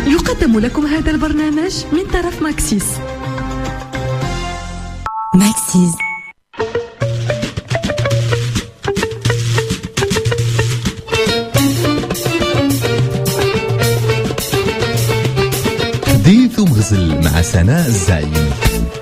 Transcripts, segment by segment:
يقدم لكم هذا البرنامج من طرف ماكسيس. ماكسيس حديث مغزل مع سناء الزعيم.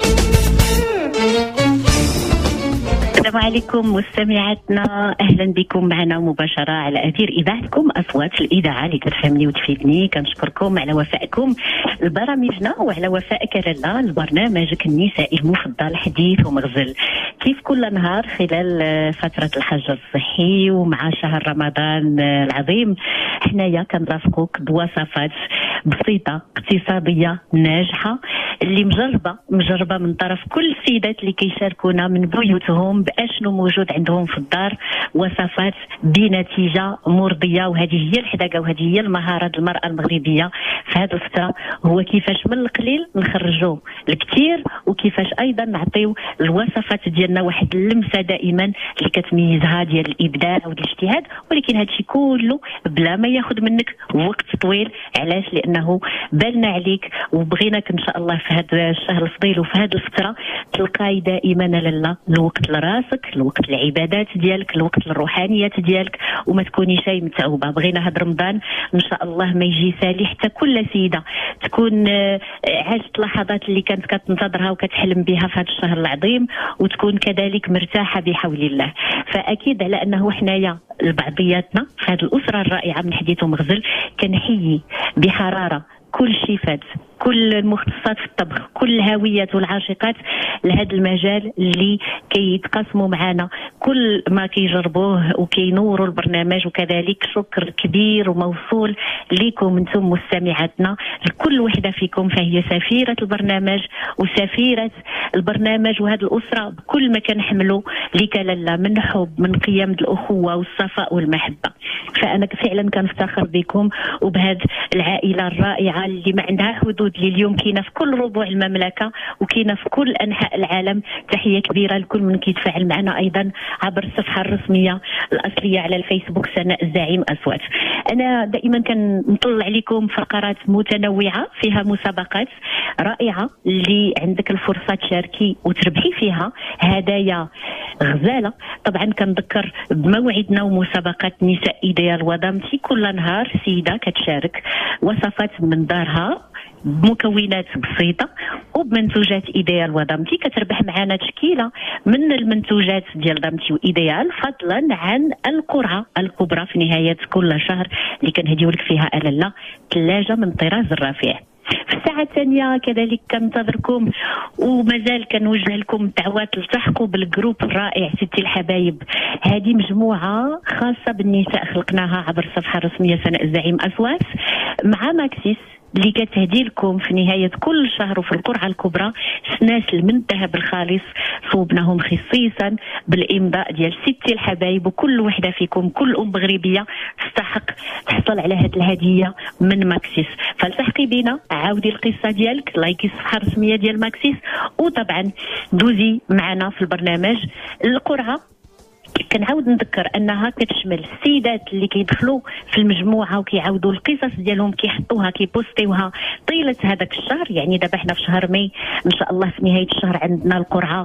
السلام عليكم مستمعاتنا، اهلا بكم معنا مباشره على اثير اذاعتكم اصوات الاذاعه اللي كتفهمني وتفيدني. كنشكركم على وفائكم لبرامجنا وعلى وفائك لاله لبرنامجك النسائي المفضل حديث ومغزل. كيف كل نهار خلال فتره الحج الصحي ومع شهر رمضان العظيم حنايا كنرافقوك بوصفات بسيطه اقتصاديه ناجحه اللي مجربه من طرف كل السيدات اللي كيشاركونا من بيوتهم باشنو موجود عندهم في الدار، وصفات بنتيجه مرضيه. وهذه هي الحداقه وهذه هي المهاره المراه المغربيه في هذه الفتره، هو كيفاش من القليل نخرجوا الكثير وكيفاش ايضا نعطيو الوصفات ديالنا واحد اللمسه دائما اللي كتميزها ديال الابداع وديال الاجتهاد. ولكن هذا الشيء كله بلا ما ياخذ منك وقت طويل. علاش؟ لانه بالنا عليك وبغيناك ان شاء الله في هذا الشهر الفضيل وفي هذه الفتره تلقاي دائما لاله الوقت لراسك، الوقت العبادات ديالك، الوقت الروحانيات ديالك، وما تكوني شيء متعوبه. بغينا هذا رمضان ان شاء الله ما يجي سالي، حتى كل سيده تكون عاشت لحظات اللي كانت كتنتظرها وكتحلم بها في هذا الشهر العظيم، وتكون كذلك مرتاحه بحول الله. فاكيد على انه حنايا لبعضياتنا في هذه الاسره الرائعه من حديث ومغزل كنحيي بحراره كل شيء فات، كل المختصات في الطبخ، كل الهاويات والعاشقات لهذا المجال اللي كيتقاسموا معنا كل ما كيجربوه وكينوروا البرنامج. وكذلك شكر كبير وموصول لكم انتم مستمعاتنا، لكل وحده فيكم فهي سفيره البرنامج وسفيره البرنامج وهذه الاسره بكل ما كنحملوا لك لاله من حب، من قيم الاخوه والصفاء والمحبه. فانا فعلا كنفتخر بكم وبهذه العائله الرائعه اللي ما عندها حدود، اللي اليوم كاينه في كل ربوع المملكه وكاينه في كل انحاء العالم. تحيه كبيره لكل من كيتفاعل معنا ايضا عبر الصفحه الرسميه الاصليه على الفيسبوك سناء الزعيم اصوات. انا دائما كنطلع عليكم فقرات متنوعه فيها مسابقات رائعه اللي عندك الفرصه تشاركي وتربحي فيها هدايا غزاله. طبعا كنذكر بموعدنا ومسابقات نساء ايديال وضمتي، كل نهار سيده كتشارك وصفات من دارها بمكونات بسيطه وبمنتوجات ايديال وضمتي، كتربح معنا تشكيله من المنتوجات ديال ضمتي وايديال، فضلا عن القرعه الكبرى في نهايه كل شهر اللي كنهديو لك فيها الاله ثلاجه من طراز الرفيع. في الساعة الثانية كذلك كنتظركم ومازال كنوجه لكم الدعوات التحقوا بالجروب الرائع ستي الحبايب. هذه مجموعة خاصة بالنساء خلقناها عبر الصفحة الرسمية سناء الزعيم أصوات مع ماكسيس اللي كتهدي لكم في نهاية كل شهر وفي القرعة الكبرى سناسل من الذهب الخالص صوبناهم خصيصا بالإمضاء ديال ستي الحبايب. وكل وحدة فيكم كل أم مغربية تستحق تحصل على هذه الهدية من ماكسيس. فالتحقي بينا، عاودي القصة ديالك، لايكي الصفحة الرسمية ديال ماكسيس، وطبعا دوزي معنا في البرنامج. القرعة كنعاود نذكر انها كتشمل السيدات اللي كيدخلوا في المجموعه وكيعاودوا القصص ديالهم كيحطوها كيبوستيوها طيله هذاك الشهر. يعني دابا حنا في شهر ماي ان شاء الله في نهايه الشهر عندنا القرعه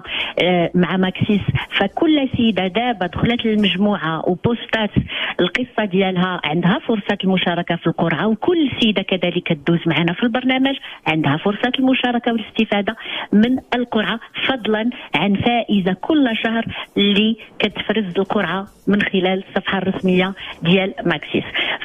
مع ماكسيس. فكل سيده دابا دخلت للمجموعه وبوستات القصه ديالها عندها فرصه المشاركه في القرعه، وكل سيده كذلك تدوز معنا في البرنامج عندها فرصه المشاركه والاستفاده من القرعه، فضلا عن فائزه كل شهر اللي كتفرز القرعه من خلال الصفحه الرسميه ديال ماكسيس.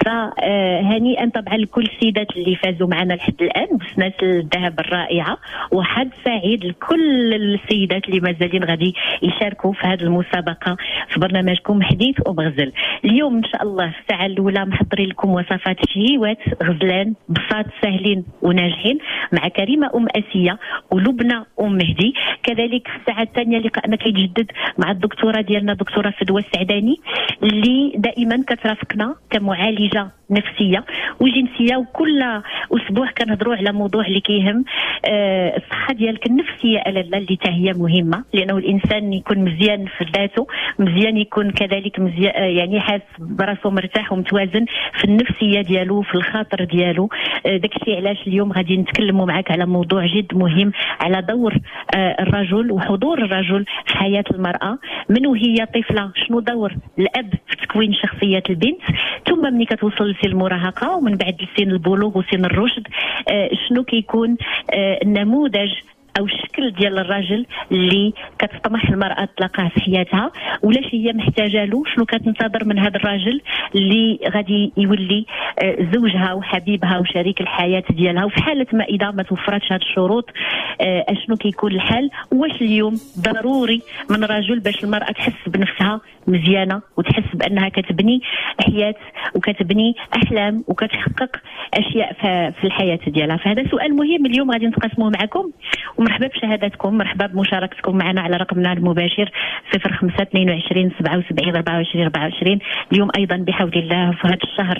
فهنيئا طبعا لكل السيدات اللي فازوا معنا لحد الان بسناسل الذهب الرائعه، وحظ سعيد لكل السيدات اللي مازالين غادي يشاركوا في هذه المسابقه في برنامجكم حديث ومغزل. اليوم ان شاء الله في الساعه الاولى محضرين لكم وصفات شهيوات غزلان بساط سهلين وناجحين مع كريمه اسيه ولبنى مهدي. كذلك في الساعه الثانيه لقاءنا كيتجدد مع الدكتوره ديالنا دكتوره فدوى السعداني اللي دائما كترافقنا كمعالجه نفسيه وجنسيه، وكل اسبوع كنهضروا على موضوع اللي كيهم الصحه ديالك النفسيه اللي حتى هي مهمه، لانه الانسان يكون مزيان في ذاته، مزيان يكون كذلك مزيان يعني حاس براسو مرتاح ومتوازن في النفسيه ديالو في الخاطر ديالو. داكشي علاش اليوم غادي نتكلموا معك على موضوع جد مهم، على دور الرجل وحضور الرجل في حياه المراه من وهي طفله، شنو دور الاب في تكوين شخصيه البنت، ثم ملي كتوصل لسن المراهقه ومن بعد لسن البلوغ وسن الرشد شنو كيكون النموذج او الشكل ديال الراجل اللي كتطمح المراه تلاقاه في حياتها، ولاش هي محتاجه له، شنو كتنتظر من هذا الراجل اللي غادي يولي زوجها وحبيبها وشريك الحياه ديالها، وفي حاله ما اذا ما توفرتش هذه الشروط اشنو كيكون الحل. واش اليوم ضروري من راجل باش المراه تحس بنفسها مزيانه وتحس بانها كتبني حياه وكتبني احلام وكتحقق اشياء في الحياه ديالها؟ فهذا سؤال مهم اليوم غادي نتقاسموه معكم، ومرحبا بشهادتكم، مرحبا بمشاركتكم معنا على رقمنا المباشر 05 22 77 24 24. اليوم ايضا بحول الله في هذا الشهر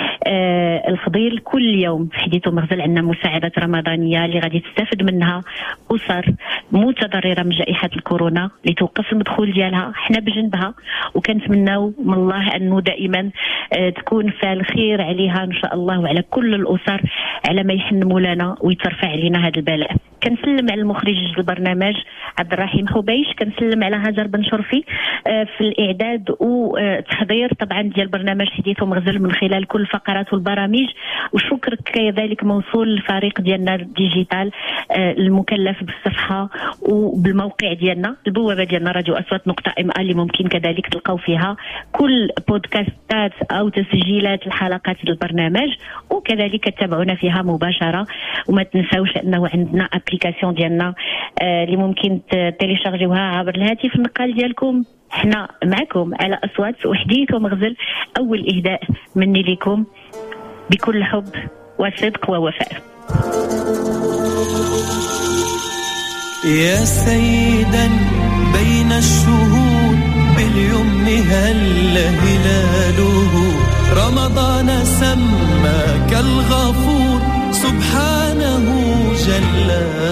الفضيل كل يوم في حديث ومغزل عندنا مساعدة رمضانية اللي غادي تستفد منها أسر متضررة من جائحة الكورونا لتوقف المدخول ديالها، حنا بجنبها وكنتمناو من الله أنه دائما تكون فال خير عليها إن شاء الله وعلى كل الأسر على ما يحن مولانا ويترفع علينا هذا البلاء. كنسلم على المخرج البرنامج عبد الرحيم حبيش، كنسلم على هاجر بن شرفي في الإعداد والتحضير طبعا ديال برنامج حديث ومغزل من خلال كل فقرات والبرامج، والشكر كذلك موصول للفريق ديالنا الديجيتال المكلف بالصفحة وبالموقع ديالنا البوابة ديالنا راديو أصوات نقطة MA اللي ممكن كذلك تلقاو فيها كل بودكاستات أو تسجيلات الحلقات البرنامج، وكذلك تتابعونا فيها مباشرة. وما تنساوش أنه عندنا ابليكاسيون ديالنا اللي ممكن تيليشارجيوها عبر الهاتف النقال ديالكم. احنا معكم على أصوات وحديث ومغزل، أول إهداء مني لكم بكل حب وصدق ووفاء. يا سيدا بين الشهور باليمن هل هلاله، رمضان سماك الغفور سبحانه جل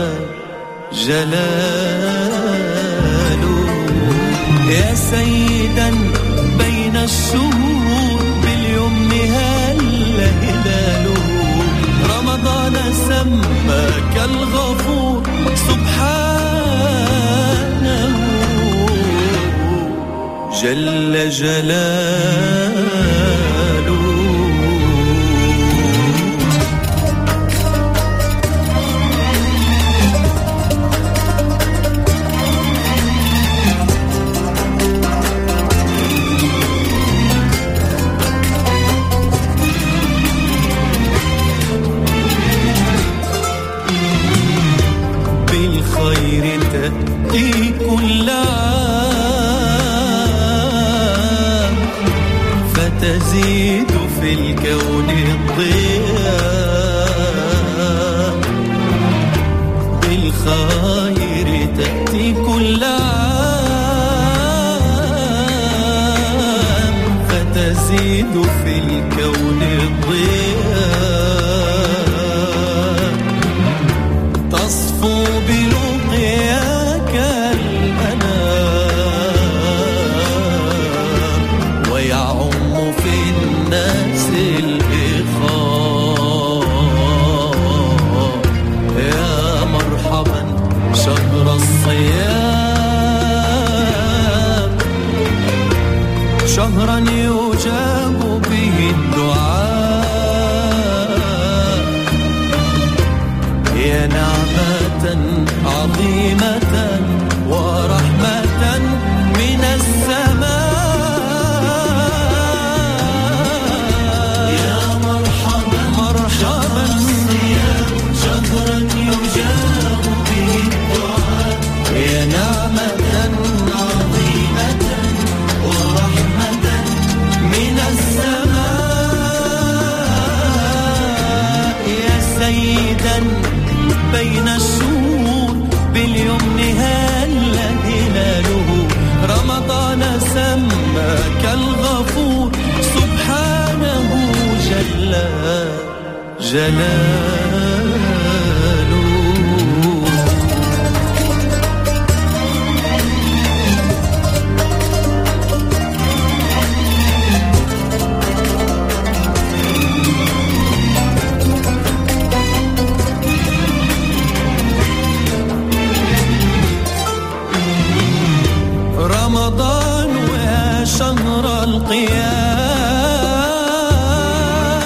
جلاله. يا سيدا بين الشهور باليمن هل هلاله، رمضان سماك الغفور سبحانه جل جلاله. بالخير تأتي كل عام، فتزيد في الكون الضياء. بالخير تأتي كل عام، فتزيد في الكون الضياء. تصفو بلقياك الأنام، ويعم في الناس الإخاء. يا مرحبا شهر الصيام، شهرا يجاب به الدعاء. يا نعمة عظيمة ورحمة من السماء. يا مرحبا مرحبا شهرا يجاب به الدعاء. يا نعمة عظيمة ورحمة من السماء. يا سيدا بين الشهور باليمن هل جلاله. رمضان ويا شهر القيام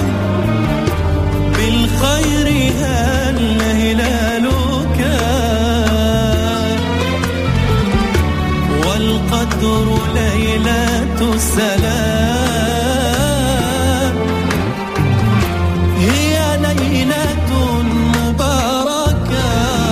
بالخير هل هلالك والقدر ليلة السلام هي ليلة مباركة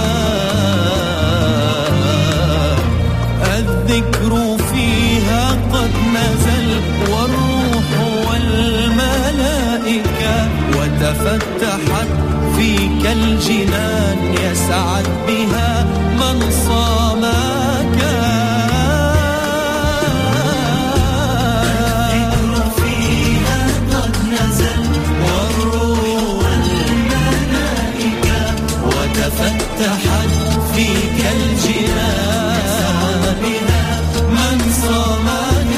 الذكر فيها قد نزل والروح والملائكة وتفتحت فيك الجنان يسعد بها من صامك. الذكر فيها قد نزل والروح والملائكة وتفتحت فيك الجنان من صامك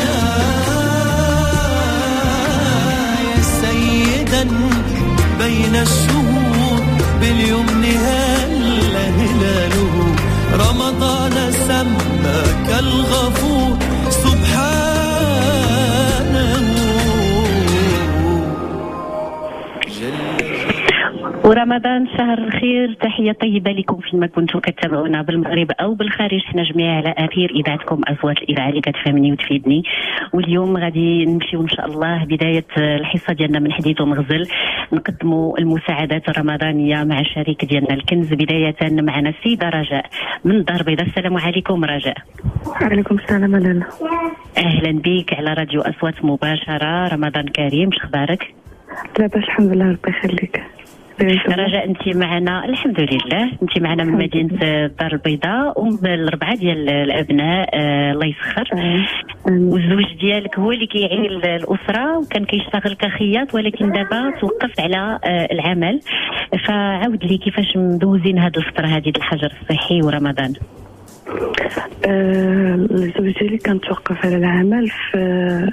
يا سيدا بين الشهور باليمن هل هلاله. رمضان سماك الغفور سبحانه. ورمضان شهر الخير. تحية طيبة لكم فيما كنتم كتابعونا بالمغرب أو بالخارج. حنا جميع على أثير إذاعتكم أصوات الإذاعة اللي كتفهمني وتفيدني. واليوم غادي نمشيو إن شاء الله بداية الحصة ديالنا من حديث ومغزل، نقدموا المساعدات الرمضانية مع الشريك ديالنا الكنز. بداية معنا السيدة رجاء من الدار البيضاء. السلام عليكم رجاء. وعليكم السلام لاله. أهلا بك على راديو أصوات مباشرة. رمضان كريم، شخبارك؟ لاباس الحمد لله ربي يخليك. رجاء انت معنا الحمد لله، انت معنا من مدينه الدار البيضاء ام الاربعه ديال الابناء الله يسخر. والزوج ديالك هو اللي كيعين الاسره وكان كيشتغل كخياط ولكن دابا توقف على العمل. فعاود لي كيفاش مدوزين هذه الفتره هذه الحجر الصحي ورمضان. الزوج ديالي كان توقف على العمل في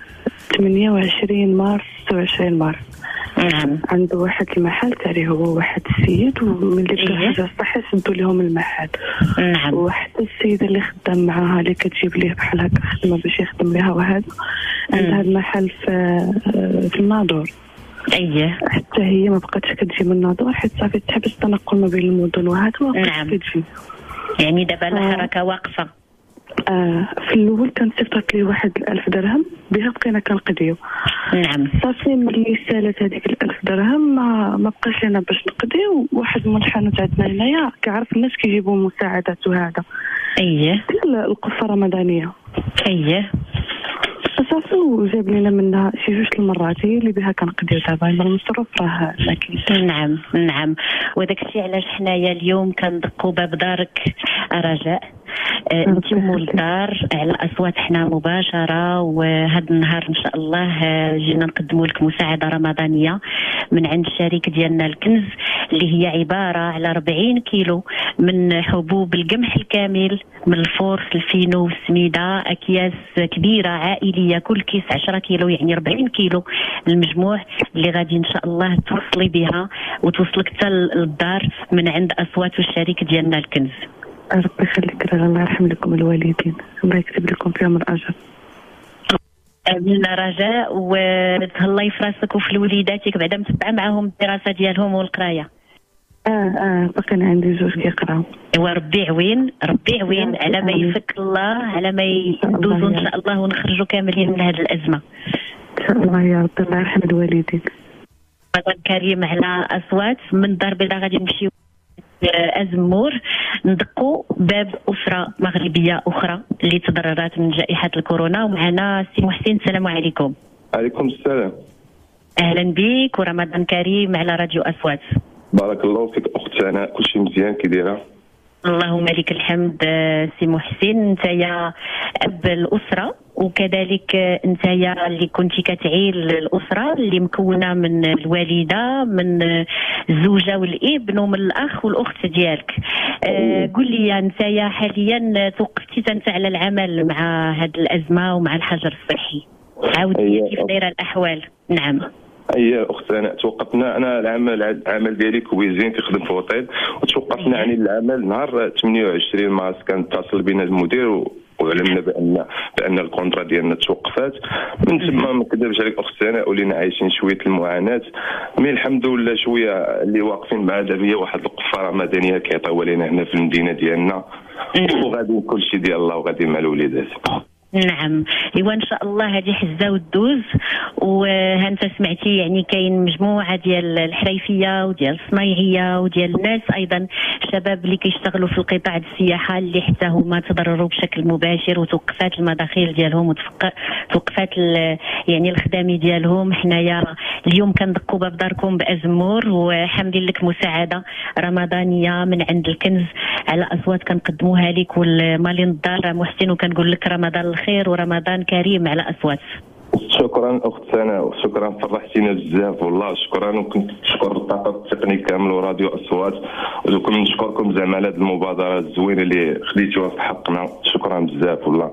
28 مارس 26 مارس. نعم. عنده واحد المحل تاعي هو واحد السيد، وملي بدا الحجر الصحي سدوا لهم المحل. نعم. وواحد السيده اللي خدام معاها اللي كتجيب ليه بحال هكا خدمه باش يخدم لها وهذا عندها المحل في الناظور. اييه. حتى هي ما بقاتش كتجي من الناظور حيت صافي تحبس التنقل ما بين المدن وهذا ما بقاتش كتجي. يعني دابا الحركه واقفه. في الاول كان صيفطت لي 1000 درهم بها بقينا كنقضيو. نعم. صافي ملي سالت هذيك 1000 درهم ما بقاش لنا باش نقضيو. واحد من الحانوت عندنا هنايا كيعرف الناس كيجيبوا مساعدات وهذا. اييه. القفه الرمضانيه. اييه. صافي وجاب لنا منها شي 2 المرات هي اللي بها كنقضيو دابا المصروف راه ما كاينش. نعم نعم. وداك الشيء علاش حنايا اليوم كندقوا باب دارك رجاء. انت مولدار على اصوات حنا مباشره، وهذا النهار ان شاء الله جينا نقدموا لك مساعده رمضانيه من عند الشريك ديالنا الكنز اللي هي عباره على 40 كيلو من حبوب القمح الكامل من الفورس الفينو والسميده، اكياس كبيره عائليه كل كيس 10 كيلو يعني 40 كيلو المجموع اللي غادي ان شاء الله توصلي بها وتوصلك حتى للدار من عند اصوات الشريك ديالنا الكنز. ربي يخليك الله يرحم لكم الوالدين، الله يكتب لكم فيهم الاجر. امين رجاء. وتهلاي في راسك وفي وليداتك بعدا متبعه معاهم الدراسه ديالهم والقرايه. باقي عندي زوج كيقراو. وربي يعوين ربي يعوين على ما يفك الله، على ما يدوزوا ان شاء الله ونخرجوا كاملين من هذه الازمه ان شاء الله يا رب. الله يرحم الوالدين. رمضان كريم على اصوات من الدار البيضاء. غادي نمشيو أزمور ندقوا باب أسرة مغربية أخرى اللي تضررت من جائحة الكورونا. ومعنا سي محسن. السلام عليكم. عليكم السلام. أهلا بك ورمضان كريم على راديو أصوات. بارك الله فيك أخت سناء، كلشي مزيان كي دايرة؟ اللهم لك الحمد. سي محسن انت يا أب الأسرة وكذلك انتيا اللي كنتي كتعيل الاسره اللي مكونه من الوالده، من الزوجه والابن، ومن الاخ والاخت ديالك. قول لي انتيا حاليا توقفتي انت على العمل مع هذه الازمه ومع الحجر الصحي، عاودتي كيف دايره الاحوال؟ نعم. اي اخت، انا توقفنا. انا العمل ديالي كويزين كنخدم في اوتيل، وتوقفنا عن العمل نهار 28 مارس. كان اتصل بنا المدير وعلمنا بان الكونترا ديالنا توقفات. من تما ما كذبش عليك اخت سناء، ولينا عايشين شويه المعاناه، مي الحمد لله شويه اللي واقفين مع دابا واحد القفاره مدنيه كيعطيوها لنا هنا في المدينه ديالنا، وغادي كل شيء ديال الله وغادي مع الوليدات. نعم، ايوا ان شاء الله هذه حزه وتدوز. وهانت سمعتي يعني كاين مجموعه ديال الحريفيه وديال الصنايعيه وديال الناس ايضا شباب اللي كيشتغلوا في القطاع السياحه اللي حتى هما تضرروا بشكل مباشر، وتوقفات المداخيل ديالهم وتوقفات يعني الخدامي ديالهم. حنايا اليوم كندقوا باب داركم بازمور، وحاملين لك مساعده رمضانيه من عند الكنز على اصوات كنقدموها لك والمالي الدار محسن، وكنقول لك رمضان الخير ورمضان كريم على اصوات. شكرا اخت سناء، وشكرا فرحتينا بزاف والله. شكرا، وكنت نشكر الطاقم التقني كامل وراديو اصوات، وكنت نشكركم زعما على هذه المبادره الزوينه اللي خديتوها في حقنا. شكرا بزاف والله.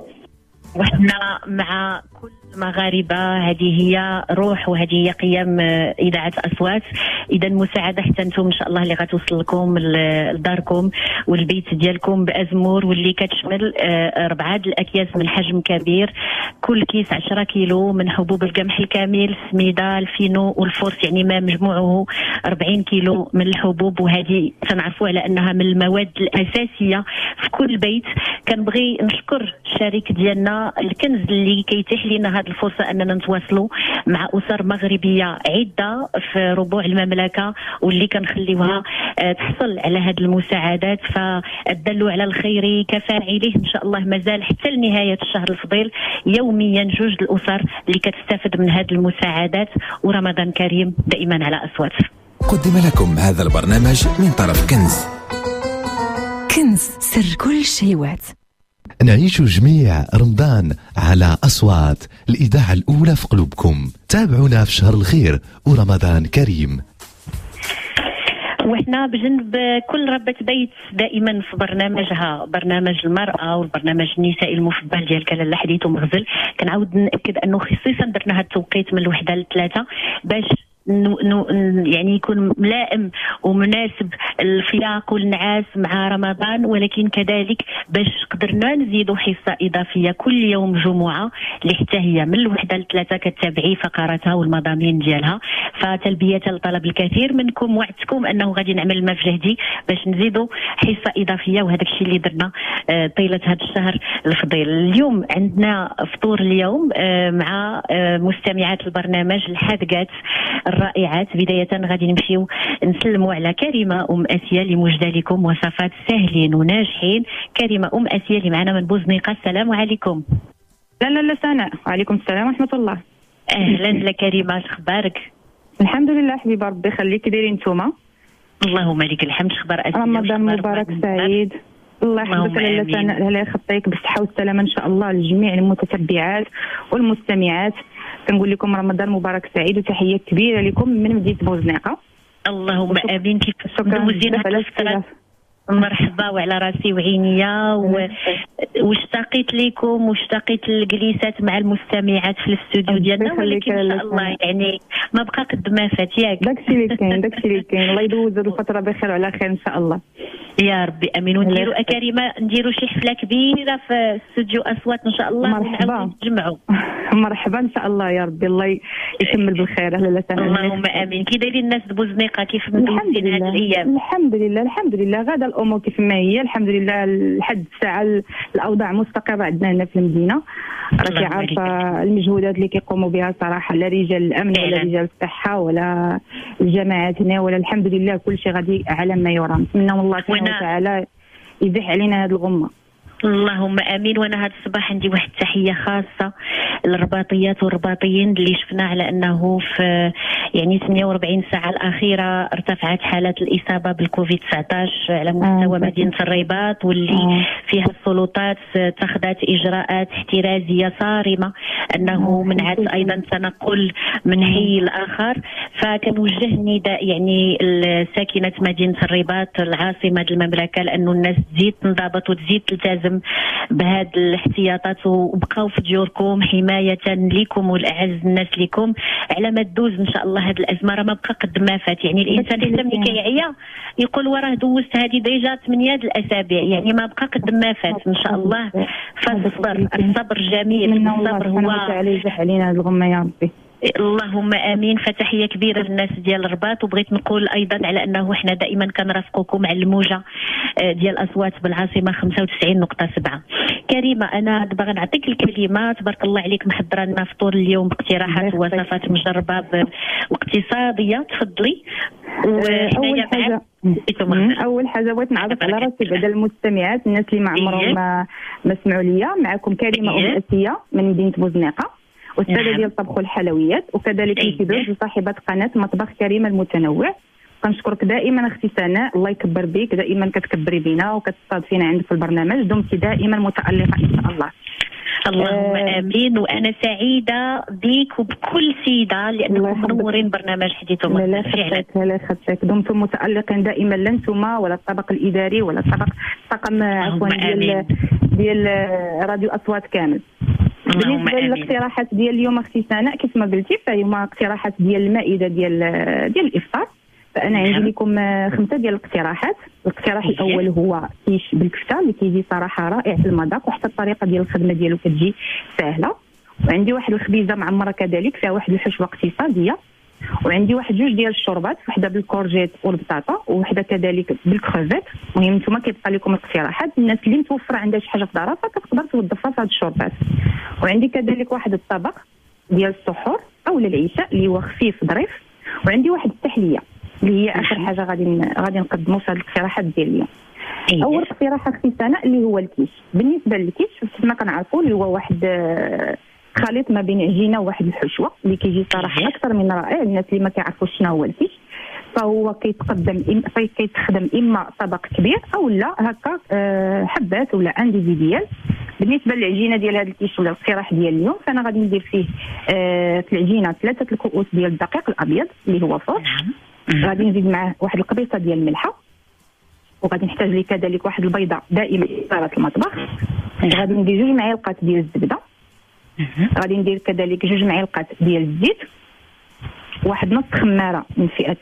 وحنا مع كل المغاربه، هذه هي روح وهذه هي قيم اذاعه اصوات. اذا مساعده حتى انتم ان شاء الله اللي غتوصل لكم لداركم والبيت ديالكم بازمور، واللي كتشمل 4 الاكياس من حجم كبير، كل كيس 10 كيلو من حبوب القمح الكامل، السميده، الفينو والفورس، يعني ما مجموعه 40 كيلو من الحبوب. وهذه تنعرفوا على انها من المواد الاساسيه في كل بيت. كنبغي نشكر الشريك ديالنا الكنز اللي كيتيح لنا هذه الفرصه اننا نتواصلوا مع اسر مغربيه عده في ربوع المملكه، واللي كنخليوها تحصل على هذه المساعدات. فالدل على الخير كفاعله، ان شاء الله مازال حتى لنهايه الشهر الفضيل يوميا 2 الاسر اللي كتستافد من هذه المساعدات. ورمضان كريم دائما على اصوات. قدم لكم هذا البرنامج من طرف كنز. كنز، سر كل شيوات. نعيش جميع رمضان على أصوات، الإذاعة الأولى في قلوبكم. تابعونا في شهر الخير ورمضان كريم. وحنا بجنب كل ربة بيت دائما في برنامجها، برنامج المرأة والبرنامج النسائي المفضل ديال كلاله حديث ومغزل، كنعاود نأكد أنه خصيصا درنا هذا التوقيت من 1 ل 3 باش يعني يكون ملائم ومناسب الفياق والنعاس مع رمضان، ولكن كذلك باش قدرنا نزيدوا حصة إضافية كل يوم جمعة اللي حتى هي من 1 ل 3 كتابعي فقراتها والمضامين ديالها. فتلبية لطلب الكثير منكم وعدتكم أنه غادي نعمل ما في جهدي باش نزيدوا حصة إضافية، وهذا الشيء اللي درنا طيلة هذا الشهر الفضيل. اليوم عندنا فطور اليوم مع مستمعات البرنامج الحاذقات الرائعات. بداية غادي نمشيو نسلموا على كريمة آسيا اللي موجدة لكم وصفات سهلين وناجحين. كريمة آسيا اللي معنا من بوزنيقة، السلام عليكم. لا سناء، وعليكم السلام ورحمة الله. أهلا كريمة، اخبارك؟ الحمد لله حبيبة، ربي يخليك. دايرين نتوما؟ اللهم لك الحمد. اخبار آسيا؟ رمضان مبارك سعيد. الله يحفظك لاله سناء، الله يخطيك بالصحة والسلامة ان شاء الله لجميع المتتبعات والمستمعات. كنقول لكم رمضان مبارك سعيد، وتحية كبيرة لكم من مدينة بوزنيقة. اللهم امين. كيف دوزين هاد الفترة؟ مرحبا وعلى راسي وعينيا. واشتقيت لكم واشتقيت الجليسات مع المستمعات في الاستوديو ديالنا، ولكن ان شاء الله يعني ما بقى قد ما فات ياك. داكشي اللي كاين الله يدوز هذه الفترة بخير وعلى خير ان شاء الله يا ربي امين. ونديروا كريمه نديروا شي حفله كبيره في استوديو اصوات ان شاء الله، مرحبا نجمعوا. مرحبا ان شاء الله يا ربي، الله يكمل بالخير. اهلا وسهلا. اللهم امين. كي دايرين الناس بوزنيقة؟ كيف مدوزين هذه الايام؟ الحمد لله غادا الامور كيف ما هي الحمد لله. لحد الساعه الاوضاع مستقره عندنا هنا في المدينه. راكي عارفه المجهودات اللي كيقوموا بها صراحه، لا رجال الامن ولا رجال الصحه ولا الجماعات هنا، ولا الحمد لله كل شيء غادي على ما يرام. نتمنى الله سبحانه وتعالى يزيح علينا هذه الغمه. اللهم امين. وانا هذا الصباح عندي واحد التحيه خاصه للرباطيات والرباطيين اللي شفنا على انه في يعني 48 ساعه الاخيره ارتفعت حالات الاصابه بالكوفيد 19 على مستوى مدينه الرباط، واللي فيها السلطات اتخذت اجراءات احترازيه صارمه انه منعت ايضا تنقل من حي لاخر. فكنوجه نداء يعني لساكنه مدينه الرباط العاصمه المملكه لانه الناس تزيد تنضبط وتزيد تلتزم بهذه الاحتياطات وبقاو في ديوركم حمايه لكم والاعز الناس لكم على ما تدوز ان شاء الله هذه الازمه. راه ما بقى قد ما فات، يعني الانسان حتى ملي كيعيا يقول وراه دوزت هذه ديجا 8 الاسابيع، يعني ما بقى قد ما فات ان شاء الله. فالصبر، الصبر جميل، الصبر هو علينا هذه الغمه يا ربي. اللهم امين. فتحيه كبيره للناس ديال الرباط. وبغيت نقول ايضا على انه احنا دائما كنرافقكم على الموجه ديال الاصوات بالعاصمه 95.7. كريمه انا دابا غنعطيك الكلمه. تبارك الله عليك محضره لنا فطور اليوم باقتراحات ووصفات مجربه واقتصاديه. تفضلي. اول حاجه بغيت نعرف على راسي بعدا المستمعات الناس اللي ما عمرهم ما سمعوا ليا. معكم كريمه ام اسيه من مدينه بوزنيقه، أستاذة ديال الطبخ والحلويات، وكذلك انتدوز وصاحبة قناة مطبخ كريمة المتنوع. كنشكرك دائما اختي سناء، الله يكبر بك، دائما كتكبري بينا وكتستضيفينا عندك في البرنامج. دمتي دائما متألقة ان شاء الله. اللهم امين. وانا سعيده بك وبكل سيده لانكم منورين برنامج حديث ومصر فعلا. لا خدتك. دمتم متألقين دائما، لا انتم ولا الطبق الاداري ولا الطاقم عفوا ديال راديو اصوات كامل. بالنسبه للاقتراحات ديال اليوم اختي سناء كيف ما قلتي فهما اقتراحات ديال المائده ديال الافطار. فانا عندي لكم 5 ديال الاقتراحات. الاقتراح الاول هو كيش بالكفته اللي كيجي صراحه رائع في المذاق، وحتى الطريقه ديال الخدمه ديالو كتجي سهله. وعندي واحد الخبيزه معمره كذلك فيها واحد الحشوه اقتصاديه. وعندي واحد 2 ديال الشوربات، وحده بالكورجيت والبطاطا وحده كذلك بالكروفيت. المهم نتوما كيبقى لكم الاقتراحات. الناس اللي متوفره عندها شي حاجه في دارها فتقدر توظفها في هاد الشوربات. وعندي كذلك واحد الطبق ديال السحور او العشاء اللي هو خفيف ظريف. وعندي واحد التحليه اللي هي اخر حاجه غادي نقدموا في هاد الاقتراحات ديال اليوم. اول اقتراح اختي سناء اللي هو الكيش. بالنسبه للكيش كما كنعرفوا اللي هو واحد خليط ما بين عجينه وواحد الحشوه اللي كيجي صراحه اكثر من رائع. الناس اللي ما كيعرفوش شنو هو الكيش فهو كيتخدم اما طبق كبير او لا هكا حبات ولا انديفيديال. بالنسبه للعجينه ديال هذا الكيش ولا الاقتراح ديال اليوم فانا غادي ندير فيه في العجينه 3 الكؤوس ديال الدقيق الابيض اللي هو فوق. غادي نزيد معاه واحد القبيصه ديال الملحه، وغادي نحتاج لي كذلك واحد البيضه دائما في صاله المطبخ. غادي ندير 2 معالق ديال الزبده. غادي ندير كذلك 2 معالق ديال الزيت، واحد نص خماره من فئه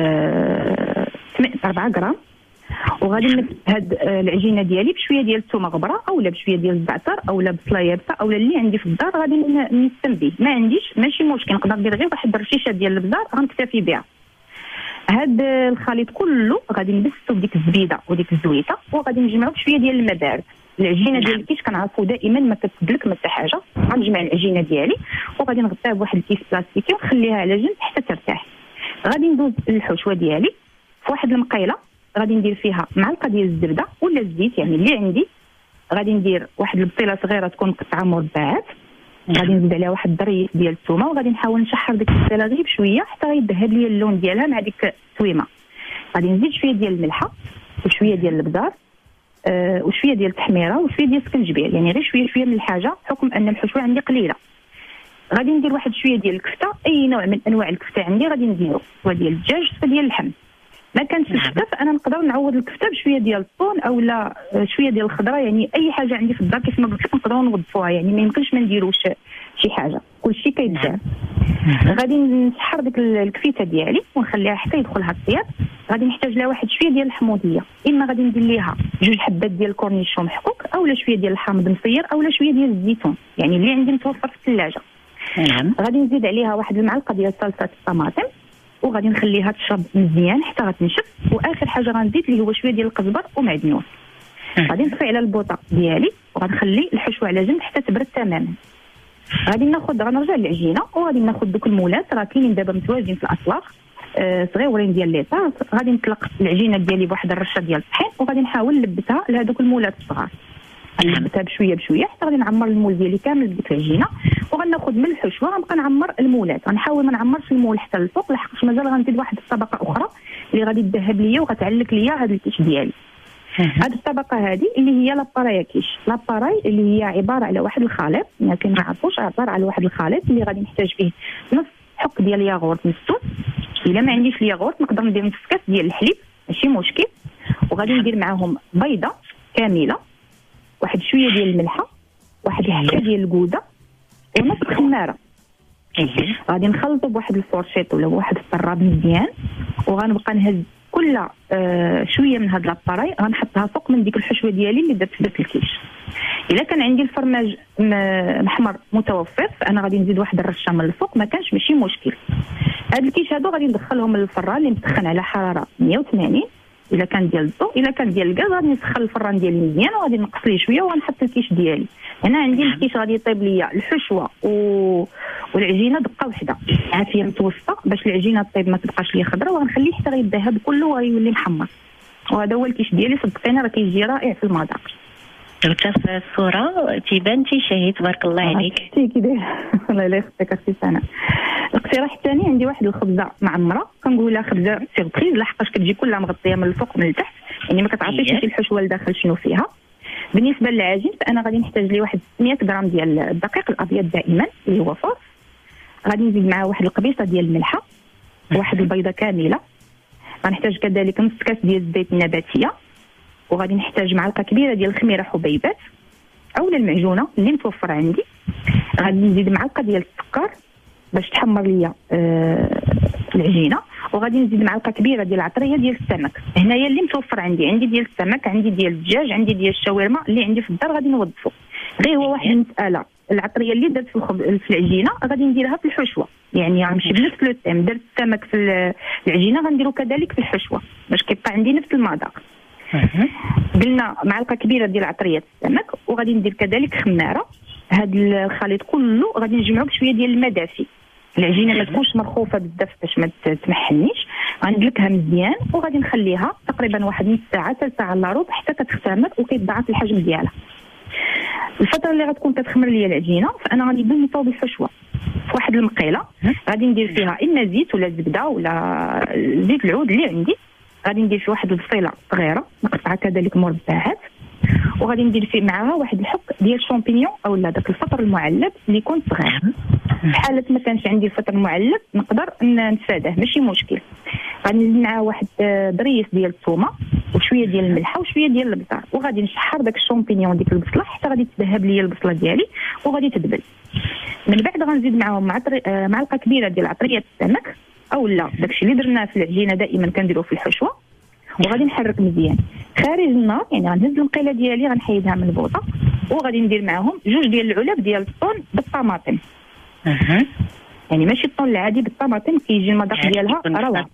4 غرام. وغادي نمد هاد العجينه ديالي بشويه ديال الثومه غبره اولا بشويه ديال الزعتر اولا بصله يابسه اولا اللي عندي في الدار غادي نستم به. ما عنديش ماشي مشكل، نقدر ندير غير واحد الرشيشه ديال البزار غنكتفي بها. هاد الخليط كله غادي نبسو بديك الزبيده وديك الزويته وغادي نجمعو بشويه ديال الماء بارد. العجينه ديال الكيش كنعرفوا دائما ما كتسبلك ما حتى حاجه. غنجمع العجينه ديالي وغادي نغطيها بواحد الكيس بلاستيكي ونخليها على جنب حتى ترتاح. غادي ندوز الحشوه ديالي في واحد المقيله غادي ندير فيها معلقه ديال الزبده ولا الزيت يعني اللي عندي. غادي ندير واحد البصيله صغيره تكون مقطعه مربعات. غادي نزيد عليها واحد الضريف ديال الثومه وغادي نحاول نشحر ديك البصيله غير بشويه حتى غيذهب لي اللون ديالها مع ديك التويمه. غادي نزيد شويه ديال الملحه وشويه ديال البزار وشويه ديال التحميره وشويه ديال السكنجبير، يعني غير شويه من الحاجه بحكم ان الحشوه عندي قليله. غادي ندير واحد شويه ديال الكفته، اي نوع من انواع الكفته عندي غادي نديرو، سواء ديال الدجاج سواء ديال اللحم. ما كانش الكفته فانا نقدر نعوض الكفته بشويه ديال الطون اولا شويه ديال الخضره، يعني اي حاجه عندي في الدار كيف ما قلت لكم نقدروا نوظفوها، يعني ما يمكنش ما نديروش شي حاجه، كلشي كيتجاب. غادي نسحر ديك الكفيته ديالي ونخليها حتى يدخلها الطياب. غادي نحتاج لها واحد شويه ديال الحموضيه، اما غادي ندير ليها 2 حبات ديال الكورنيشون محكوك اولا شويه ديال الحامض مصير اولا شويه ديال الزيتون، يعني اللي عندي متوفر في الثلاجه. غادي نزيد عليها واحد المعلقه ديال صلصه الطماطم وغادي نخليها تشرب مزيان حتى غتنشف. واخر حاجه غنزيد اللي هو شويه ديال القزبر ومعدنوس. غادي نطفي على البوطه ديالي وغنخلي الحشوه على جنب حتى تبرد تماما. غنرجع للعجينه وغادي ناخذ دوك المولات راه كاينين دابا متواجدين في الاسواق صغيورين ديال ليطا. غادي نطلق العجينه ديالي بواحد الرشه ديال الطحين وغادي نحاول نلبسها لهذوك المولات الصغار. غنبتها بشويه بشويه حتى غادي نعمر المول ديالي كامل بديك العجينه، وغناخذ من الحشوه غنبقى نعمر المولات. غنحاول ما نعمرش المول حتى الفوق لحقاش مازال غنزيد واحد الطبقه اخرى اللي غادي تذهب ليا وغتعلق ليا هذا الكيش ديالي. هذه الطبقه هذه اللي هي لاباراي كيش، لاباراي اللي هي عباره على واحد الخليط، يمكن ما عرفوش، عباره على واحد الخليط اللي غادي نحتاج فيه نص حق ديال الياغورت مسدود. الا ما عنديش الياغورت نقدر ندير نص كاس ديال الحليب ماشي مشكل، وغادي ندير معاهم بيضه كامله، واحد شويه ديال الملحه، واحد الحبه ديال الكوده، ونص خماره. غادي نخلطوا بواحد الفورشيط ولا بواحد الطراب مزيان، وغنبقى نهز كل شويه من هاد لاباراي غنحطها فوق من ديك الحشوه ديالي اللي درت في الكيش. الا كان عندي الفرماج محمر متوفر فانا غادي نزيد واحد الرشه من الفوق، ما كانش ماشي مشكل. هاد الكيش هادو غادي ندخلهم للفران اللي مسخن على حراره 180 الا كان ديال الضوء، الا كان ديال الغاز غادي نسخن الفران ديالي مزيان وغادي نقص ليه شويه وغنحط الكيش ديالي. هنا عندي الكيش غادي يطيب ليا الحشوه والعجينه دقه واحده عافيه متوسطه باش العجينه طيب ما تبقاش لي خضره، وغنخليه حتى غيذهب كله وغيولي محمر. وهذا هو الكيش ديالي، صدقيني راه كيجي رائع في المذاق. درتها في الصوره تيبان شهي تبارك الله عليك. كي داير الله لا يخطيك اختي سناء. الاقتراح الثاني عندي واحد الخبزه معمره، كنقول لها خبزه سيربريز لحقاش كتجي كلها مغطيه من الفوق ومن التحت، يعني ما كتعرفيش انت الحشوه لداخل شنو فيها. بالنسبه للعجين فانا غادي نحتاج لي واحد 100 غرام ديال الدقيق الابيض دائما اللي هو فورس، غادي نزيد معاه واحد القبيصه ديال الملحه، واحد البيضه كامله، غنحتاج كذلك نص كاس ديال الزيت النباتيه، وغادي نحتاج معلقه كبيره ديال الخميره حبيبات اولا المعجونه اللي متوفره عندي، غادي نزيد معلقه ديال السكر باش تحمر ليا العجينه، وغادي نزيد معلقه كبيره ديال العطريه ديال السمك. هنايا اللي متوفر عندي ديال السمك، عندي ديال الدجاج، عندي ديال الشاورما، اللي عندي في الدار غادي نوظفو. غير هو واحد المساله، العطريه اللي درت في العجينه غادي نديرها في الحشوه، يعني غنمشي بنفس لو تيم، درت السمك في العجينه غنديرو كذلك في الحشوه باش كيبقى عندي نفس المذاق. قلنا معلقه كبيره ديال عطريه السمك، وغادي ندير كذلك خماره. هذا الخليط كله غادي نجمعو بشويه ديال الماء دافي، العجينه ما تكونش مرخوفه بزاف باش ما تمحنيش، غندلكها مزيان وغادي نخليها تقريبا واحد نص ساعه حتى ساعه الا ربع حتى كتختمر وكيتضاعف الحجم ديالها. الفتره اللي غتكون كتخمر ليا العجينه فانا غادي نبدا نصاوب الحشوه في واحد المقيله، غادي ندير فيها اما زيت ولا زبده ولا زيت العود اللي عندي، غادي ندير فيه واحد البصيله صغيره نقطعها كذلك مربعات، وغادي ندير فيه معها واحد الحك ديال الشامبينيون اولا داك الفطر المعلب اللي يكون صغير. في حاله ما كانش عندي الفطر المعلب نقدر نتفاداه ماشي مشكل. غادي نزيد معاه واحد ضريس ديال الثومه وشويه ديال الملحه وشويه ديال البزار، وغادي نشحر داك الشامبينيون ديك البصله حتى غادي تذهب ليا البصله ديالي وغادي تدبل. من بعد غنزيد معاهم معلقه كبيره ديال عطريه السمك اولا داكشي اللي درناه في العجينه دائما كنديروه في الحشوه، وغادي نحرك مزيان خارج النار، يعني غنهز المقيله ديالي غنحيدها من البوطه، وغادي ندير معاهم جوج ديال العلب ديال الطون بالطماطم. يعني ماشي الطون العادي، بالطماطم كيجي المذاق ديالها روعه.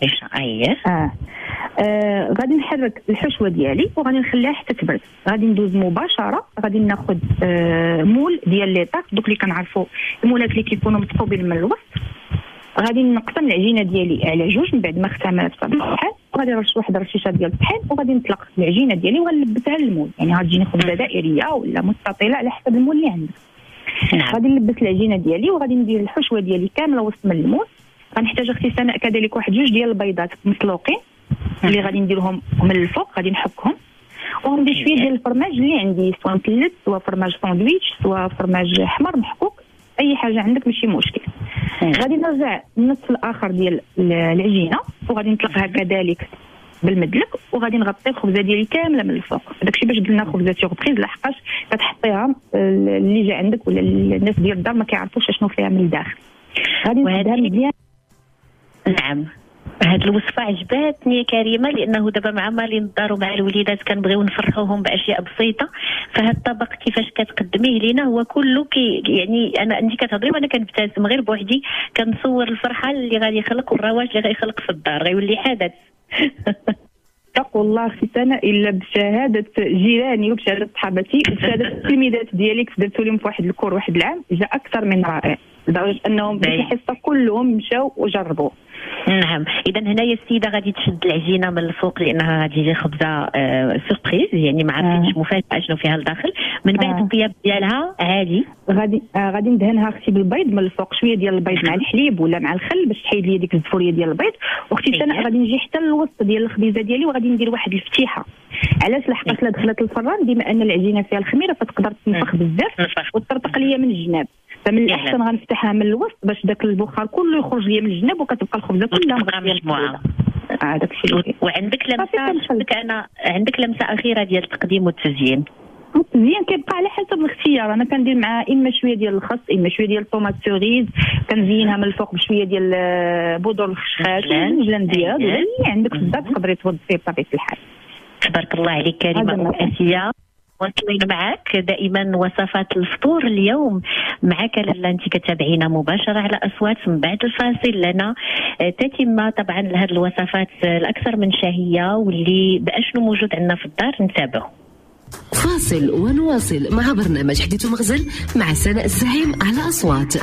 غادي نحرك الحشوه ديالي وغادي نخليها حتى تبرد. غادي ندوز مباشره، غادي ناخذ مول ديال ليطاك دوك اللي كنعرفوا المولات اللي كيكونوا متقوبين من الوسط، غادي نقسم العجينه ديالي على جوج من بعد ما اختمرت بالطحين، وغادي نرش واحد الرشيشه ديال الطحين وغادي نطلق العجينه ديالي وغنلبسها للمول، يعني غتجيني خبزه دائريه ولا مستطيله على حسب المول اللي عندك. غادي نلبس العجينه ديالي وغادي ندير الحشوه ديالي كامله وسط من المول. غنحتاج اختي سناء كذلك واحد جوج ديال البيضات مسلوقين اللي غادي نديرهم من الفوق، غادي نحكهم وغندير شويه ديال الفرماج اللي عندي، سواء مثلث سواء فرماج ساندويتش سواء فرماج احمر محكوك، اي حاجه عندك ماشي مشكل. غادي نرجع النصف الاخر ديال العجينه وغادي نطلقها كذلك بالمدلك، وغادي نغطي الخبزه ديالي كامله من الفوق. داكشي باش قلنا خبزه سيربريز لحقاش كتحطيها اللي جا عندك ولا الناس ديال الدار ما كيعرفوش شنو فيها من الداخل. غادي نزيدها مزيان. نعم، هاد الوصفه عجباتني يا كريمه، لانه دابا مع مالين الدار ومع الوليدات كنبغيو نفرحوهم باشياء بسيطه، فهاد الطبق كيفاش كتقدميه لينا هو كله يعني انا انت كتهضري وانا كنبتسم غير بوحدي، كنصور الفرحه اللي غادي يخلق والرواج اللي غيخلق في الدار، غيولي حدث. اتقوا الله اختي سنة الا بشهاده جيراني وبشهاده صحابتي وبشهاده التلميذات ديالي كنت درت لهم في واحد الكور واحد العام جاء اكثر من رائع لدرجه انهم في الحصه كلهم مشاو وجربوا. نعم، اذا هنايا السيده غادي تشد العجينه من الفوق لانها غادي تجي خبزه سوربريز، يعني ما عرفتش مفاجاه شنو فيها لداخل. من بعد الطياب ديالها عادي غادي ندهنها اختي بالبيض من الفوق، شويه ديال البيض مع الحليب ولا مع الخل باش تحيد لي ديك الزفوريه ديال البيض. واختي سناء غادي نجي حتى للوسط ديال الخبيزه ديالي وغادي ندير واحد الفتيحه. علاش؟ لحقاش لا دخلت الفران بما ان العجينه فيها الخميره فتقدر تنفخ بزاف وتطرطق ليا من الجناب، فمن الاحسن غنفتحها من الوسط باش داك البخار كله يخرج ليا من الجناب وكتبقى الخبزه كلها مجموعه. داك الشيء. وعندك لمسه اخيره ديال التقديم والتزيين. التزيين كيبقى على حسب الاختيار، انا كندير معها اما شويه ديال الخس اما شويه ديال الطوماط سوريز، كنزينها من الفوق بشويه ديال بودر الخشخاش والمجلان ديال اللي عندك في الدار تقدري توظفيه بطبيعه الحال. تبارك الله عليك كريمه واسيه. واصلين معك دائما وصفات الفطور. اليوم معك لاله انت كتابعينا مباشره على اصوات. من بعد الفاصل لنا تتم طبعا لهذه الوصفات الاكثر من شهيه واللي باشنو موجود عندنا في الدار نتابعه. فاصل ونواصل مع برنامج حديث مغزل مع سناء الزعيم على أصوات.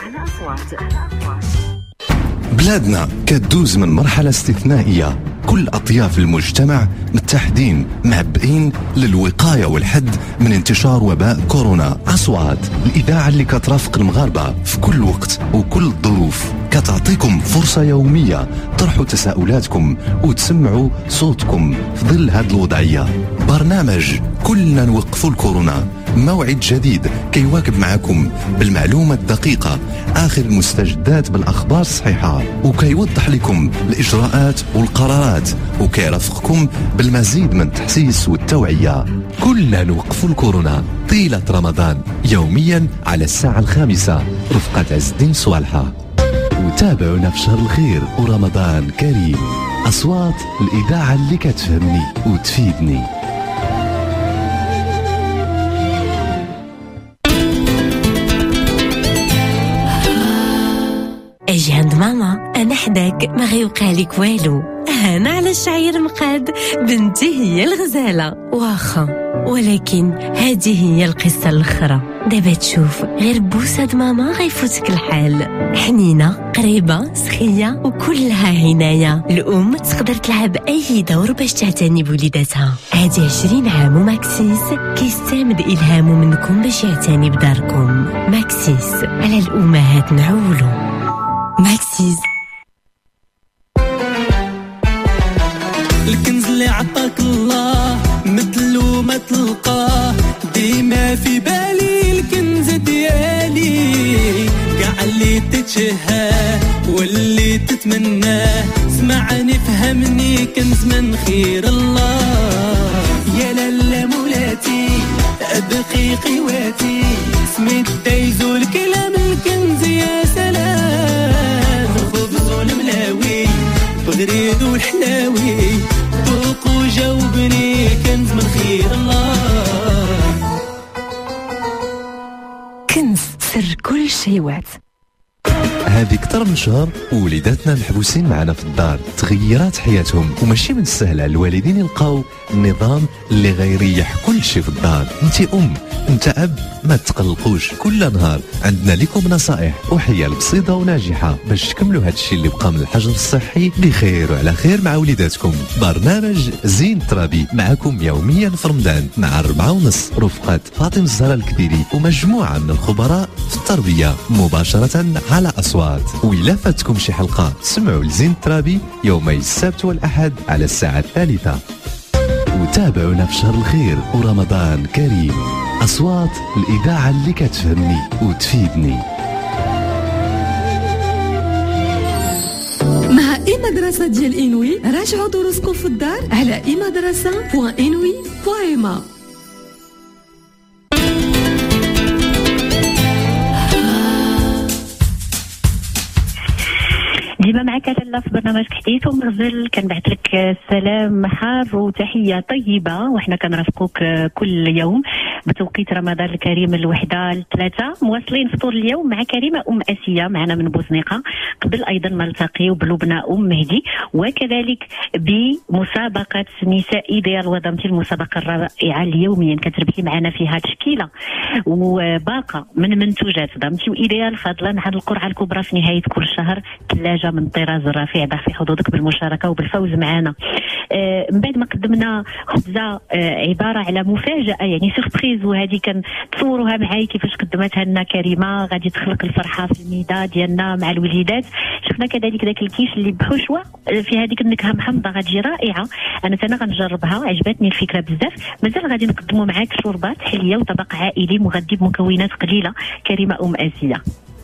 بلادنا كتدوز من مرحلة استثنائية، كل أطياف المجتمع متحدين معبئين للوقاية والحد من انتشار وباء كورونا. أصوات الإذاعة اللي كترافق المغاربة في كل وقت وكل الظروف، كتعطيكم فرصة يومية طرحوا تساؤلاتكم وتسمعوا صوتكم في ظل هذه الوضعية. برنامج كلنا نوقفوا الكورونا، موعد جديد كيواكب معكم بالمعلومة الدقيقة، آخر المستجدات بالأخبار الصحيحة، وكيوضح لكم الإجراءات والقرارات، وكيرافقكم بالمزيد من التحسيس والتوعية. كلنا نوقفوا الكورونا طيلة رمضان يوميا على الساعة 5 رفقة عز الدين صوالحة. وتابعونا في شهر الخير ورمضان كريم. أصوات الإذاعة اللي كتفهمني وتفيدني. اجي عند ماما انا حداك ما غيوقع لك والو. انا على الشعير مقاد بنتي هي الغزاله واخا، ولكن هذه هي القصه الاخرى. دابا تشوف غير بوسه ماما غيفوتك الحال. حنينه قريبه سخيه وكلها عنايه. الام تقدر تلعب اي دور باش تعتني بوليداتها. هذه 20 عام وماكسيس كيستمد الهامه منكم باش يعتني بداركم. ماكسيس على الامهات نعولو. ماكسيس الكنز اللي عطاك الله مثلو ما تلقاه، ديما في بالي الكنز ديالي، كاع اللي تتشهاه واللي تتمناه، سمعني فهمني كنز من خير الله. يا لالا مولاتي ابقي قواتي، سميت دايزو الكلام الكنز يا سلام، الخبز والملاوي بغريد والحلاوي، ذوق وجاوبني كنز من خير الله. كنز سر كل شيوات. هذه أكثر من شهر وليداتنا محبوسين معنا في الدار، تغيرات حياتهم وماشي من السهل على الوالدين يلقاو النظام اللي غيريح كل شيء في الدار. انت انت اب ما تقلقوش، كل نهار عندنا لكم نصائح وحيل بسيطه وناجحه باش تكملوا هذا الشيء اللي بقى من الحجر الصحي بخير وعلى خير مع وليداتكم. برنامج زين ترابي معكم يوميا في رمضان مع 4:30 رفقة فاطمة الزهراء الكثيري ومجموعه من الخبراء في التربيه مباشره على أصوات. وإلا فاتكم شي حلقة سمعوا لزين ترابي يومي السبت والأحد على الساعة 3. وتابعونا في شهر الخير ورمضان كريم. أصوات الإذاعة اللي كتفهمني وتفيدني. مع مدرسة ديال إنوي راجعوا دروسكم في الدار على imadrasa.inouï.ma. ديما معك لاله في برنامج حديث ومغزل. كنبعث لك سلام حار وتحيه طيبه، وحنا كنرافقوك كل يوم بتوقيت رمضان الكريم الوحدة لثلاثة، مواصلين فطور اليوم مع كريمة آسية معنا من بوزنيقة، قبل أيضا ما نلتقيو بلبنى مهدي، وكذلك بمسابقة نساء إيديال وضمتي، المسابقة الرائعة اليوميا كتربحي معنا فيها تشكيلة وباقة من منتوجات ضمتي وإيديال، فضلا عن القرعة الكبرى في نهاية كل شهر، ثلاجة من طراز الرفيع. ضع في حظوظك بالمشاركة وبالفوز معنا. من بعد ما قدمنا خبزة عبارة على مفاجأة يعني سوربريز، وهذه كان تصوروها معاي كيفاش قدمتها لنا كريمة، غادي تخلق الفرحة في الميدان ديالنا مع الوليدات. شفنا كذلك ذاك الكيس اللي بحشوة في هذيك النكهة محمضة، غادي رائعة، أنا غنجربها، عجبتني الفكرة بزاف. مازال غادي نقدموا معاك شوربات حلية وطبق عائلي مغذي بمكونات قليلة. كريمة آسية،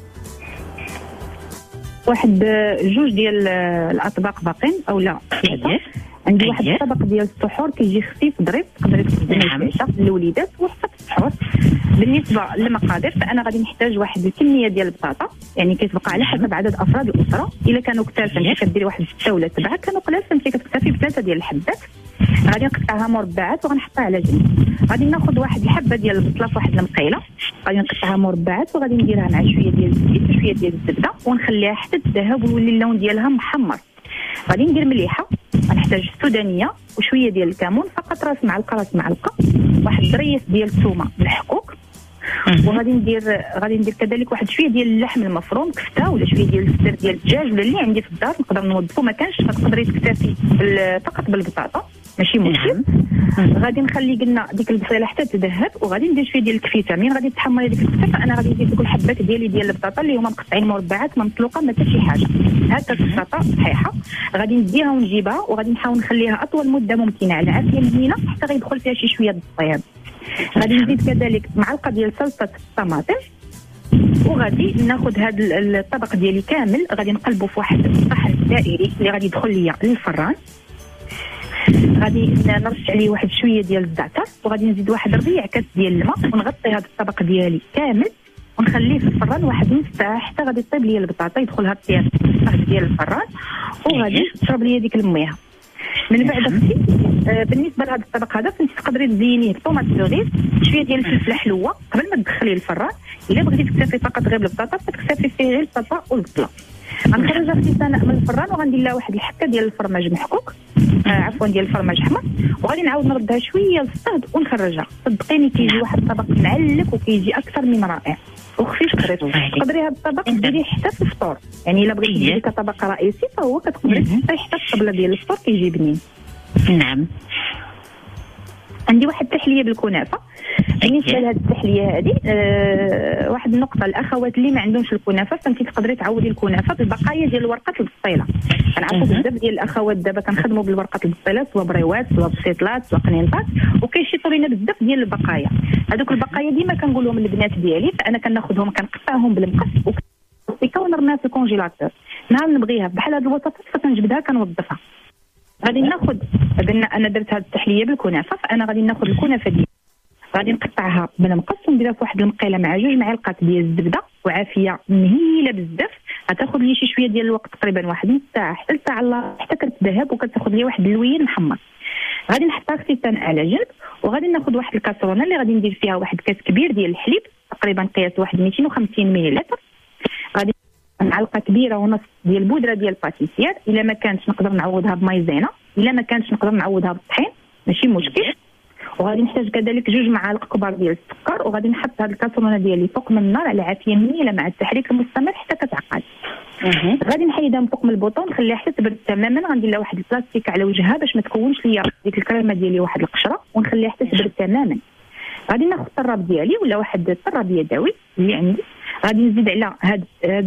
واحد جوج ديال الاطباق باقين او لا؟ عندي واحد الطبق ديال السحور كيجي خفيف ظريف، تقدري تخدميه للوليدات وحتى في السحور. بالنسبه للمقادير فانا غادي نحتاج واحد الكميه ديال البطاطا، يعني كتبقى على حسب عدد افراد الاسره. الا كانوا كثار فانت كديري واحد 6 ولا 7، كانوا قلال فانت كتكتفي ب3 ديال الحبات. غادي نقطعها مربعات وغنحطها على جنب. غادي ناخذ واحد الحبه ديال البصله في واحد المقيله، غادي نقطعها مربعات وغادي نديرها مع شويه ديال الزيت وشويه ديال الزبده ونخليها حتى تذهب ويولي اللون ديالها محمر. غادي ندير مليحه، غنحتاج السودانيه وشويه ديال الكمون، فقط راس معلقه واحد الريس ديال الثومه بالحكوك. وغادي ندير كذلك واحد شويه ديال اللحم المفروم كفته، ولا شويه ديال الصدر ديال الدجاج ولا اللي عندي في الدار نقدر نوظفو، ما كانش فتقدري تكتفي فقط بالبطاطا ماشي مشكل. غادي نخلي قلنا ديك البصيله حتى تذهب، وغادي ندير شويه ديال الكفته. من غادي تحمري ديك الكفته فانا غادي ندير دوك الحبات ديال البطاطا اللي هما مقطعين مربعات ما مسلوقه ما حتى شي حاجه، هكا البطاطا صحيحه. غادي نديها ونجيبها وغادي نحاول نخليها اطول مده ممكنه على عافيه مهينه حتى غيدخل فيها شي شويه د الطياب. غادي نزيد كذلك معلقه ديال صلصه الطماطم، وغادي ناخذ هذا الطبق ديالي كامل غادي نقلبه في واحد الصحن دائري اللي غادي يدخل ليا للفران. غادي نرش عليه واحد شويه ديال الزعتر، وغادي نزيد واحد ربيع كاس ديال الماء، ونغطي هذا الطبق ديالي كامل ونخليه في الفران واحد نص ساعه حتى غادي طيب ليا البطاطا، يدخلها الطياب ديال الفران، وغادي تشرب ليا ديك المياه. من بعد اختي بالنسبه لهذا الطبق هذا فانت تقدري تزينيه بطوماط سوريس، شويه ديال الفلفله حلوه قبل ما تدخليه الفران. الا بغيتي تكتفي فقط غير بالبطاطا فتكتفي فيه غير البطاطا والبصله. غنخرج اختي سناء من الفران وغندير لها واحد الحكه ديال الفرماج محكوك، عفوا ديال الفرماج احمر، وغادي نعاود نردها شويه للصهد ونخرجها. صدقيني كيجي واحد الطبق معلك وكيجي اكثر من رائع وخفيف ظريف. تقدري هذا الطبق ديريه حتى في الفطور، يعني الا بغيتي ديريه كطبق رئيسي فهو كتقدري تحطيه حتى في الطبله ديال الفطور كيجي بنين. نعم. عندي واحد التحليه بالكنافه. بالنسبه لهذه التحليه هذه واحد النقطه، الاخوات اللي ما عندهمش الكنافه فانت تقدري تعوضي الكنافه بالبقايا ديال ورقه البصيله. كنعرفوا بزاف ديال الاخوات دابا كنخدموا بالورقه البصيله، سواء بريوات سواء بسيطلات سواء قنينطات، وكيشيطوا لينا بزاف ديال البقايا. هذوك البقايا ديما كنقول لهم البنات ديالي، فانا كناخذهم كنقطعهم بالمقص ونرميها في الكونجيلاتور. نهار نبغيها بحال هذه الوسطات فكنجبدها كنوظفها. غادي ناخذ انا درت هذه التحليه بالكنافه، فانا غادي ناخذ الكنافه ديالي غادي نقطعها بالمقص ونديرها في واحد المقيله مع 2 معالق ديال الزبده وعافيه مهيله بزاف. غتاخذ لي شي شويه ديال الوقت، تقريبا واحد نص ساعه حتى ساعه الله حتى كتذهب وكتاخذ لي واحد اللوين محمر. غادي نحطها اختي على جنب، وغادي ناخذ واحد الكاسرونه اللي غادي ندير فيها واحد كاس كبير ديال الحليب، تقريبا قياس واحد 250 مليلتر. غادي معلقه كبيره ونص ديال البودره ديال الباتيسير، الا ما كانتش نقدر نعوضها بمايزينا، الا ما كانتش نقدر نعوضها بالطحين ماشي مشكل. وغادي نحتاج كذلك 2 معالق كبار ديال السكر، وغادي نحط هذه الكاسرونه ديالي فوق من النار على عافيه مهيله مع التحريك المستمر حتى كتعقد. غادي نحيدها من فوق من البوطون نخليها حتى تبرد تماما. غندير لها واحد البلاستيك على وجهها باش ما تكونش ليا ديك الكريمه ديالي واحد القشره، ونخليها حتى تبرد تماما. غادي ناخذ الطراب ديالي ولا واحد الطراب يدوي اللي عندي، غادي نزيد على هاد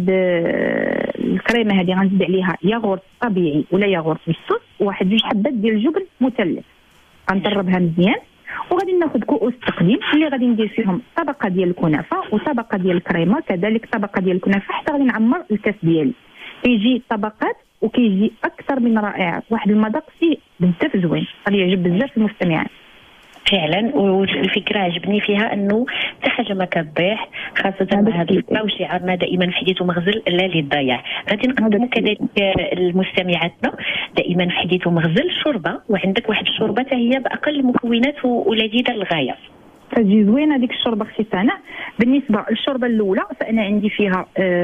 الكريمه هذه غنزيد عليها ياغورت طبيعي ولا ياغورت بالصوص، وواحد 2 حبات ديال الجبن مثلث. غنطربها مزيان، وغادي ناخذ كؤوس تقديم اللي غادي ندير فيهم طبقه ديال الكنافه وطبقه ديال الكريمه، كذلك طبقه ديال الكنافه حتى غادي نعمر الكاس ديالي. كيجي طبقات وكيجي اكثر من رائع، واحد المذاق فيه بزاف زوين، غادي يعجب بزاف المستمعين فعلا. والفكره عجبني فيها انه حتى حاجه ما كتضيع، خاصه مع هذا الفكره وشعارنا دائما في حديث ومغزل لا للضياع. غادي نقدموا كذلك لمستمعاتنا دائما في حديث ومغزل شوربه، وعندك واحد الشوربه هي باقل المكونات ولذيذه للغايه. كتجي زوينه ديك الشوربه اختي سناء. بالنسبه للشوربه الاولى فانا عندي فيها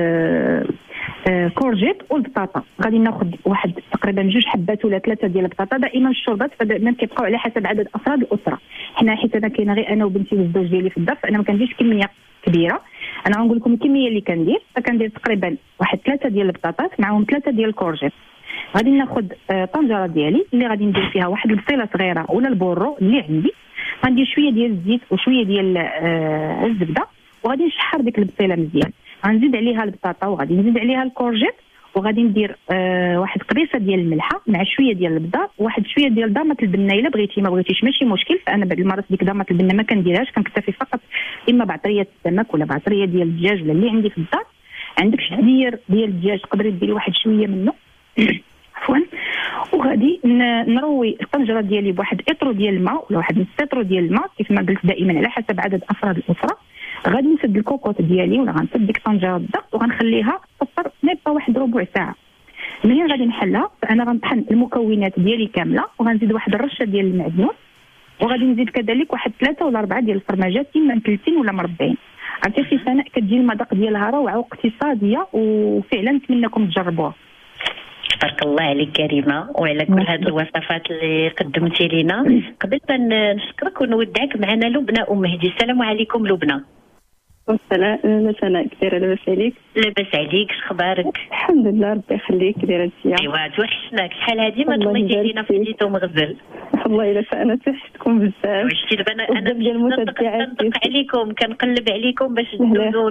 كورجيت والبطاطا. غادي ناخذ واحد تقريبا 2 حبات ولا 3 ديال البطاطا. دائما الشوربات فدائما كيبقاو على حسب عدد افراد الاسره. حنا حيت انا كاينه غير انا وبنتي والزوج ديالي في الدار، فانا ما كنديرش كميه كبيره. انا غنقول لكم الكميه اللي كندير، فكندير تقريبا واحد 3 ديال البطاطات معاهم 3 ديال الكورجيت. غادي ناخذ طنجره ديالي اللي غادي ندير فيها واحد البصيله صغيره ولا البورو اللي عندي. غندير شويه ديال الزيت وشويه ديال الزبده، وغادي نشحر ديك البصيله مزيان. غنزيد عليها البطاطا وغادي نزيد عليها الكورجيت، وغادي ندير واحد قريصه ديال الملحه مع شويه ديال البيضه وواحد شويه ديال ضامه البنه. الا بغيتي ما بغيتيش ماشي مشكل، فانا بعض المرات ديك ضامه البنه ما كنديرهاش، كنكتفي فقط اما بعطريه السمك ولا بعطريه ديال الدجاج ولا اللي عندي في الدار. عندك شعير ديال الدجاج تقدري ديري واحد شويه منه عفوا. وغادي نروي الطنجره ديالي بواحد اطرو ديال الماء ولا واحد نص اطرو ديال الماء كيف ما قلت دائما على حسب عدد افراد الاسره. غادي نسد الكوكوط ديالي ولا غنسد ديك الطنجره بالضغط وغنخليها تطر نيبا واحد ربع ساعه. منين غادي نحلها فانا غنطحن المكونات ديالي كامله وغنزيد واحد الرشه ديال المعدنوس، وغادي نزيد كذلك واحد 3 ولا 4 ديال الفرماجات اما مثلثين ولا مربعين. عرفتي في سناء كتجي المذاق ديالها روعه واقتصاديه، وفعلا نتمنىكم تجربوها. تبارك الله عليك كريمه وعلى كل هذه الوصفات اللي قدمتي لنا. قبل ما نشكرك ونودعك معنا لبنى ام مهدي. السلام عليكم لبنى. السلام. انا سناء كثير. لاباس عليك؟ لاباس عليك، اخبارك؟ الحمد لله ربي يخليك. كي دايره انت؟ ايوا توحشناك. شحال هادي ما طليتي لينا في ديتو مغزل. والله الا انا توحشتكم بزاف. شتي دابا انا كنطق عليكم كنقلب عليكم باش نعاودوا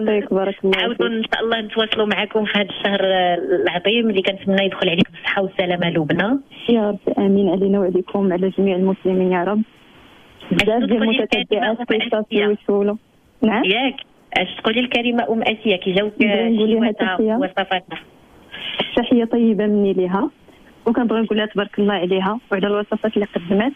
ان شاء الله نتواصلوا معكم في هذا الشهر العظيم اللي كنتمنى يدخل عليك بالصحه والسلامه لبنى. يا ربي امين علينا وعليكم على جميع المسلمين يا رب. بزاف ديال المتتبعات كيتصلوا. نعم ياك اش تقولي الكريمه ام اسيا كي جاوك وصفاتنا؟ تحيه طيبه مني ليها، وكنبغي نقول لها تبارك الله عليها وعلى الوصفات اللي قدمت.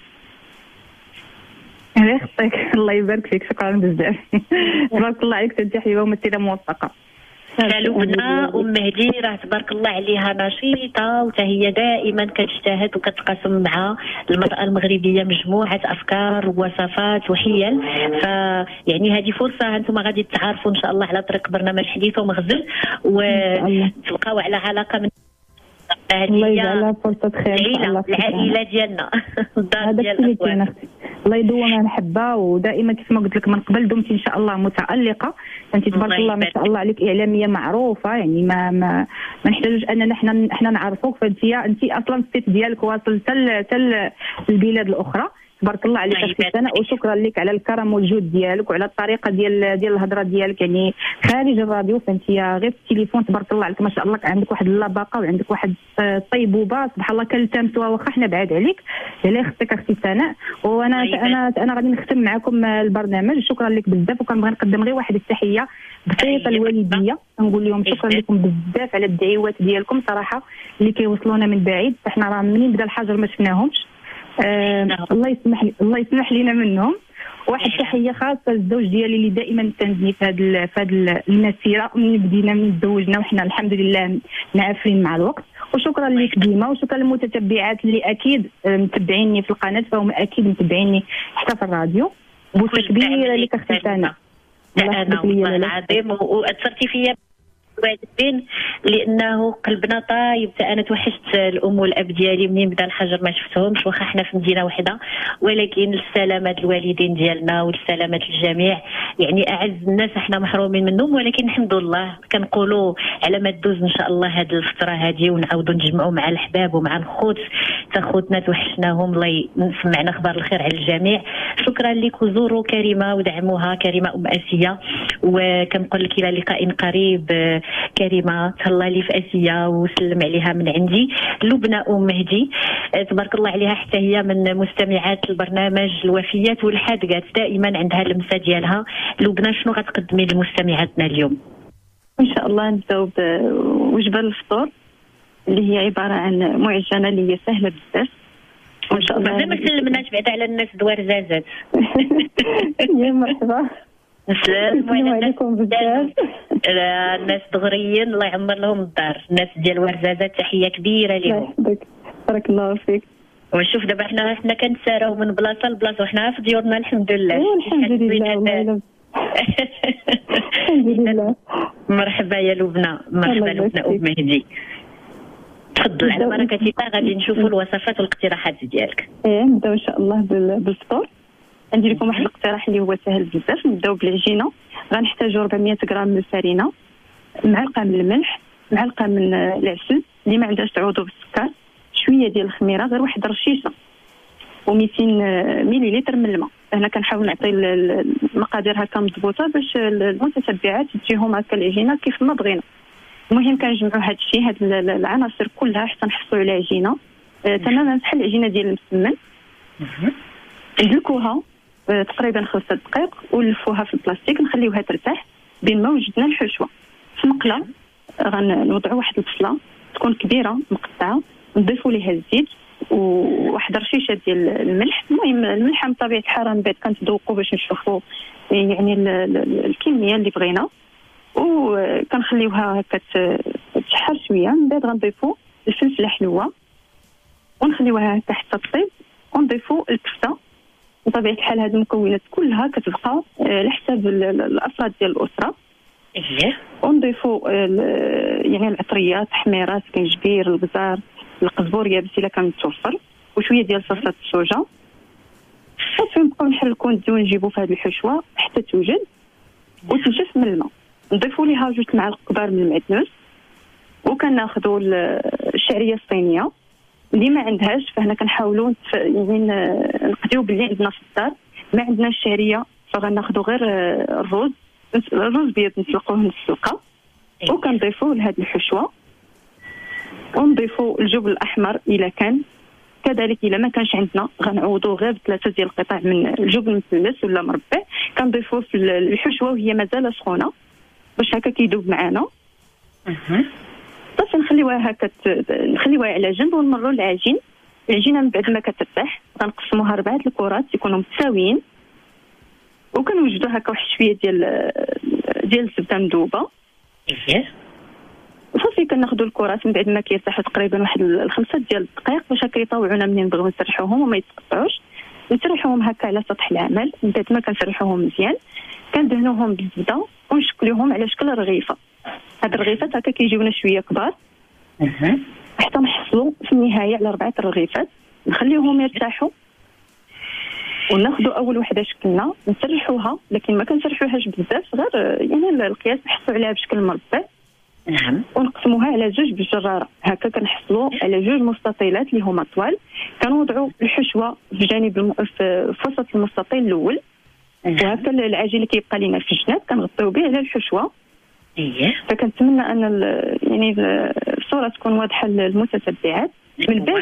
الله يخطيك، الله يبارك فيك، شكرا بزاف. تبارك الله عليك، انت حبيبه وممثله موفقه. لبنى ام مهدي راه تبارك الله عليها نشيطه، وتا هي دائما كتجتهد وكتقاسم مع المراه المغربيه مجموعه افكار ووصفات وحيل. فيعني هذه فرصه انتم غادي تتعارفوا ان شاء الله على طريق برنامج حديث ومغزل وتبقاو على علاقه من الله يجعلها فرصه خير. العائله ديالنا الدار ديال الاخوان. الله يدوم الحبه، ودائما كيف ما قلت لك من قبل دمتي ان شاء الله متالقه. انت تبارك الله ما شاء الله عليك اعلاميه معروفه، يعني ما نحتاجوش اننا احنا نعرفوك. فانت اصلا الصيت ديالك واصل حتى البلاد الاخرى. تبارك الله عليك اختي سناء، وشكرا لك على الكرم والجود ديالك وعلى الطريقه ديال الهضره ديالك، يعني خارج الراديو. فانت غير في التليفون تبارك الله عليك ما شاء الله عندك واحد اللباقه وعندك واحد الطيبوبه سبحان الله كنلتمسوها واخا حنا بعاد عليك. الله يخطيك اختي سناء. وانا غادي نختم معكم البرنامج. شكرا لك بزاف، وكنبغي نقدم غير واحد التحيه بسيطه الوالديه، نقول لهم شكرا لكم بزاف على الدعوات ديالكم صراحه اللي كيوصلونا من بعيد. احنا راه منين بدا الحجر ما شفناهمش. الله يسمح لنا منهم. واحد تحيه خاصه للزوج ديالي اللي دائما متنزني في هذه المسيره من بدينا من تزوجنا، وحنا الحمد لله معافرين مع الوقت. وشكرا لك ديما، وشكرا للمتتبعات اللي اكيد متبعيني في القناه، فهم اكيد متبعيني حتى في الراديو. بوسه كبيره لك اختي سناء. انا والله العظيم واثرتي فيا الوالدين لانه قلبنا طايب. انا توحشت الام والاب ديالي منين بدا الحجر ما شفتهمش، واخا حنا في مدينه واحده، ولكن لسلامه الوالدين ديالنا ولسلامه الجميع. يعني اعز الناس احنا محرومين منهم، ولكن الحمد لله كنقولوا على ما تدوز ان شاء الله هذه الفتره هذه ونعاودوا نجمعوا مع الحباب ومع الخوت. تا خوتنا توحشناهم، الله يسمعنا اخبار الخير على الجميع. شكرا لك، وزوروا كريمه ودعموها، كريمه ام اسيا. وكنقول لك الى لقاء قريب. كريمه تهلا لي في اسيا وسلم عليها من عندي. لبنى ام مهدي تبارك الله عليها، حتى هي من مستمعات البرنامج الوفيات والحادقات، دائما عندها اللمسه ديالها. لبنى شنو غتقدمي لمستمعاتنا اليوم؟ ان شاء الله نبداو بوجبه الفطور اللي هي عباره عن معجنه اللي هي سهله بزاف، وان شاء الله ما سلمناش بعدا على الناس دوار زازات. يا مرحبا، السلام عليكم بزاف. الناس دغريين الله يعمر لهم الدار، الناس ديال ورزازات تحيه كبيره لهم. بارك الله فيك. ونشوف دابا حنا كنتساراو من بلاصه لبلاصه وحنا في ديورنا الحمد لله. الحمد لله والله الحمد لله. مرحبا يا لبنى، مرحبا لبنى ام مهدي. تفضل على بركه الله. غادي نشوفوا الوصفات والاقتراحات ديالك. نبداو ان شاء الله بالفطور. عندي لكم واحد الاقتراح اللي هو سهل بزاف. نبداو بالعجينه. غنحتاجوا 400 غرام من الفرينه، معلقه من الملح، معلقه من العسل اللي ما عندهاش تعوضوا بالسكر، شويه ديال الخميره غير واحد رشيشه، و200 مليلتر من الماء. هنا كنحاول نعطي المقادير هكا مضبوطه باش المتتبعات تجيهم هكا العجينه كيف ما بغينا. المهم كنجمعوا هذا الشيء، هاد العناصر كلها حتى نحصلوا على عجينه تماما بحال العجينه ديال المسمن. ندلكوها تقريبا 5 دقائق ونلفوها في البلاستيك، نخليوها ترتاح. بين ما وجدنا الحشوه في مقله غنوضعوا واحد البصله تكون كبيره مقطعه، نضيفوا ليها الزيت وواحد رشيشه ديال الملح. المهم الملح من طبيعه الحال من بعد كنتذوقوا باش نشوفوا يعني الكميه اللي بغينا، وكنخليوها هكا تشحر شويه. من بعد غنضيفوا الفلفله حلوه ونخليوها هكا حتى تطيب، ونضيفوا الكفته. بطبيعه الحال هذه المكونات كلها كتبقى على حساب الافراد ديال الاسره. ونضيفوا يعني العطريات، حميرات، كنجبير، البزار، القزبور يابس الا كان متوفر، وشويه ديال صلصه السوجه. صافي نبقاو نحركو نديو نجيبو في هذه الحشوه حتى توجد وتنشف من الماء. نضيفو ليها 2 معالق كبار من المعدنوس، وكناخذوا الشعريه الصينيه. اللي ما عندهاش فهنا كنحاولوا يعني نقضيو باللي عندنا في الدار. ما عندنا الشعريه فغناخذوا غير الرز بيض نسلقوه نص سلقه، وكنضيفوه لهذه الحشوه. ونضيفوا الجبن الاحمر الا كان، كذلك الا ما كانش عندنا غنعوضوا غير ب3 ديال القطع من الجبن مثلث ولا مربع، كنضيفوه في الحشوه وهي مازال سخونه باش هكا كيذوب معنا. صافي نخليوها هكا نخليوها على جنب، ونمروا للعجين. العجينه من بعد ما كترتاح غنقسموها 4 الكرات يكونوا متساويين، وكنوجدوا هكا واحد شويه ديال الزبده مذوبه. صافي كناخذوا الكرات من بعد ما كيرتاحوا تقريبا واحد 5 ديال الدقائق باش هكا يطوعونا منين نبغيو نسرحوهم وما يتقطعوش. نسرحوهم هكا على سطح العمل. من بعد ما كنسرحوهم مزيان كندهنوهم بالزبده ونشكلوهم على شكل رغيفه. هاد الرغيفات هكا كيجيونا شويه كبار حتى نحصلوا في النهايه على 4 رغيفات. نخليوهم يرتاحوا وناخذوا اول وحده شكلنا نسرحوها، لكن ما كنسرحوهاش بزاف، غير يعني القياس نحصلوا عليها بشكل مربع. ونقسموها على 2 بالجراره، هكا كنحصلوا على 2 مستطيلات اللي هما طوال. كنوضعوا الحشوه في جانب في وسط المستطيل الاول، وهكا العجين اللي كيبقى لنا في الجناب كنغطيو به على الحشوه. فكنتمنى ان يعني الصوره تكون واضحه للمتتبعات. من بعد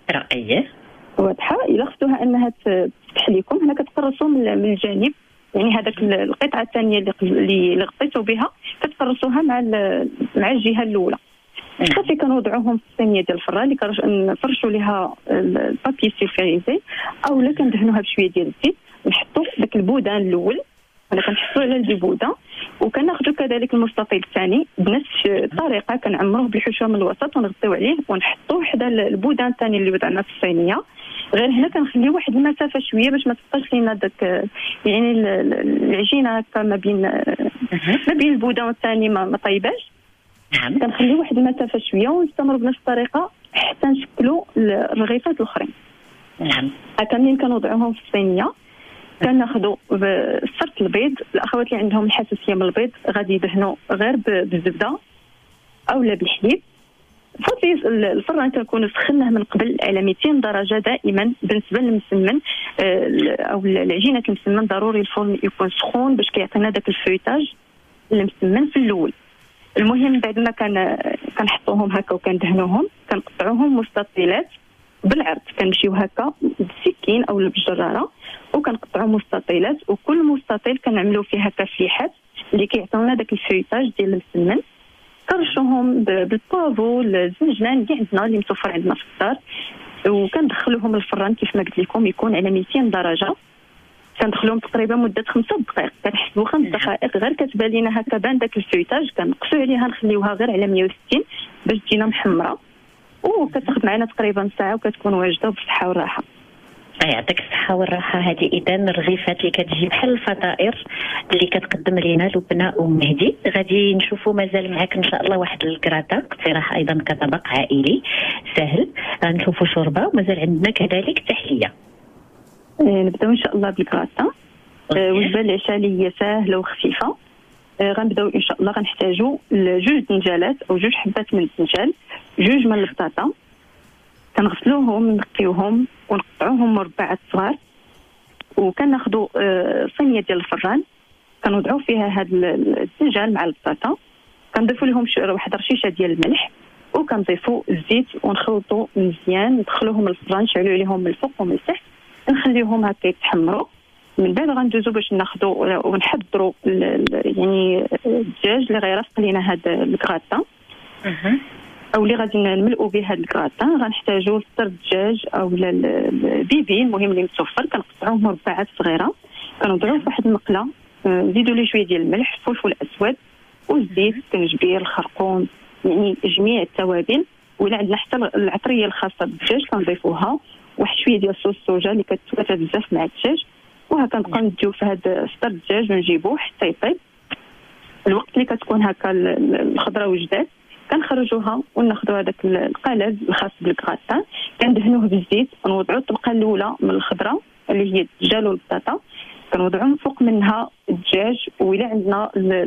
واضحه الا خفتوها انها تفتح لكم، هنا كتقرصوا من الجانب، يعني هذاك القطعه الثانيه اللي غطيتوا بها كتقرصوها مع الجهه الاولى. صافي كنوضعوهم في الصينيه ديال الفران اللي كنفرشوا ليها البابي سيلفيريزي، اولا كندهنوها بشويه ديال الزيت، نحطوا داك البودان الاول. انا كنحطوا على البوده، وكناخذوا كذلك المستطيل الثاني بنفس الطريقه كنعمروه بالحشوه من الوسط ونغطيو عليه ونحطوه حدا البودان الثاني اللي وضعنا في الصينيه. غير هنا كنخليو واحد المسافه شويه باش ما تبقاش لينا داك يعني العجينه هكا ما بين البودان الثاني ما طيباش. كنخليو واحد المسافه شويه ونستمروا بنفس الطريقه حتى نشكلوا الرغيفات الاخرين. هكا منين كنوضعوهم في الصينيه كناخذوا صرت البيض. الاخوات اللي عندهم الحساسيه من البيض غادي يدهنوا غير بالزبده اولا بالحليب. صافي الفران كنكونوا سخناه من قبل على 200 درجه دائما. بالنسبه للمسمن او العجينه المسمن ضروري الفرن يكون سخون باش كيعطينا داك الفيتاج المسمن في الاول. المهم بعد ما كنحطوهم هكا وكندهنوهم كنقطعوهم مستطيلات بالعرض. كنمشيو هكا بالسكين او بالجراره وكنقطعوا مستطيلات، وكل مستطيل كنعملوا فيه هكا فليحات اللي كيعطيونا داك الفيتاج ديال المسمن. كنرشوهم بالبافو الزنجلان اللي عندنا اللي متوفر عندنا في الدار، وكندخلوهم الفران كيف ما قلت لكم يكون على 200 درجه. كندخلوهم تقريبا مده 5 دقائق. كنحسبوا 5 دقائق غير كتبان لينا هكا بان داك الفيتاج كنقصوا عليها نخليوها غير على 160 باش تجينا محمره. وكتاخذ معنا تقريبا ساعه وكتكون واجده بالصحه والراحه. يعطيك الصحة والراحة. هذه إذن الرغيفات اللي كتجي بحال الفطائر اللي كتقدم لينا لبنى ومهدي. غادي نشوفوا مازال معك إن شاء الله واحد الكراطة اقتراح أيضا كطبق عائلي سهل. غنشوفوا شوربة ومازال عندنا كذلك تحلية. نبداو إن شاء الله بالكراطة. وجبة العشاء اللي هي سهلة وخفيفة. غنبداو إن شاء الله غنحتاجوا 2 دنجالات أو 2 حبات من الدنجال، 2 من البطاطا كنغسلوهم نقيوهم ونقطعوهم مربعات صغار، وكناخذوا صينيه ديال الفران كنوضعوا فيها هاد الدنجال مع البطاطا، كنضيفوا لهم واحد رشيشه ديال الملح وكنضيفوا الزيت ونخلطوا مزيان، ندخلوهم الفران نشعلوا عليهم من الفوق ومن التحت نخليهم هكا يتحمروا. من بعد غندوزو باش ناخذوا ونحضروا يعني الدجاج اللي غيرافق لينا هاد الكراطه او اللي غادي نملؤوا به هاد الكراطه. غنحتاجوا صدر الدجاج او البيبي المهم اللي متوفر، كنقطعوه مربعات صغيره كنوضعوه في واحد المقله، نزيدوا ليه شويه ديال الملح، فلفل اسود والزيت، كنجبير، الخرقوم، يعني جميع التوابل، ولا عندنا حتى العطريه الخاصه بالدجاج كنضيفوها، واحد شويه ديال صوص الصوجا اللي كتوافق بزاف مع الدجاج، وهكا نبقاو نديو في هذا صدر الدجاج ونجيبوه حتى يطيب. الوقت اللي كتكون هكا الخضره وجدات كنخرجوها وناخذوا هذاك القالب الخاص بالكراطه كندهنوه بالزيت ونوضعوا الطبقه الاولى من الخضره اللي هي الدجاج والبطاطا، كنوضعوا فوق منها الدجاج، وإلا عندنا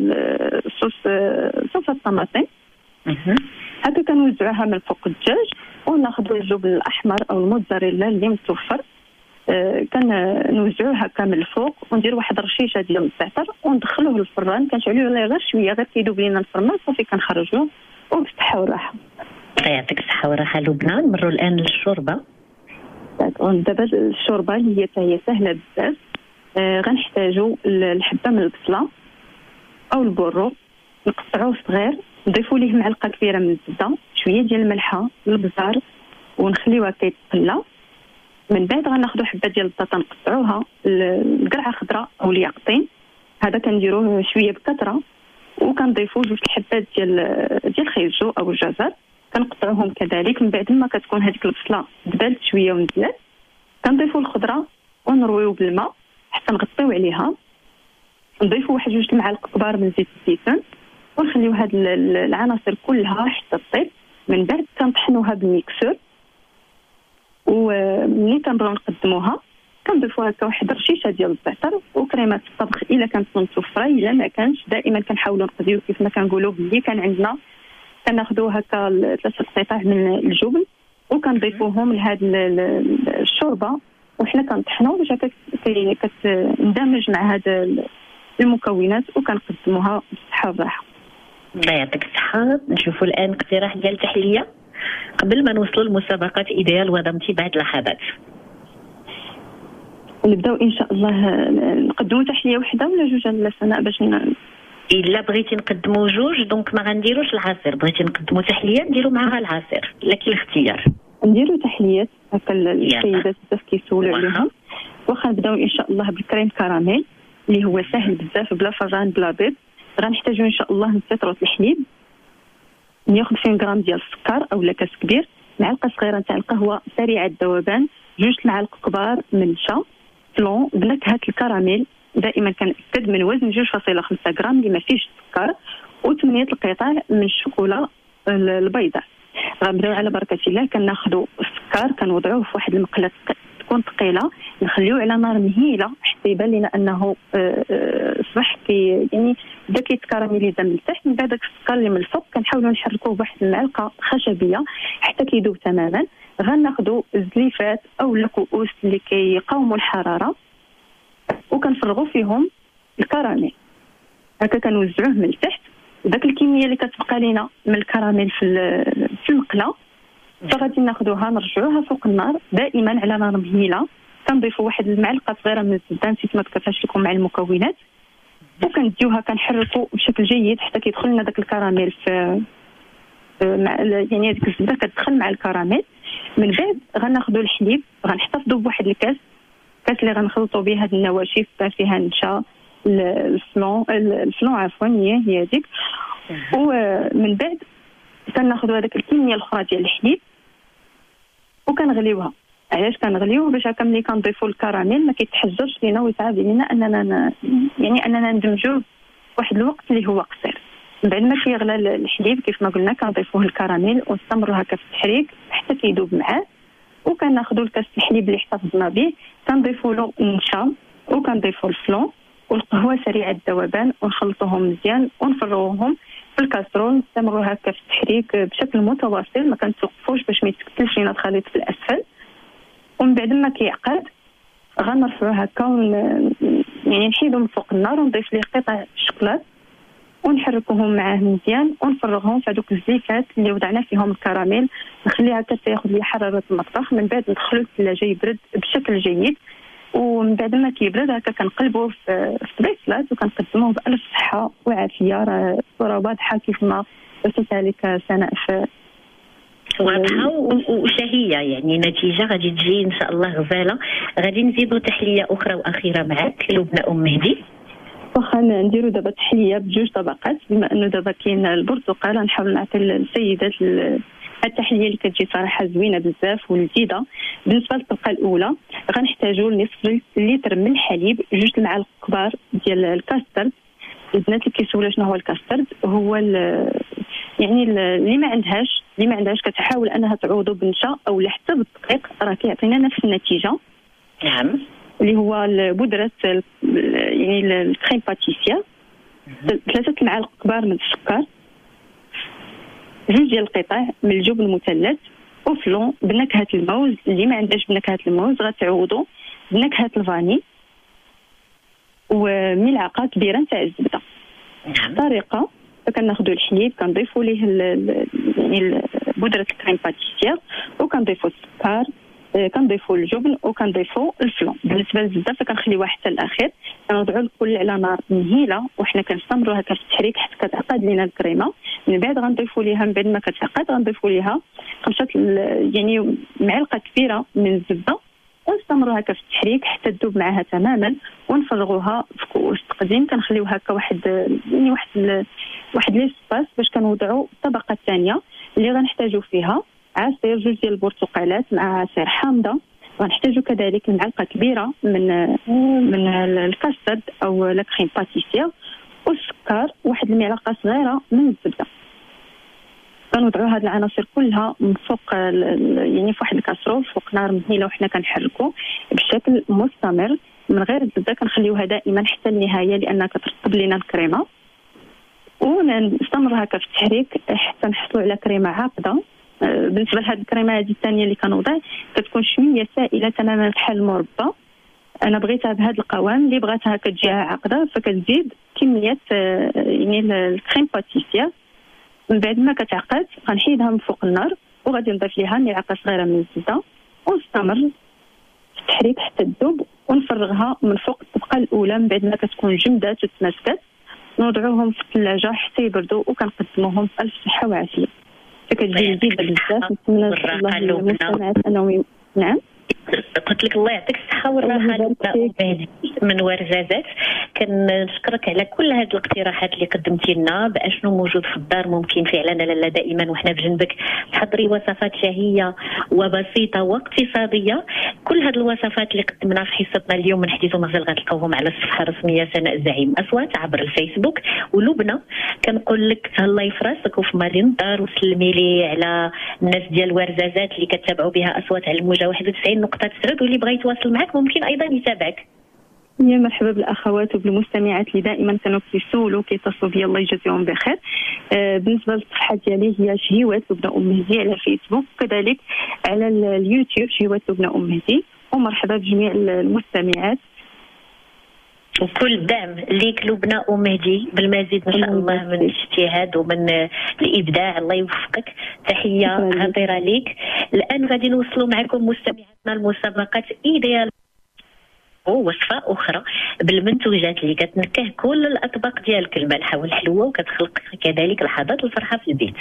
صوص الطماطم هكا كنوزعوها من فوق الدجاج، وناخذوا الجبن الاحمر او الموتزاريلا اللي متوفر كنوزعوه هكا من الفوق، وندير واحد رشيشه ديال الزعتر وندخلوه للفران، كنشعلوه غير شويه غير كيذوب لينا الفران صافي كنخرجوه وبالصحه والراحه. يعطيك الصحه والراحه لبنى. نمروا الان للشوربه. دابا الشوربه اللي هي سهله بزاف. غنحتاجوا الحبه من البصله او البورو نقطعوه صغير، نضيفوا ليه معلقه كبيره من الزبده، شويه ديال الملحه، البزار، ونخليوها كيتقلى. من بعد غناخذوا حبه ديال البطاطا نقطعوها القرعه خضراء او الياقطين، هذا كنديروه شويه بكثره، وكنضيفوا 2 حبات ديال الخيزو او الجزر كنقطعوهم كذلك. من بعد ما كتكون هذيك البصله دبلت شويه ونزلت كنضيفوا الخضره ونرويو بالماء حتى نغطيو عليها، نضيفوا 1 2 معالق كبار من زيت الزيتون ونخليو هاد العناصر كلها حتى تطيب. من بعد كنطحنوها بالميكسور، وملي كنبغيو نقدموها كنضيفوا هكا واحد رشيشه ديال الزعتر وكريمه الطبخ الا كانت متوفره، الا ما كانش دائما كنحاولوا نقضيو كيف ما كنقولوا باللي كان عندنا كناخذوا هكا 3 قطع من الجبن وكنضيفوهم لهاد الشوربه، وحنا كنطحنوا باش كتندمج مع هاد المكونات وكنقدموها بالصحه والراحه. الله يعطيك الصحه. نشوفوا الان اقتراح ديال تحليه قبل ما نوصلوا لمسابقات إيديال وضمتي بعد لحظات. نبداو ان شاء الله نقدموا تحليه وحده ولا 2 لا سناء باش الا بغيتي نقدموا 2 دونك ما غنديروش العصير، بغيتي نقدموا تحليه نديروا معها العصير، لكن الاختيار. نديروا تحليات هكا السيدات بزاف كيسولوا عليهم. واخا نبداو ان شاء الله بالكريم كراميل اللي هو سهل بزاف بلا فران بلا بيض. غنحتاجوا ان شاء الله 6 لتر الحليب، 150 غرام ديال السكر او كاس كبير، معلقه صغيره تاع القهوه سريعه الذوبان، 2 معالق كبار من النشا، فلون بنكهه الكراميل دائما كنأكد من وزن 2.5 غرام اللي ما فيهش السكر، و8 القطع من الشوكولا البيضاء. غنبداو على بركه الله. كناخذوا السكر كنوضعوه في واحد المقله تكون ثقيله، نخليوه على نار مهيله حتى يبان لنا انه صبح يعني بدا كيتكراميليزا من التحت. من بعد داك السكر اللي من الفوق كنحاولوا نحركوه بواحد المعلقه خشبيه حتى كيذوب تماما. غناخذوا الزليفات او الكؤوس اللي كيقاوموا الحراره وكنفرغوا فيهم الكراميل، هكا كنوزعوه من التحت. وداك الكميه اللي كتبقى لينا من الكراميل في المقله فغادي ناخذوها نرجعوها فوق النار دائما على نار مهيله. كنضيفوا واحد المعلقه صغيره من الزبده، نسيت ما ذكرتهاش لكم، مع المكونات، وكنديوها كنحركوا بشكل جيد حتى كيدخل لنا داك الكراميل في يعني هذيك الزبده كتدخل مع الكراميل. من بعد غناخذوا الحليب، غنحتفظوا بواحد الكاس اللي غنخلطوا به هاد النواشف فيها النشا، الفلون عفوا هي هذيك. ومن بعد كناخذوا هذاك الكميه الاخرى ديال الحليب وكنغليوها. علاش كنغليوه؟ باش هكا ملي كنضيفوا الكراميل ما كيتحجرش لينا ويصعب علينا اننا ندمجوه واحد الوقت اللي هو قصير. من بعد ما كيغلى الحليب كيف ما قلنا كنضيفوه الكراميل ونستمروا هكا في التحريك حتى كيذوب معاه. وكناخذوا الكاس الحليب اللي احتفظنا به كنضيفوا له النشا وكنضيفوا الفلون والقهوه سريعه الذوبان ونخلطوهم مزيان ونفرغوهم في الكاسرول. نستمروا هكا في التحريك بشكل متواصل ما كنتوقفوش باش ما يتكتلش لينا الخليط في الاسفل. ومن بعد ما كيعقد غنرفعوه هكا يعني نحيدو من فوق النار ونضيف ليه قطع الشوكولات ونحركوهم معاه مزيان ونفرغهم في هذوك الزيكات اللي وضعنا فيهم الكراميل. نخليها حتى تاخذ لي حراره المطبخ. من بعد ندخلو الثلاجه يبرد بشكل جيد. ومن بعد ما كيبرد هكا كنقلبوه في طبيخلات وكنقدموه بألف صحه وعافيه. راه واضحه كيف ما قلت لك سناء واضحه وشهيه، يعني نتيجه غادي تجي ان شاء الله غزاله. غادي نزيدوا تحليه اخرى واخيره معك لبنى ام مهدي. واخا نديروا دابا تحليه بجوج طبقات بما انه دابا كاين البرتقال. غنحاول نعطي للسيدات التحليه اللي كتجي صراحه زوينه بزاف ولذيذه. بالنسبه للطبقه الاولى غنحتاجوا نصف لتر من الحليب، 2 المعالق كبار ديال الكاسترد. البنات اللي كيسولوا شنو هو الكاسترد، هو يعني اللي ما عندهاش كتحاول انها تعوضه بالنشا او حتى بالدقيق راه كيعطينا نفس النتيجه. نعم. اللي هو بودره يعني الكريم باتيسير، 3 المعالق كبار من السكر، 2 ديال القطع من الجبن المثلث وفلون بنكهه الموز. اللي ما عندهاش بنكهه الموز غتعوضوا بنكهه الفاني، وملعقه كبيره نتاع الزبده. الطريقه كناخذوا الحليب كنضيفوا ليه يعني بودره الكريم باتيسير وكنضيفوا السكر، كنضيفوا الجبن وكنضيفوا الفلون. بالنسبه للزبده فكنخليوها حتى الاخير. كنوضعوا الكل على نار مهيله وحنا كنستمروا هكا في التحريك حتى كتعقد لينا الكريمه. من بعد غنضيفوا ليها، من بعد ما كتعقد غنضيفوا ليها 5 يعني معلقه كبيره من الزبده ونستمروا هكا في التحريك حتى تذوب معها تماما ونفرغوها في كؤوس تقديم. كنخليوها هكا واحد لي سباس باش كنوضعوا الطبقه الثانيه اللي غنحتاجوا فيها عصير 2 ديال البرتقالات مع عصير حامضه. غنحتاجوا كذلك معلقه كبيره من الكاسترد او لا كريم باتيسير والسكر، 1 المعلقه صغيره من الزبده. كنوضعوا هاد العناصر كلها من فوق يعني في واحد الكاسرول فوق نار مهيله وحنا كنحركوا بشكل مستمر من غير الزبده. كنخليوها دائما حتى النهايه لانها كترطب لنا الكريمه. ونستمر هكا في التحريك حتى نحصلوا على كريمه عاقده. بالنسبه لهاد الكريمه هذه الثانيه اللي كنوضع كتكون شويه سائله تماما بحال المربى. انا بغيتها بهذا القوام. اللي بغاتها كتجيها عاقده فكتزيد كميه يعني الكريم باتيسير. من بعد ما كتعقد غنحيدها من فوق النار وغادي نضيف ليها ملعقه صغيره من الزبده ونستمر في التحريك حتى تذوب ونفرغها من فوق الطبقه الاولى. من بعد ما كتكون جمدات وتماسكات نوضعوهم في الثلاجه حتى يبردوا وكنقدموهم بألف صحه وعافيه. فكتجي لذيذه بزاف. نتمنى ان شاء الله المستمعات انهم نعم قلت لك الله يعطيك الصحه والراحه من ورزازات. كنشكرك على كل هذه الاقتراحات اللي قدمتي لنا باشنو موجود في الدار ممكن فعلا لالا دائما وحنا بجنبك تحضري وصفات شهيه وبسيطه واقتصاديه. كل هذه الوصفات اللي قدمناها في حصتنا اليوم من حديث مغزل غتلقاوهم على الصفحه الرسميه سناء الزعيم اصوات عبر الفيسبوك. ولبنى كنقول لك تهلاي في راسك وفي مالين الدار وسلمي لي على الناس ديال ورزازات اللي كتابعوا بها اصوات على الموجه 91.9 واللي بغى يتواصل معك ممكن ايضا يتابعك. يا مرحبا بالاخوات وبالمستمعات اللي دائما كانوا كيسولوا كيتصلوا بيا الله يجازيهم بخير. بالنسبه للصفحه ديالي هي شهيوات لبنى ام مهدي على الفيسبوك وكذلك على اليوتيوب شهيوات لبنى ام مهدي. ومرحبا بجميع المستمعات وكل الدعم ليك لبنى ام مهدي بالمزيد ان شاء الله من الاجتهاد ومن الابداع. الله يوفقك. تحيه خطيره ليك. الان غادي نوصلوا معكم مستمعاتنا المسابقات ايديال ووصفه اخرى بالمنتوجات اللي كتنكه كل الاطباق ديالك المالحه والحلوه وكتخلق كذلك لحظات الفرحه في البيت.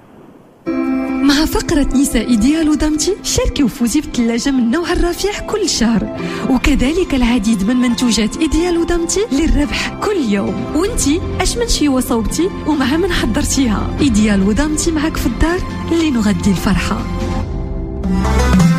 مع فقرة نساء ديال ودمتي شاركي وفوزي بثلاجة من نوع الرفيع كل شهر وكذلك العديد من منتوجات إيديال ودمتي للربح كل يوم. وانتي اش من شي وصوبتي ومع من حضرتيها. إيديال ودمتي معك في الدار اللي نغدي الفرحة.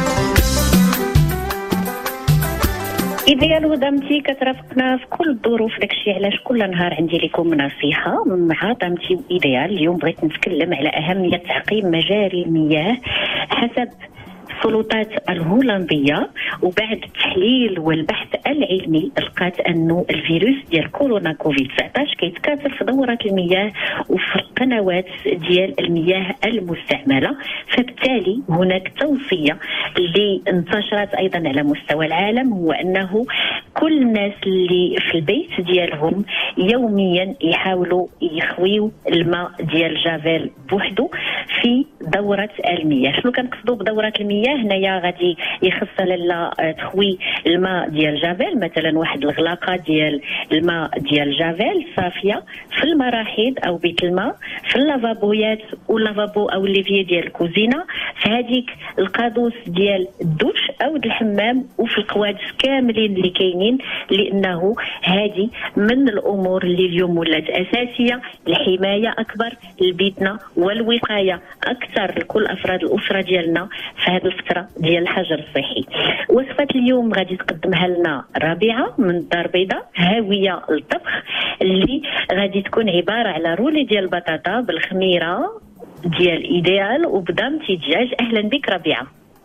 إيديال ودامتي كترافقنا في كل الظروف، داكشي علاش كل نهار عندي لكم نصيحة مع دامتي وإيديال. اليوم بغيت نتكلم على أهمية تعقيم مجاري المياه حسب السلطات الهولندية. وبعد التحليل والبحث العلمي لقات أنه الفيروس ديال كورونا كوفيد 19 كيتكاثر في دورات المياه وفي القنوات ديال المياه المستعملة. فبالتالي هناك توصية اللي انتشرت أيضا على مستوى العالم، هو أنه كل الناس اللي في البيت ديالهم يوميا يحاولوا يخويوا الماء ديال جافيل بوحدو في دورة المياه. شنو كنقصدوا بدورة المياه هنايا؟ غادي يخص لاله تخوي الماء ديال جافيل، مثلا واحد الغلاقه ديال الماء ديال جافيل صافيه في المراحيض او بيت الماء، في اللافابويات واللافابو او الليفيه ديال الكوزينه، في هذيك القادوس ديال الدوش او الحمام، وفي القوادس كاملين اللي كاينين، لانه هذه من الامور اللي اليوم ولات اساسيه لحمايه اكبر لبيتنا والوقايه اكثر لكل افراد الاسره ديالنا في هذه الفتره ديال الحجر الصحي. وصفه اليوم غادي تقدمها لنا ربيعه من الدار البيضاء، هاويه الطبخ، اللي غادي تكون عباره على رولي ديال البطاطا بالخميره ديال إيديال وبدامتي دجاج. اهلا بك ربيعه.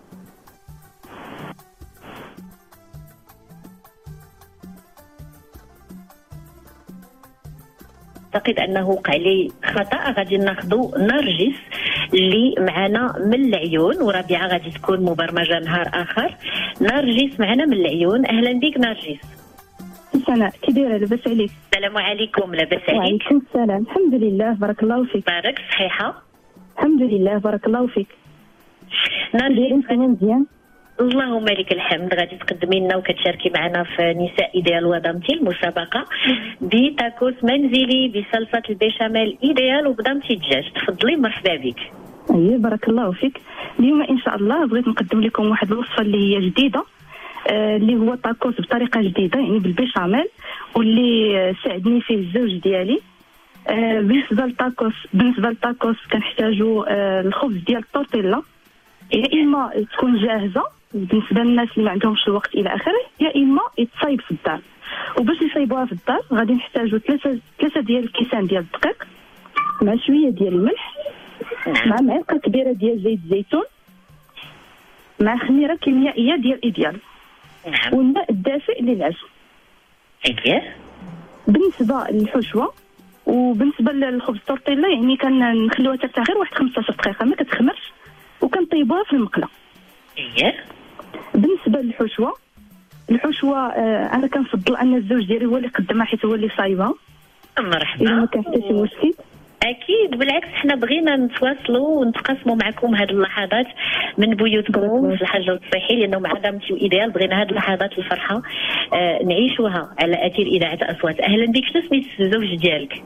اعتقد انه وقع لي خطا. غادي ناخذوا نرجس اللي معنا من العيون، وربيعه غادي تكون مبرمجه نهار اخر. نرجس معنا من العيون، اهلا بك نرجس. سناء كي دايره؟ لاباس عليك؟ السلام عليكم. لاباس عليك؟ وعليكم السلام. الحمد لله بارك الله فيك. بارك. صحيحه الحمد لله بارك الله فيك. نرجس مزيان اللهم لك الحمد. غادي تقدمي لنا وكتشاركي معنا في نساء إيديال ودامتي المسابقه بتاكوس منزلي بصلصه البيشاميل إيديال وبدامتي دجاج. تفضلي مرحبا بك. اييه بارك الله فيك. اليوم ان شاء الله بغيت نقدم لكم واحد الوصفه اللي هي جديده، اللي هو تاكوس بطريقه جديده يعني بالبيشاميل، واللي ساعدني فيه الزوج ديالي. بالنسبه للتاكوس كنحتاجوا الخبز ديال التورتيلا، يا اما تكون جاهزه بالنسبه للناس اللي ما عندهمش الوقت الى اخره، يا اما يتصايب في الدار. وباش نصايبوها في الدار غادي نحتاجوا ثلاثه ديال الكيسان ديال الدقيق مع شويه ديال الملح مع معلقه كبيره ديال زيت الزيتون مع خميره كيميائيه ديال إيديال والماء الدافئ للعجن. بالنسبه للحشوه وبالنسبه للخبز تورتيلا يعني كنخليوها ترتاح غير واحد 15 دقيقه ما كتخمرش، وكنطيبوها في المقله. بالنسبه للحشوه انا كنفضل ان الزوج ديالي هو اللي يقدمها حيت هو اللي صايبها. مرحبا. اذا ما كان حتى شي مشكل اكيد بالعكس، حنا بغينا نتواصلوا ونتقاسموا معكم هذه اللحظات من بيوتكم في الحجر الصحي، لانه مع دامتي وإيديال بغينا هذه اللحظات الفرحه نعيشوها على اثير اذاعه اصوات. اهلا بك. شنو سميت الزوج ديالك؟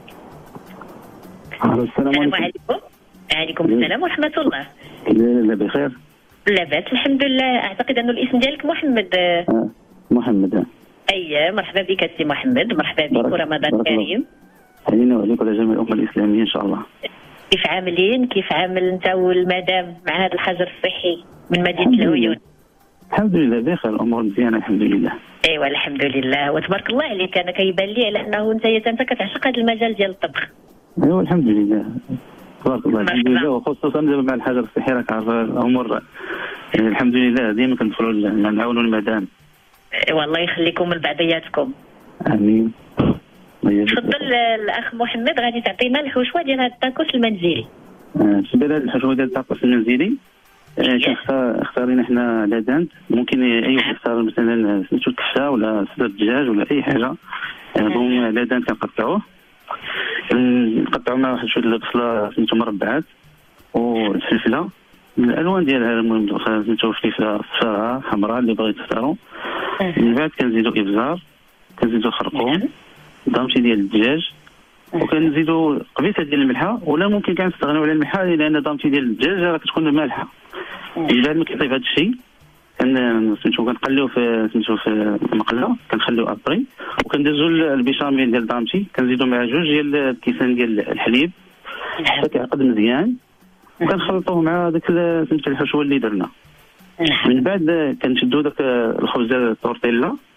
السلام عليكم. وعليكم السلام ورحمه الله. لا بخير. لاباس الحمد لله. اعتقد انه الاسم ديالك محمد. محمد. اييه مرحبا بك السي محمد. مرحبا بك ورمضان كريم. علينا وعليكم على جميع الامه الاسلاميه ان شاء الله. كيف عاملين؟ كيف عامل انت والمدام مع هذا الحجر الصحي من مدينه العيون؟ الحمد لله بخير، الامور مزيانه الحمد لله. ايوا الحمد لله وتبارك الله عليك. انا كيبان لي على انه انت كتعشق هذا المجال ديال الطبخ. ايوا الحمد لله تبارك الله الحمد لله، وخصوصا دابا مع الحجر الصحي راك عارف الامور يعني الحمد لله ديما كندخلوا نعاونوا المدام. والله يخليكم لبعضياتكم. امين. تفضل الاخ محمد، غادي تعطينا الحشوه ديال هذا التاكوس المنزلي. بالنسبه لهذه الحشوه ديال التاكوس المنزلي اختارينا حنا لادانت، ممكن اي واحد يختار مثلا سميتو الكفته ولا صدر الدجاج ولا اي حاجه. بون لادانت كنقطعوه مع واحد شويه البصله سميتو مربعات والفلفله الالوان ديالها، المهم سميتو فلفله صفراء حمراء اللي بغيت تختاروا. من بعد كنزيدو ابزار، كنزيدو خرقوم، ضمشي ديال الدجاج، وكنزيدو قبيصه ديال الملحه، ولا ممكن كنستغناو على الملحه لان ضمشي ديال الدجاج راه كتكون مالحه. من بعد ما كيطيب هذا الشيء كنقليو في المقله، كنخليو ابري، وكندوزو البيشاميل ديال ضمشي كنزيدو مع جوج ديال الكيسان ديال الحليب حتى كيعقد مزيان، وكنخلطوه مع داك الحشوه اللي درنا. من بعد كنشدو داك الخبز ديال التورتيلا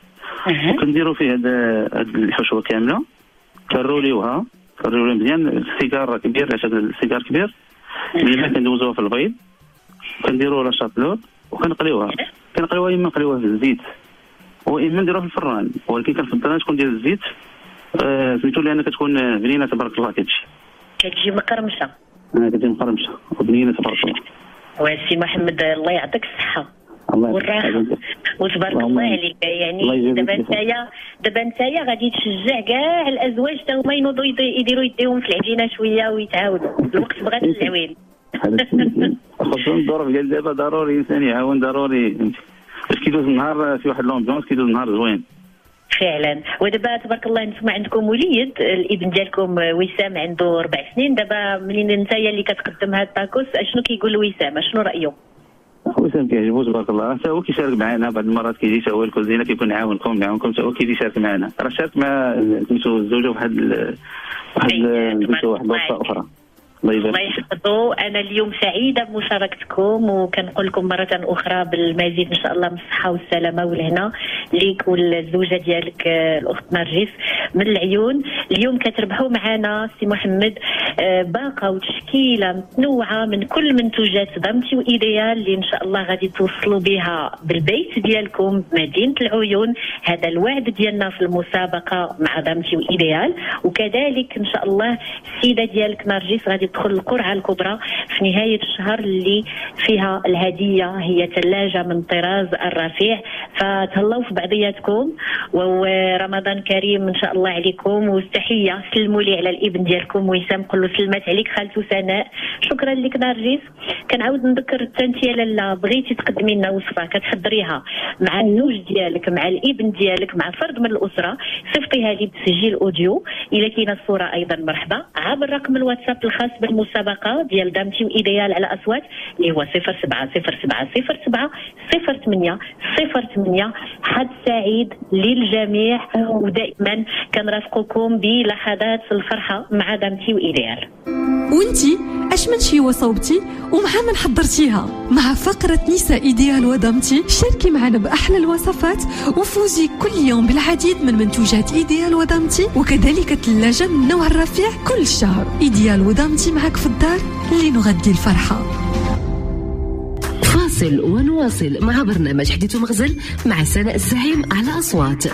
وكنديروا فيه هاد الحشوه كامله، كنروليوها مزيان. السيجار كبير، عشان السيجار كبير اللي كندوزوها في البيض، كنديروا لا شابلور وكنقليوها اما نقليوها في الزيت واما نديروها في الفران، ولكن كنفضل تكون ديال الزيت سميتو لان كتكون بنينه تبارك الله. كتجي مقرمشه، كتجي مقرمشه وبنينه تبارك الله. وسي محمد الله يعطيك الصحه والراحه وتبارك الله عليك. يعني دابا نتايا غادي تشجع كاع الازواج حتى هما ينوضوا يديروا يديهم في العجينه شويه ويتعاودوا. الوقت بغات العوين. خصوصا الظروف ديال دابا ضروري الانسان يعاون، ضروري باش كيدوز النهار في واحد لومبيونس، كيدوز النهار زوين فعلا. ودابا تبارك الله انتم عندكم وليد، الابن ديالكم وسام عنده 4 سنين. دابا منين نتايا اللي كتقدم هاد الطاكوس اشنو كيقول وسام؟ شنو رايه؟ وسام كيعجبو تبارك الله، حتى هو كيشارك معنا بعض المرات، كيجي حتى هو الكوزينه كيكون نعاونكم حتى هو كيجي يشارك معنا. راه شارك مع سميتو الزوجه واحد الوصفه اخرى. الله يحفظه. انا اليوم سعيده بمشاركتكم، وكنقول لكم مره اخرى بالمزيد ان شاء الله من الصحه والسلامه والهنا ليك والزوجه ديالك الاخت نرجس من العيون. اليوم كتربحوا معنا سي محمد باقه وتشكيله متنوعه من كل منتوجات ضمتي وايديال اللي ان شاء الله غادي توصلوا بها بالبيت ديالكم بمدينه العيون. هذا الوعد ديالنا في المسابقه مع ضمتي وايديال. وكذلك ان شاء الله السيده ديالك نرجس غادي تدخل القرعه الكبرى في نهايه الشهر اللي فيها الهديه هي ثلاجه من طراز الرفيع. فتهلاو في بعضياتكم ورمضان كريم ان شاء الله عليكم. والتحيه سلموا لي على الابن ديالكم وسام، قول له سلمات عليك خالته سناء. شكرا لك نرجس. كنعاود نذكر انت لاله بغيتي تقدمي لنا وصفه كتحضريها مع الزوج ديالك مع الابن ديالك مع فرد من الاسره، صيفطيها لي بتسجيل اوديو. الا كاينه الصوره ايضا مرحبا عبر رقم الواتساب الخاص بالمسابقه ديال دامتي وايديال على اصوات اللي هو 07070808. حد سعيد للجميع، ودائما كنرافقكم بلحظات الفرحه مع دامتي وايديال. وانتي اش من شي وصوبتي ومع من حضرتيها مع فقره نساء ايديال ودامتي؟ شاركي معنا باحلى الوصفات وفوزي كل يوم بالعديد من منتوجات ايديال ودامتي، وكذلك ثلاجه من النوع الرفيع كل شهر. ايديال ودامتي معك في الدار لنغذي الفرحه. فاصل ونواصل مع برنامج حديث مغزل مع سناء الزعيم على أصوات.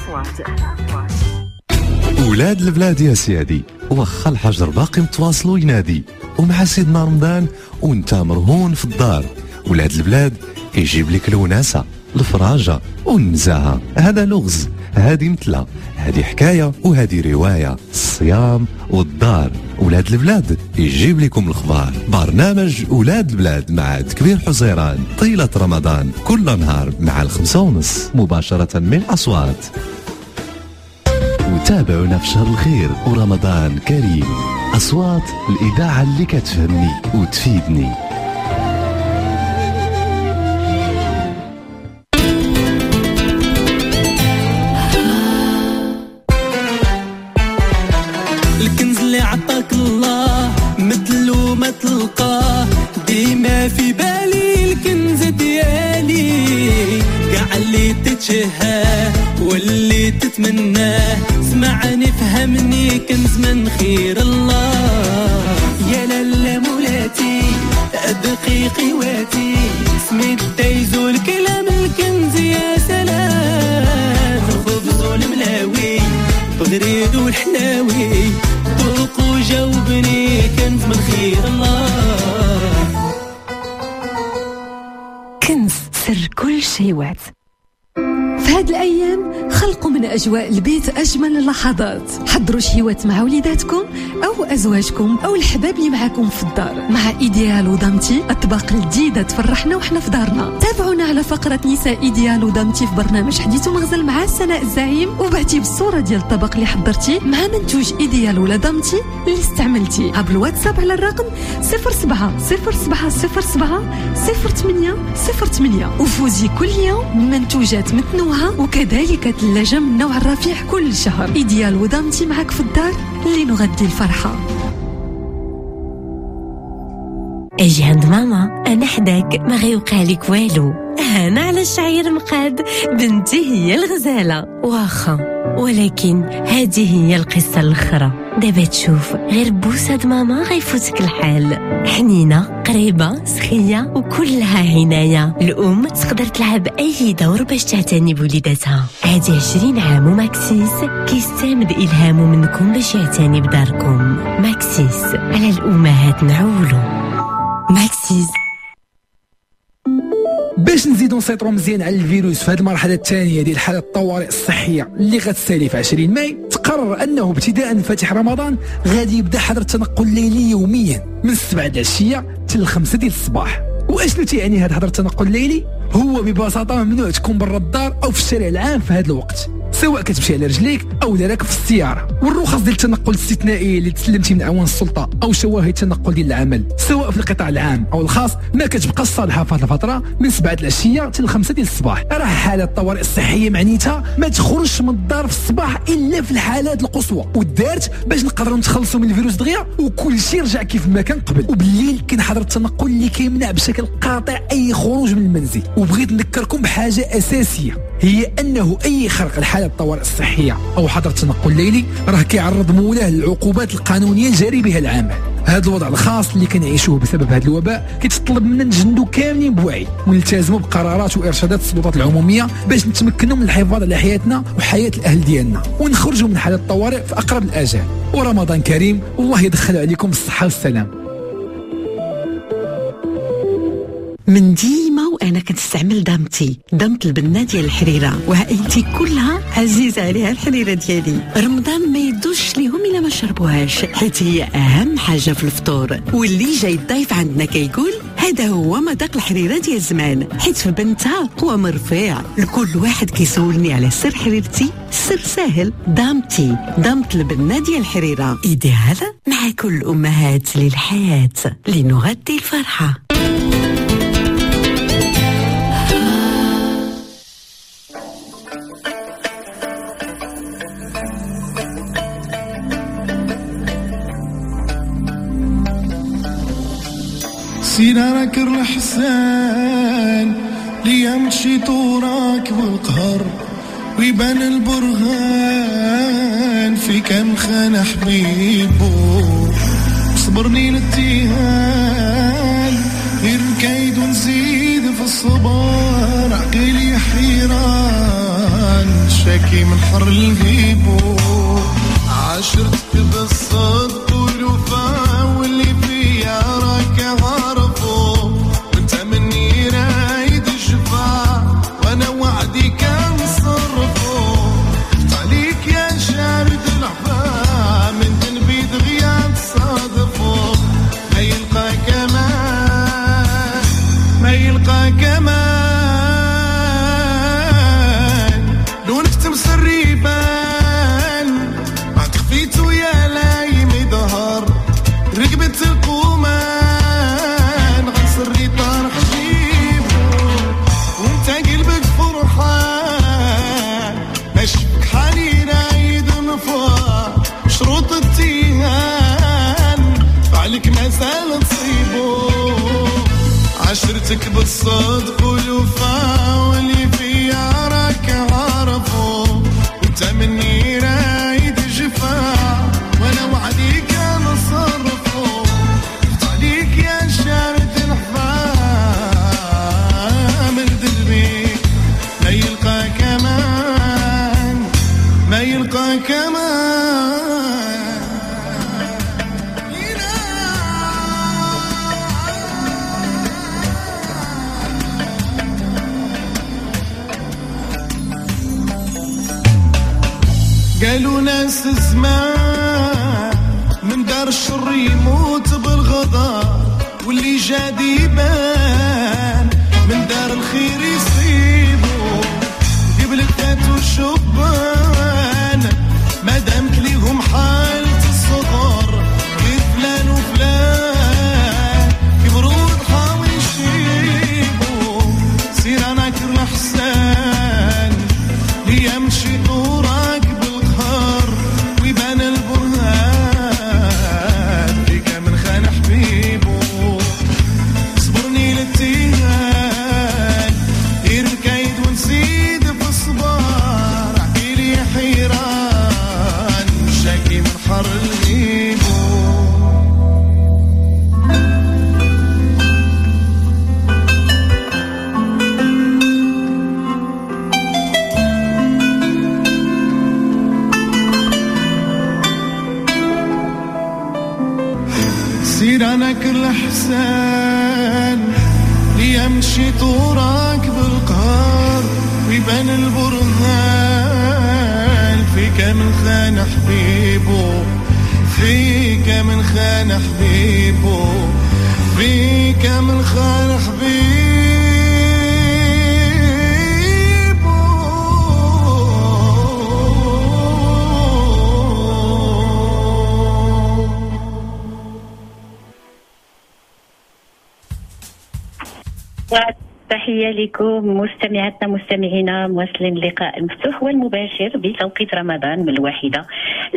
ولاد البلاد يا سيادي، وخا الحجر باقي متواصل ينادي، ومع سيدنا رمضان وانت مرهون في الدار. ولاد البلاد يجيب لك الوناسة، الفراجة والنزاهة. هذا لغز، هذه مثلة، هذه حكاية وهذه رواية، الصيام والدار. ولاد البلاد يجيب لكم الخبار. برنامج ولاد البلاد مع كبير حزيران طيلة رمضان كل نهار مع 5:30 مباشرة من أصوات. وتابعونا في شهر الخير ورمضان كريم. أصوات، الإذاعة اللي كتفهمني وتفيدني. الكنز اللي عطاك الله مثلو ما تلقاه، ديما في بالي الكنز ديالي. كاع اللي تتشهاه واللي تتمناه، اسمعني فهمني كنز من خير الله. يا لالا مولاتي دقيقي واتي، سميت دايزو الكلام الكنز يا سلام. الخبز والملاوي بغريد والحناوي، طرق وجاوبني كنز من خير الله. كنز سر كل شيء وات. في هاد الأيام خلقوا من أجواء البيت أجمل اللحظات. حضروا شهيوات مع وليداتكم أو أزواجكم أو الحباب اللي معاكم في الدار. مع إيديال ودامتي أطباق الجديدة تفرحنا وحنا في دارنا. تابعونا على فقرة نساء إيديال ودامتي في برنامج حديث مغزل مع سناء الزعيم، وبعتي بالصورة ديال الطبق اللي حضرتي مع منتوج إيديال ولا دامتي اللي استعملتي عبر الواتساب على الرقم 0707070808 وفوزي كل يوم بمنتوجات متنوعة وكذلك ثلاجة من نوع الرفيع كل شهر. إيديال ودامتي معك في الدار لنغذي الفرحة. اجي عند ماما، انا حداك ما غيوقع لك والو. هانا على الشعير مقاد بنتي هي الغزالة واخا، ولكن هذه هي القصة الأخرى. دابا تشوف غير بوسة ماما غيفوتك الحال، حنينة قريبة سخية وكلها عناية. الأم تقدر تلعب أي دور باش تعتني بوليداتها. هادي 20 عام وماكسيس كيستمد إلهامه منكم باش يعتني بداركم. ماكسيس على الأمهات نعولو. ماكسيس. باش نزيدو نسيطرو مزيان على الفيروس في هذه المرحله الثانيه ديال حاله الطوارئ الصحيه اللي غتسالي في 20 ماي، تقرر انه ابتداء من فاتح رمضان غادي يبدا حظر التنقل الليلي يوميا من 7 د العشيه حتى ل 5 ديال الصباح. واشنو تيعني هذا حظر التنقل الليلي؟ هو ببساطه ممنوع تكون برا الدار او في الشارع العام في هذا الوقت، سواء كتمشي على رجليك او راكب في السياره. والرخص ديال التنقل الاستثنائي اللي تسلمتي من اعوان السلطه او شواهد التنقل ديال العمل سواء في القطاع العام او الخاص ما كتبقى صالحه في هذه الفتره من 7 د العشيه حتى ل 5 ديال الصباح. راه حاله الطوارئ الصحيه معنيتها ما تخرجش من الدار في الصباح الا في الحالات القصوى، ودارت باش نقدروا نتخلصوا من الفيروس دغيا وكل شيء رجع كيف ما كان قبل. وبالليل كاين حظر التنقل اللي كيمنع بشكل قاطع اي خروج من المنزل. وبغيت نذكركم بحاجه اساسيه، هي انه اي خرق لحاله الطوارئ الصحيه او حظر التنقل الليلي راه كيعرض مولاه للعقوبات القانونيه الجاري بها العامل. هذا الوضع الخاص اللي كنعيشوه بسبب هذا الوباء كيتطلب منا نجندو كاملين بوعي ونلتزموا بقرارات وارشادات السلطات العموميه باش نتمكنوا من الحفاظ على حياتنا وحياه الاهل ديالنا ونخرجوا من حاله الطوارئ في اقرب الاجال. ورمضان كريم والله يدخل عليكم بالصحه والسلام. من ديما وانا كنستعمل دامتي، دامت البنه ديال الحريره، وعائلتي كلها عزيزه عليها الحريره ديالي. رمضان ما يدوش ليهم الا ما شربوهاش، حيت هي اهم حاجه في الفطور. واللي جاي الضيف عندنا كيقول هذا هو مذاق الحريره ديال زمان، حيت في بنتها هو مرفيع. لكل واحد كيسولني على سر حريرتي، السر ساهل، دامتي، دامت البنه ديال الحريره، ايديال مع كل امهات للحياه لنغذي الفرحه. سينا راكر الحسان ليا مشيت وراك بالقهر ويبان البرهان في كم خان حبيبو. صبرني للتيهان غير الكيد ونزيد في الصبر، عقلي حيران شاكي من حر الغيبو. عاشرتك بالصدق والوفا واللي فيا راك عارفو، وانت مني رايد الشفا وانا وعدي كان صرفو. عليك يا شارد العفا من تنبيد غياب صادفو، ما يلقى كمان ما يلقى كمان لونك تمسر ريبان ما تخفيتو يا لايم ظهر رقبة القومان غنسري طارق جيبو وانت قلبك فرحان ماشفك حالي رايد نفار شروط التيهان فعليك ما سال تصيبو. عشرتك بالصدق والوفا واللي فيا راك عارفو، وانت مني رايد جفا وانا وعدي كان صرفو. عليك يا شارد الحفا من قلبي ما يلقى كمان ما يلقى كمان. قالوا ناس زمان من دار الشر يموت بالغدار، واللي جاد يبان من دار الخير يصيبو. قبل فاتوا الشبان ما دامت ليهم حالة الصغار كيف فلان وفلان كبروا وضحاو يشيبو. سير انا كل حسان ليا مشي طوراك بالقهر ويبان البرهان فيك من خان حبيبو. صبرني للتيهان ديرانك الحسان لي امشي طوراك بالقهر ويبان البرهان فيك من خان حبيبو فيك من خان حبيبو فيك من خان حبيبو تحية لكم مستمعاتنا مستمعينا، مواصلين اللقاء المفتوح والمباشر بتوقيت رمضان من 1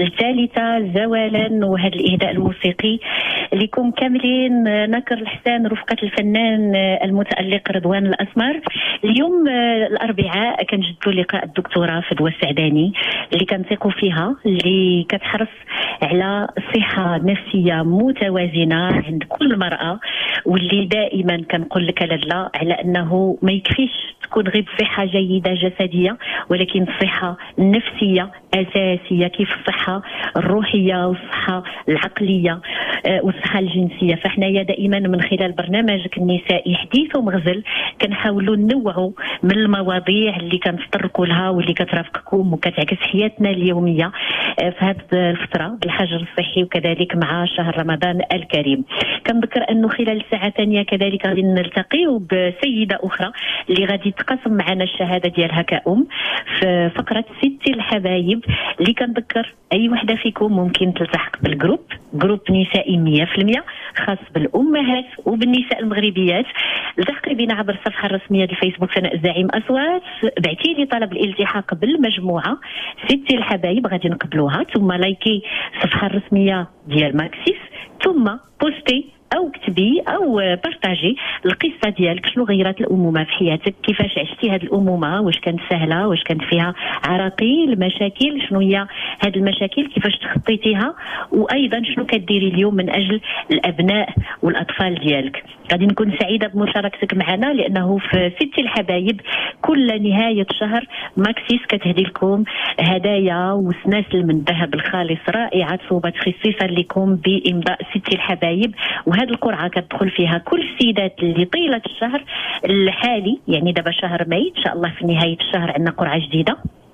ل3 زوالا، وهذا الإهداء الموسيقي لكم كاملين نكر الحسان رفقة الفنان المتألق رضوان الأسمر. اليوم الأربعاء كنجدوا لقاء الدكتورة فدوى السعداني اللي كنثقوا فيها، اللي كتحرص على صحة نفسية متوازنة عند كل مرأة، واللي دائما كنقول لك لاله على أنه ما يكفيش تكون غير بصحة جيدة جسدية، ولكن الصحة النفسية أساسية، كيف الصحة الروحية والصحة العقلية والصحة الجنسية. فاحنا دائما من خلال برنامجك النسائي حديث ومغزل كنحاولوا ننوعوا من المواضيع اللي كنتطرقوا لها واللي كترافقكم وكتعكس حياتنا اليومية في هذه الفترة بالحجر الصحي، وكذلك مع شهر رمضان الكريم. كنذكر أنه خلال الساعة الثانية كذلك غادي نلتقي بسيدة أخرى اللي غادي تقسم معنا الشهادة ديالها كأم في فقرة ست الحبايب، اللي كنذكر أي وحدة فيكم ممكن تلتحق بالجروب، جروب نسائي 100% خاص بالأمهات وبالنساء المغربيات. التحقي بنا عبر الصفحة الرسمية الفيسبوك سناء الزعيم أصوات، بعتي لي طلب الالتحاق بالمجموعة ست الحبايب غادي نقبلوها، ثم لايكي الصفحة الرسمية ديال ماكسيس، ثم بوستي او كتبي او بارطاجي القصه ديالك، شنو غيرات الامومه في حياتك، كيفاش عشتي هذه الامومه، واش كانت سهله، واش كانت فيها عراقيل، مشاكل، شنو هي هذه المشاكل، كيفاش تخطيتيها، وايضا شنو كديري اليوم من اجل الابناء والاطفال ديالك. غادي نكون سعيده بمشاركتك معنا، لانه في ست الحبايب كل نهايه شهر ماكسيس كتهدي لكم هدايا وسناسل من ذهب الخالص رائعه تصوبت خصيصا لكم بامضاء ست الحبايب. وهذه القرعه كتدخل فيها كل السيدات اللي طيله الشهر الحالي، يعني دابا شهر ماي ان شاء الله في نهايه الشهر عندنا قرعه جديده.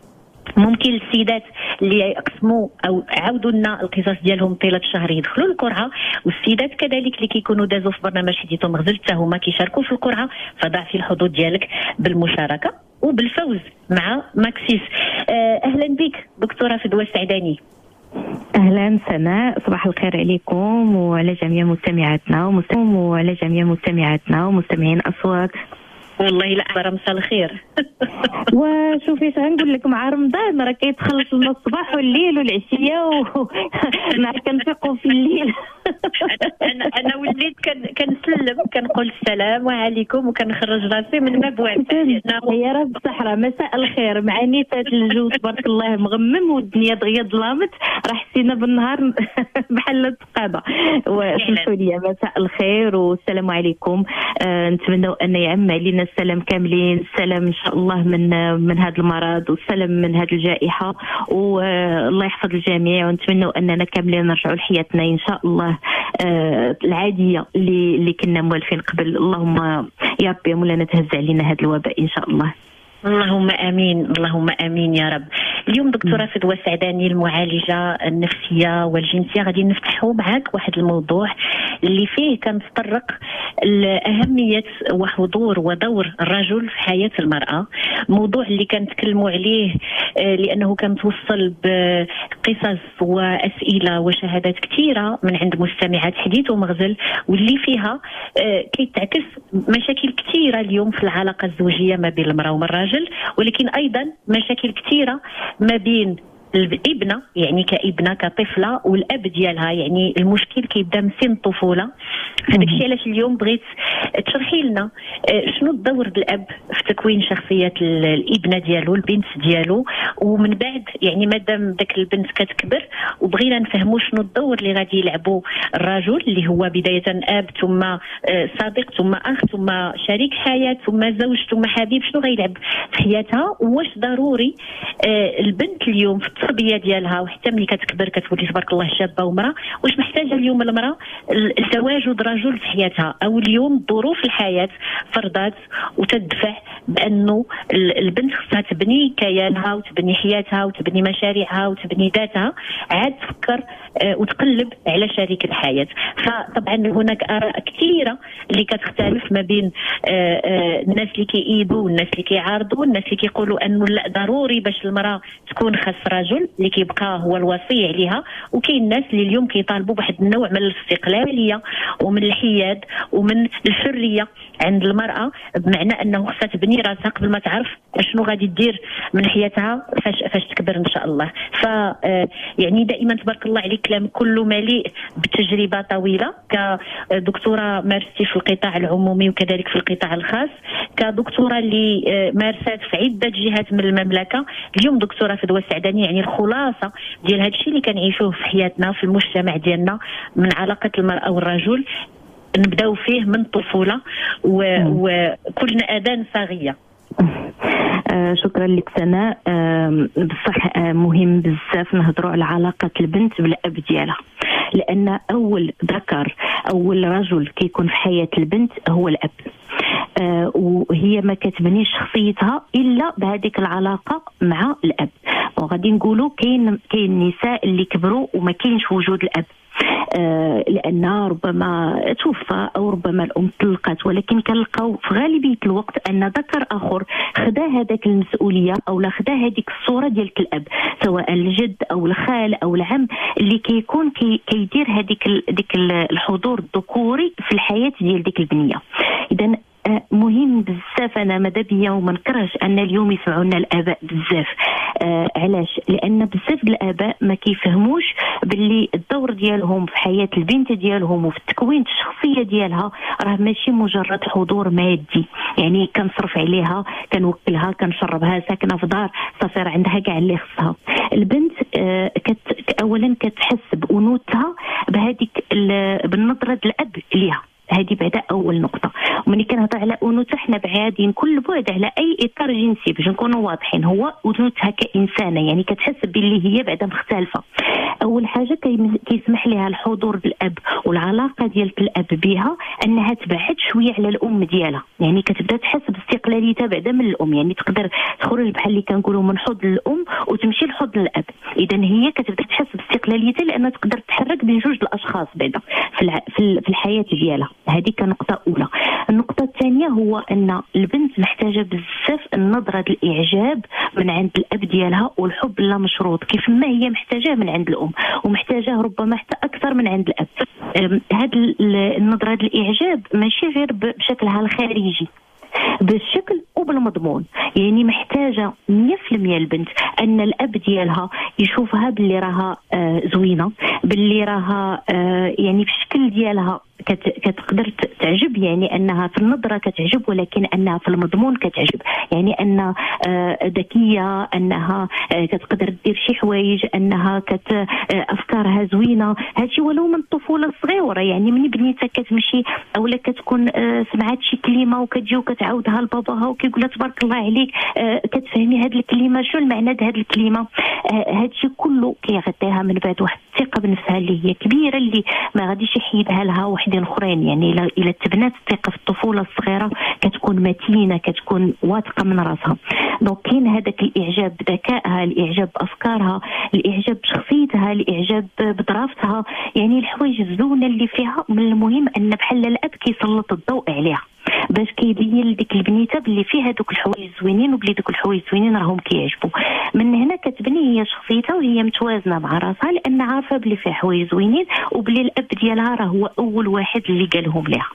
ممكن السيدات اللي يقسموا او عاودوا لنا القصص ديالهم طيله الشهر يدخلوا القرعه، والسيدات كذلك اللي كيكونوا دازوا في برنامج حديث ومغزل حتى هما كيشاركوا في القرعه، فضع في الحظوظ ديالك بالمشاركه وبالفوز مع ماكسيس. اهلا بك دكتوره فدوى السعداني. اهلا سناء، صباح الخير عليكم وعلى جميع مستمعاتنا ومستمعين اصوات. والله لا مساء الخير. وشوفي اش غنقول لك، مع رمضان راه كيتخلص لنا الصباح والليل والعشيه وما كنفيقوا في الليل. انا وليت كنسلم كنقول السلام عليكم وكنخرج راسي من مبوات. يا رب الصحراء مساء الخير، مع نيتات الجو تبارك الله مغمم والدنيا دغيا ظلامت، راه حسينا بالنهار بحال التقاضى. وسمحوا لي مساء الخير والسلام عليكم. نتمنوا ان يعم علينا السلام كاملين، السلام ان شاء الله من هذا المرض والسلام من هذه الجائحه، والله يحفظ الجميع، ونتمنوا اننا كاملين نرجعوا لحياتنا ان شاء الله العاديه اللي كنا موالفين قبل. اللهم يا رب يا مولانا تهز علينا هذا الوباء ان شاء الله. اللهم امين، اللهم امين يا رب. اليوم دكتوره فدوى السعداني المعالجه النفسيه والجنسيه غادي نفتحوا معك واحد الموضوع اللي فيه كنتطرق لاهميه وحضور ودور الرجل في حياه المراه، موضوع اللي كنتكلموا عليه لانه كنتوصل بقصص واسئله وشهادات كثيره من عند مستمعات حديث ومغزل، واللي فيها كيتعكس مشاكل كثيره اليوم في العلاقه الزوجيه ما بين المراه والراجل، ولكن ايضا مشاكل كثيره ما بين الابنه يعني كابنه كطفله والاب ديالها، يعني المشكل كيبدا من سن الطفوله. هذاك الشيء علاش اليوم بغيت تشرحي لنا شنو الدور الاب في تكوين شخصيه الابنه ديالو البنت ديالو، ومن بعد يعني مادام داك البنت كتكبر وبغينا نفهموا شنو الدور اللي غادي يلعبوا الرجل اللي هو بدايه اب ثم صديق ثم اخ ثم شريك حياه ثم زوج ثم حبيب، شنو غيلعب في حياتها، واش ضروري البنت اليوم في التربيه ديالها، وحتى ملي كتكبر كتولي تبارك الله شابه ومراه. واش محتاجه اليوم المراه؟ التواجد رجل في حياتها، او اليوم ظروف الحياه فرضات وتدفع بانه البنت خصها تبني كيانها وتبني حياتها وتبني مشاريعها وتبني ذاتها، عاد تفكر وتقلب على شريك الحياه. فطبعا هناك اراء كثيره اللي كتختلف ما بين الناس اللي كيأيدوا والناس اللي كيعارضوا، الناس اللي كيقولوا انه لا ضروري باش المراه تكون خاص رجل اللي كيبقى هو الوصي عليها، وكاين الناس اللي اليوم كيطالبوا بواحد النوع من الاستقلاليه ومن الحياد ومن الحريه عند المراه، بمعنى انه خصها تبني راسها قبل ما تعرف شنو غادي دير من حياتها فاش تكبر ان شاء الله. ف يعني دائما تبارك الله عليك كلام كله مليء بتجربه طويله، كدكتوره مارستي في القطاع العمومي وكذلك في القطاع الخاص، كدكتوره اللي مارست في عده جهات من المملكه، اليوم دكتوره فدوى السعداني. يعني الخلاصه ديال هذا الشيء اللي كنعيشوه في حياتنا في المجتمع ديالنا من علاقه المراه والرجل نبداو فيه من الطفوله وكلنا اذان صاغيه. شكرا لك سناء. بصح مهم بزاف نهضروا على علاقه البنت بالاب ديالها، لان اول ذكر اول رجل كيكون في حياه البنت هو الاب. وهي ما كتبنيش شخصيتها الا بهذيك العلاقه مع الاب. وغادي نقولوا كاين نساء اللي كبروا وما كاينش وجود الاب، لأن ربما توفى أو ربما الأم طلقت، ولكن كنلقاو في غالبية الوقت أن ذكر آخر خدا هذاك المسؤولية أو لا خدا هذيك الصورة ديال الأب، سواء الجد أو الخال أو العم، اللي كيكون كيدير هذيك الحضور الذكوري في الحياة ديال ديك البنية. إذن مهم بزاف. انا ماذا بيا وما نكرهش ان اليوم يسمعونا الاباء بزاف. علاش؟ لان بزاف الاباء ما كيفهموش باللي الدور ديالهم في حياه البنت ديالهم وفي التكوين الشخصيه ديالها راه ماشي مجرد حضور مادي، يعني كنصرف عليها كنوكلها كنشربها ساكنه في دار صافي راه عندها كاع اللي خصها. البنت اولا كتحس بانوثتها بهذيك بالنظره الاب ليها، هذه بعدا اول نقطه. وملي كنهضر على انوثه حنا بعادين كل بعد على اي اطار جنسي باش نكونوا واضحين، هو انوثتها كانسانه، يعني كتحس باللي هي بعدا مختلفه. اول حاجه كيسمح لها الحضور الاب والعلاقه ديال الاب بها انها تبعد شويه على الام ديالها، يعني كتبدا تحس باستقلاليتها بعدا من الام، يعني تقدر تخرج بحال اللي كنقولوا من حضن الام وتمشي لحضن الاب. اذا هي كتبدا تحس باستقلاليتها لانها تقدر تحرك بين جوج الاشخاص بعدا في الحياه ديالها. هذه كنقطه اولى. النقطه الثانيه هو ان البنت محتاجه بزاف النظره الاعجاب من عند الاب ديالها والحب اللا مشروط، كيف ما هي محتاجاه من عند الام ومحتاجاه ربما حتى اكثر من عند الاب. هذه النظره الاعجاب ماشي غير بشكلها الخارجي، بالشكل وبالمضمون. يعني محتاجه 100% البنت ان الاب ديالها يشوفها باللي راها زوينه، باللي راها يعني في الشكل ديالها كتقدر تعجب، يعني انها في النظره كتعجب ولكن انها في المضمون كتعجب، يعني ان ذكيه، انها كتقدر دير شي حوايج، انها افكارها زوينه. هادشي ولو من الطفوله الصغيره، يعني من بنيتها كتمشي اولا كتكون سمعت شي كلمه وكتجي وكتعاودها لباباها وكيقول لها تبارك الله عليك كتفهمي هاد الكلمه، شنو المعنى د هاد الكلمه. هادشي كله كيعطيها من بعد واحد الثقه بنفسها اللي هي كبيره، اللي ما غاديش يحيدها لها وحدين اخرين. يعني الى تبنات الثقه في الطفوله الصغيره كتكون متينه، كتكون واثقه من راسها. دونك كاين هذاك الاعجاب بذكائها، الاعجاب بافكارها، الاعجاب بشخصيتها، الاعجاب بظرافتها، يعني الحوايج الزونه اللي فيها. من المهم ان بحال الاب كيسلط الضوء عليها باش كيبين لديك البنيته باللي فيها دوك الحوايج زوينين وبلي دوك الحوايج زوينين راهم كيعجبوا. من هنا كتبني هي شخصيتها وهي متوازنه مع راسها، لان عارفه باللي فيها حوايج زوينين وبلي الاب ديالها راه هو اول واحد اللي قالهم لها.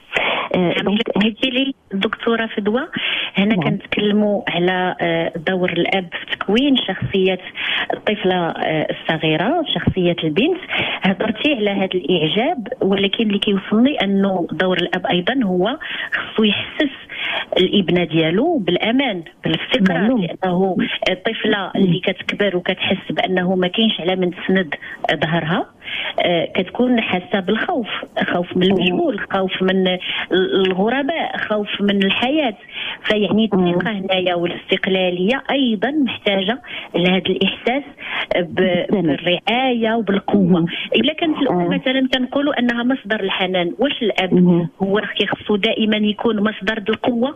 قلتي لي دكتوره فدوى هنا كنتكلموا على دور الاب في تكوين شخصيه الطفله الصغيره، شخصيه البنت. هضرتي على هذا الاعجاب، ولكن اللي كيوصلني انه دور الاب ايضا هو خصو يحسس الابنه ديالو بالامان بالاستقرار، لانه الطفله اللي كتكبر وكتحس بانه ما كاينش على من تسند ظهرها، كتكون حاسه بالخوف، خوف من المجهول، خوف من الغرباء، خوف من الحياه. فيعني الثقه هنايا والاستقلاليه ايضا محتاجه لهذا الاحساس بالرعايه وبالقوه. الا كانت الام مثلا كنقولوا انها مصدر الحنان، واش الاب هو كيخصو دائما يكون مصدر القوه؟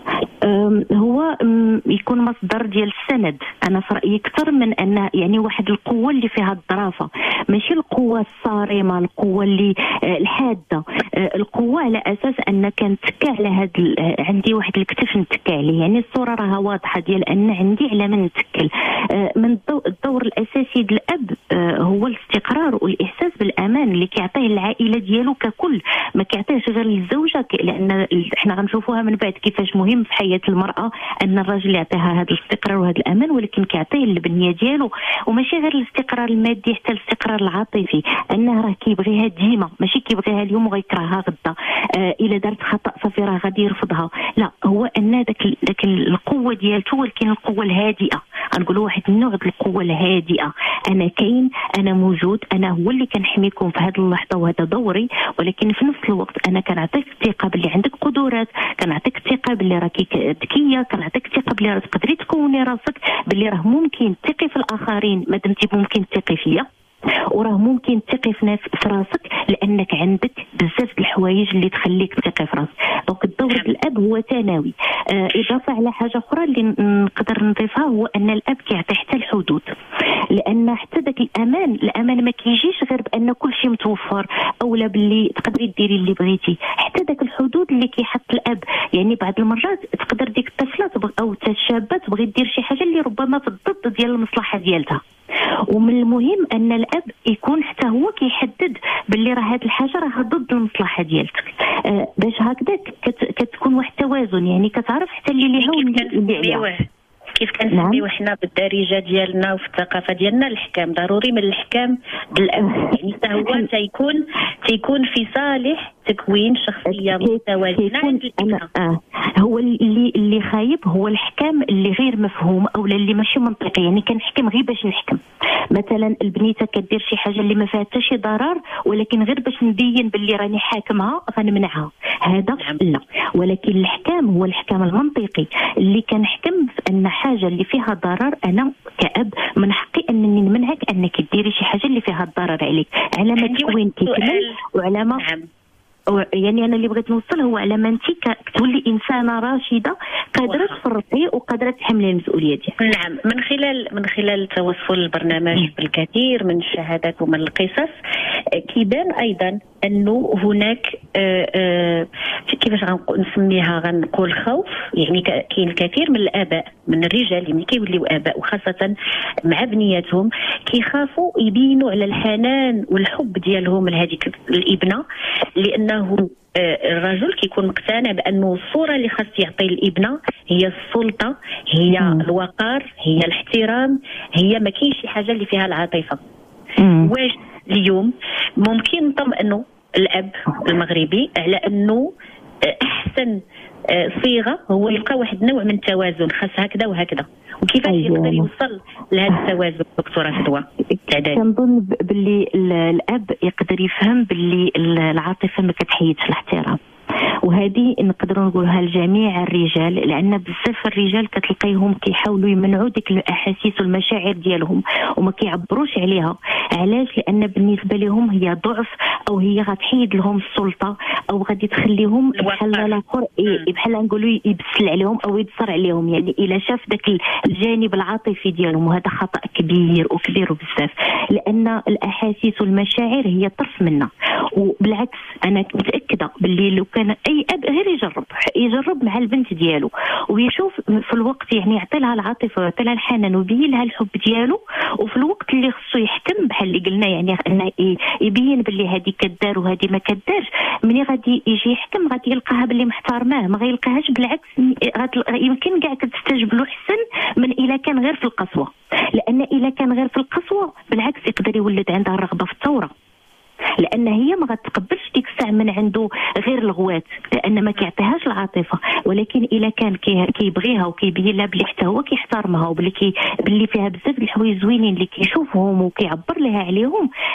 هو يكون مصدر ديال السند. انا في رايي اكثر من ان يعني واحد القوه اللي فيها الظرافه، ماشي القوه الصارمه، القوه اللي الحاده، القوه على اساس ان كنتكى على هذا عندي واحد الكتف نتكى عليه. يعني الصوره راها واضحه ديال ان عندي على من نتكل. من الدور الاساسي ديال الاب هو الاستقرار والاحساس بالامان اللي كيعطيه العائله ديالو ككل، ما كيعطيهش غير للزوجه، لان احنا غنشوفوها من بعد كيفاش مهم في حياه المراه ان الراجل يعطيها هذا الاستقرار وهذا الامان، ولكن كيعطيه للبنيه ديالو. وماشي غير الاستقرار المادي، حتى الاستقرار العاطفي، انه راه كيبغيها ديما، ماشي كيبغيها اليوم وغيكرهها غدا. الا دارت خطا صافي راه غادي يرفضها، لا، هو ان داك القوه ديالته، ولكن القوه الهادئه. غنقولوا واحد النوع ديال القوه الهادئه، انا كاين، انا موجود، انا هو اللي كنحميكم في هذه اللحظه وهذا دوري، ولكن في نفس الوقت انا كنعطيك الثقه باللي عندك قدرات، كنعطيك الثقه باللي راكي ذكيه، كنعطيك الثقه باللي تقدري تكوني راسك، باللي راه ممكن تثقي في الاخرين ما دمتي ممكن تثقي فيا، وراه ممكن تثقي في راسك لانك عندك بزاف د الحوايج اللي تخليك تثقي في راسك. دونك الدور الاب هو ثانوي. اضافه على حاجه اخرى اللي نقدر نضيفها، هو ان الاب كيعطي حتى الحدود، لان حتى داك الامان ما كيجيش غير بان كل شيء متوفر اولا باللي تقدري ديري اللي بغيتي. حتى داك الحدود اللي كيحط الاب، يعني بعض المرات تقدر ديك الطفله او الشابه تبغي دير شي حاجه اللي ربما في الضد ديال المصلحه ديالها، ومن المهم ان الاب يكون حتى هو كيحدد باللي راه هذه الحاجه راه ضد المصلحه ديالتك، باش هكذاك كتكون واحد التوازن. يعني كتعرف حتى اللي ليها واللي عليها. كيف كنسميو حنا بالدارجه ديالنا وفي الثقافه ديالنا الحكام، ضروري من الحكام بالاب، يعني حتى هو تيكون في صالح تكوين شخصيه متوازنه عند الابنه. هو اللي خايب هو الحكام اللي غير مفهوم او اللي ماشي منطقي. يعني كنحكم غير باش نحكم، مثلا البنيته كدير شي حاجه اللي ما فيها حتى شي ضرر، ولكن غير باش نبين باللي راني حاكمها غنمنعها، هذا لا. ولكن الحكام هو الحكام المنطقي اللي كنحكم في ان حاجه اللي فيها ضرر، انا كأب من حقي انني نمنعك انك ديري شي حاجه اللي فيها الضرر عليك، على ما تكوين كيكمل وعلى ما يعني انا اللي بغيت نوصل هو على ما انت تولي انسانه راشده قادره تفرطي وقادره تحملي المسؤوليه ديالك. نعم، من خلال توصل البرنامج بالكثير من الشهادات ومن القصص كيبان ايضا انه هناك كيفاش غنسميها، غنقول خوف. يعني كاين الكثير من الاباء، من الرجال اللي كيوليو اباء وخاصه مع بنياتهم، كيخافوا يبينوا على الحنان والحب ديالهم لهذيك الابنه، لانه الرجل كيكون مقتنع بانه الصوره اللي خاص يعطي الابنه هي السلطه، هي الوقار، هي الاحترام، هي ما كاينش شي حاجه اللي فيها العاطفه. واش اليوم ممكن نطمئنوا الاب المغربي على انه احسن صيغه هو يلقى واحد النوع من التوازن، خاص هكذا وهكذا، وكيفاش يقدر يوصل لهذا التوازن دكتوره فدوى؟ كنظن باللي الاب يقدر يفهم باللي العاطفه ما كتحيدش الاحترام، وهذه نقدروا نقولها لجميع الرجال، لان بزاف الرجال كتلقيهم كيحاولوا يمنعوا ديك الاحاسيس والمشاعر ديالهم وما كيعبروش عليها. علاش؟ لان بالنسبه لهم هي ضعف، او هي غتحيد لهم السلطه، او غادي تخليهم بحال الاخر بحال نقولوا يبسل عليهم او يبصر عليهم. يعني الا شاف داك الجانب العاطفي ديالهم، وهذا خطا كبير وبزاف، لان الاحاسيس والمشاعر هي طرف منا. وبالعكس انا متاكده باللي لو كان اي اب غير يجرب مع البنت ديالو ويشوف في الوقت، يعني يعطي لها العاطفه ويعطي لها الحنان ويبين لها الحب ديالو، وفي الوقت اللي خصو يحكم بحال اللي قلنا، يعني انه يبين باللي هذه كدار وهذه ما كدارش، ملي غادي يجي يحكم غادي يلقاها باللي محترماه، ما غيلقاهاش بالعكس، يمكن كاع كتستجب له احسن من الا كان غير في القسوه، لان الا كان غير في القسوه بالعكس يقدر يولد عندها الرغبه في الثوره، لان هي ما غتقبلش ديك الساعه من عنده غير الغوات، لان ما كيعطيهاش العاطفه. ولكن الا كان كيبغيها وكيبين لها بلي حتى هو كيحترمها وبلي فيها بزاف د الحوايج زوينين اللي كيشوفهم وكيعبر لها عليهم،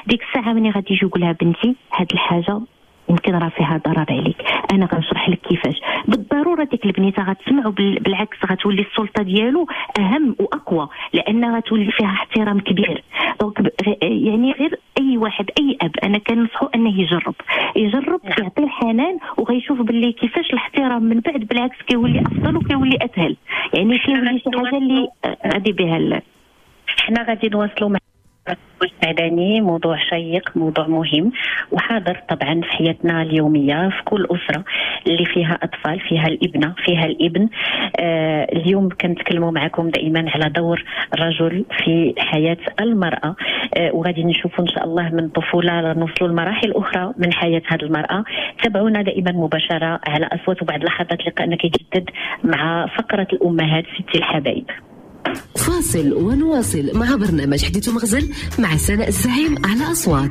ديك الساعه ملي غادي يجي يقول لها بنتي هاد الحاجه يمكن راه فيها ضرر عليك، انا غنشرح لك كيفاش. بالضروره ديك البنيته غتسمع، بالعكس غتولي السلطه ديالو اهم واقوى، لان غتولي فيها احترام كبير. دونك يعني غير اي واحد اي اب انا كنصحو انه يجرب يعطي الحنان، وغيشوف باللي كيفاش الاحترام من بعد بالعكس كيولي افضل وكيولي اسهل. يعني كيولي شي حاجه اللي غادي بها. حنا غادي نواصلوا مع المعدني، موضوع شيق، موضوع مهم وحاضر طبعا في حياتنا اليوميه، في كل اسره اللي فيها اطفال، فيها الابنه، فيها الابن. اليوم كنتكلموا معكم دائما على دور الرجل في حياه المراه، وغادي نشوفوا ان شاء الله من طفوله نوصلوا لمراحل اخرى من حياه هذه المراه. تابعونا دائما مباشره على اصوات، وبعد لحظات لقاءنا كيجدد مع فقره الامهات ستي الحبايب. فاصل ونواصل مع برنامج حديث ومغزل مع سناء الزعيم على أصوات.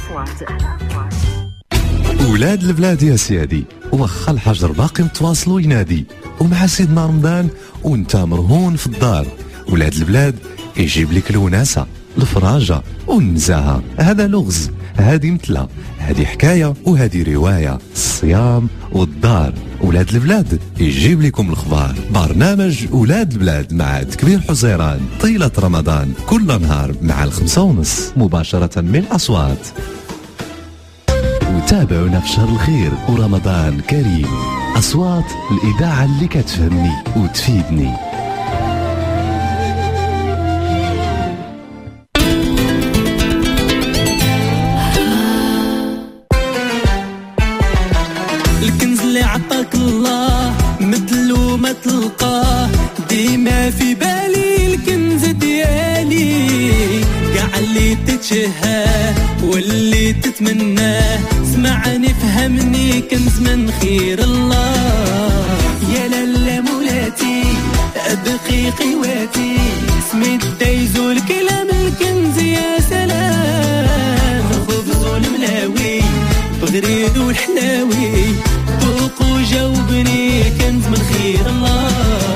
ولاد البلاد يا سيادي، وخا الحجر باقي متواصل وينادي، ومع سيدنا رمضان وانت مرهون في الدار. ولاد البلاد يجيب لك الوناسة، الفراجة والنزاهة. هذا لغز، هذه مثلة، هذه حكاية وهذه رواية، الصيام والدار. ولاد البلاد يجيب لكم الأخبار. برنامج ولاد البلاد مع تكبير حزيران طيلة رمضان كل نهار مع 5:30 مباشرة من أصوات. وتابعونا في شهر الخير ورمضان كريم. أصوات، الإذاعة اللي كتفهمني وتفيدني. الكنز اللي عطاك الله مثلو ما تلقاه، ديما في بالي الكنز ديالي، كاع اللي تتشهاه واللي تتمناه، اسمعني فهمني كنز من خير الله. يا لالا مولاتي دقيقي واتي، سميت دايزو الكلام الكنز يا سلام، الخبز والملاوي بغريد والحلاوي، طوق وجاوبني كنز من خير الله.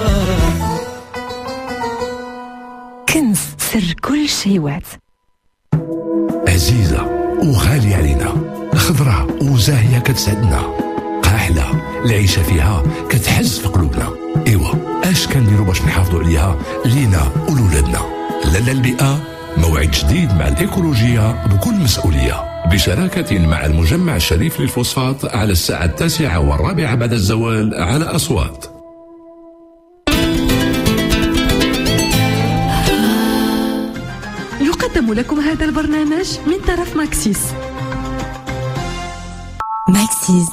كنز سر كل شيء وات. عزيزة وغالية علينا، خضرة وزاهية كتسعدنا، قاحلة العيشة فيها كتحز في قلوبنا. ايوا اش كنديروا باش نحافظوا عليها لينا ولولادنا؟ لالا البيئة موعد جديد مع الإيكولوجية بكل مسؤولية، بشراكة مع المجمع الشريف للفوسفات على الساعة 9:15 بعد الزوال على أصوات. يقدم لكم هذا البرنامج من طرف ماكسيس. ماكسيس.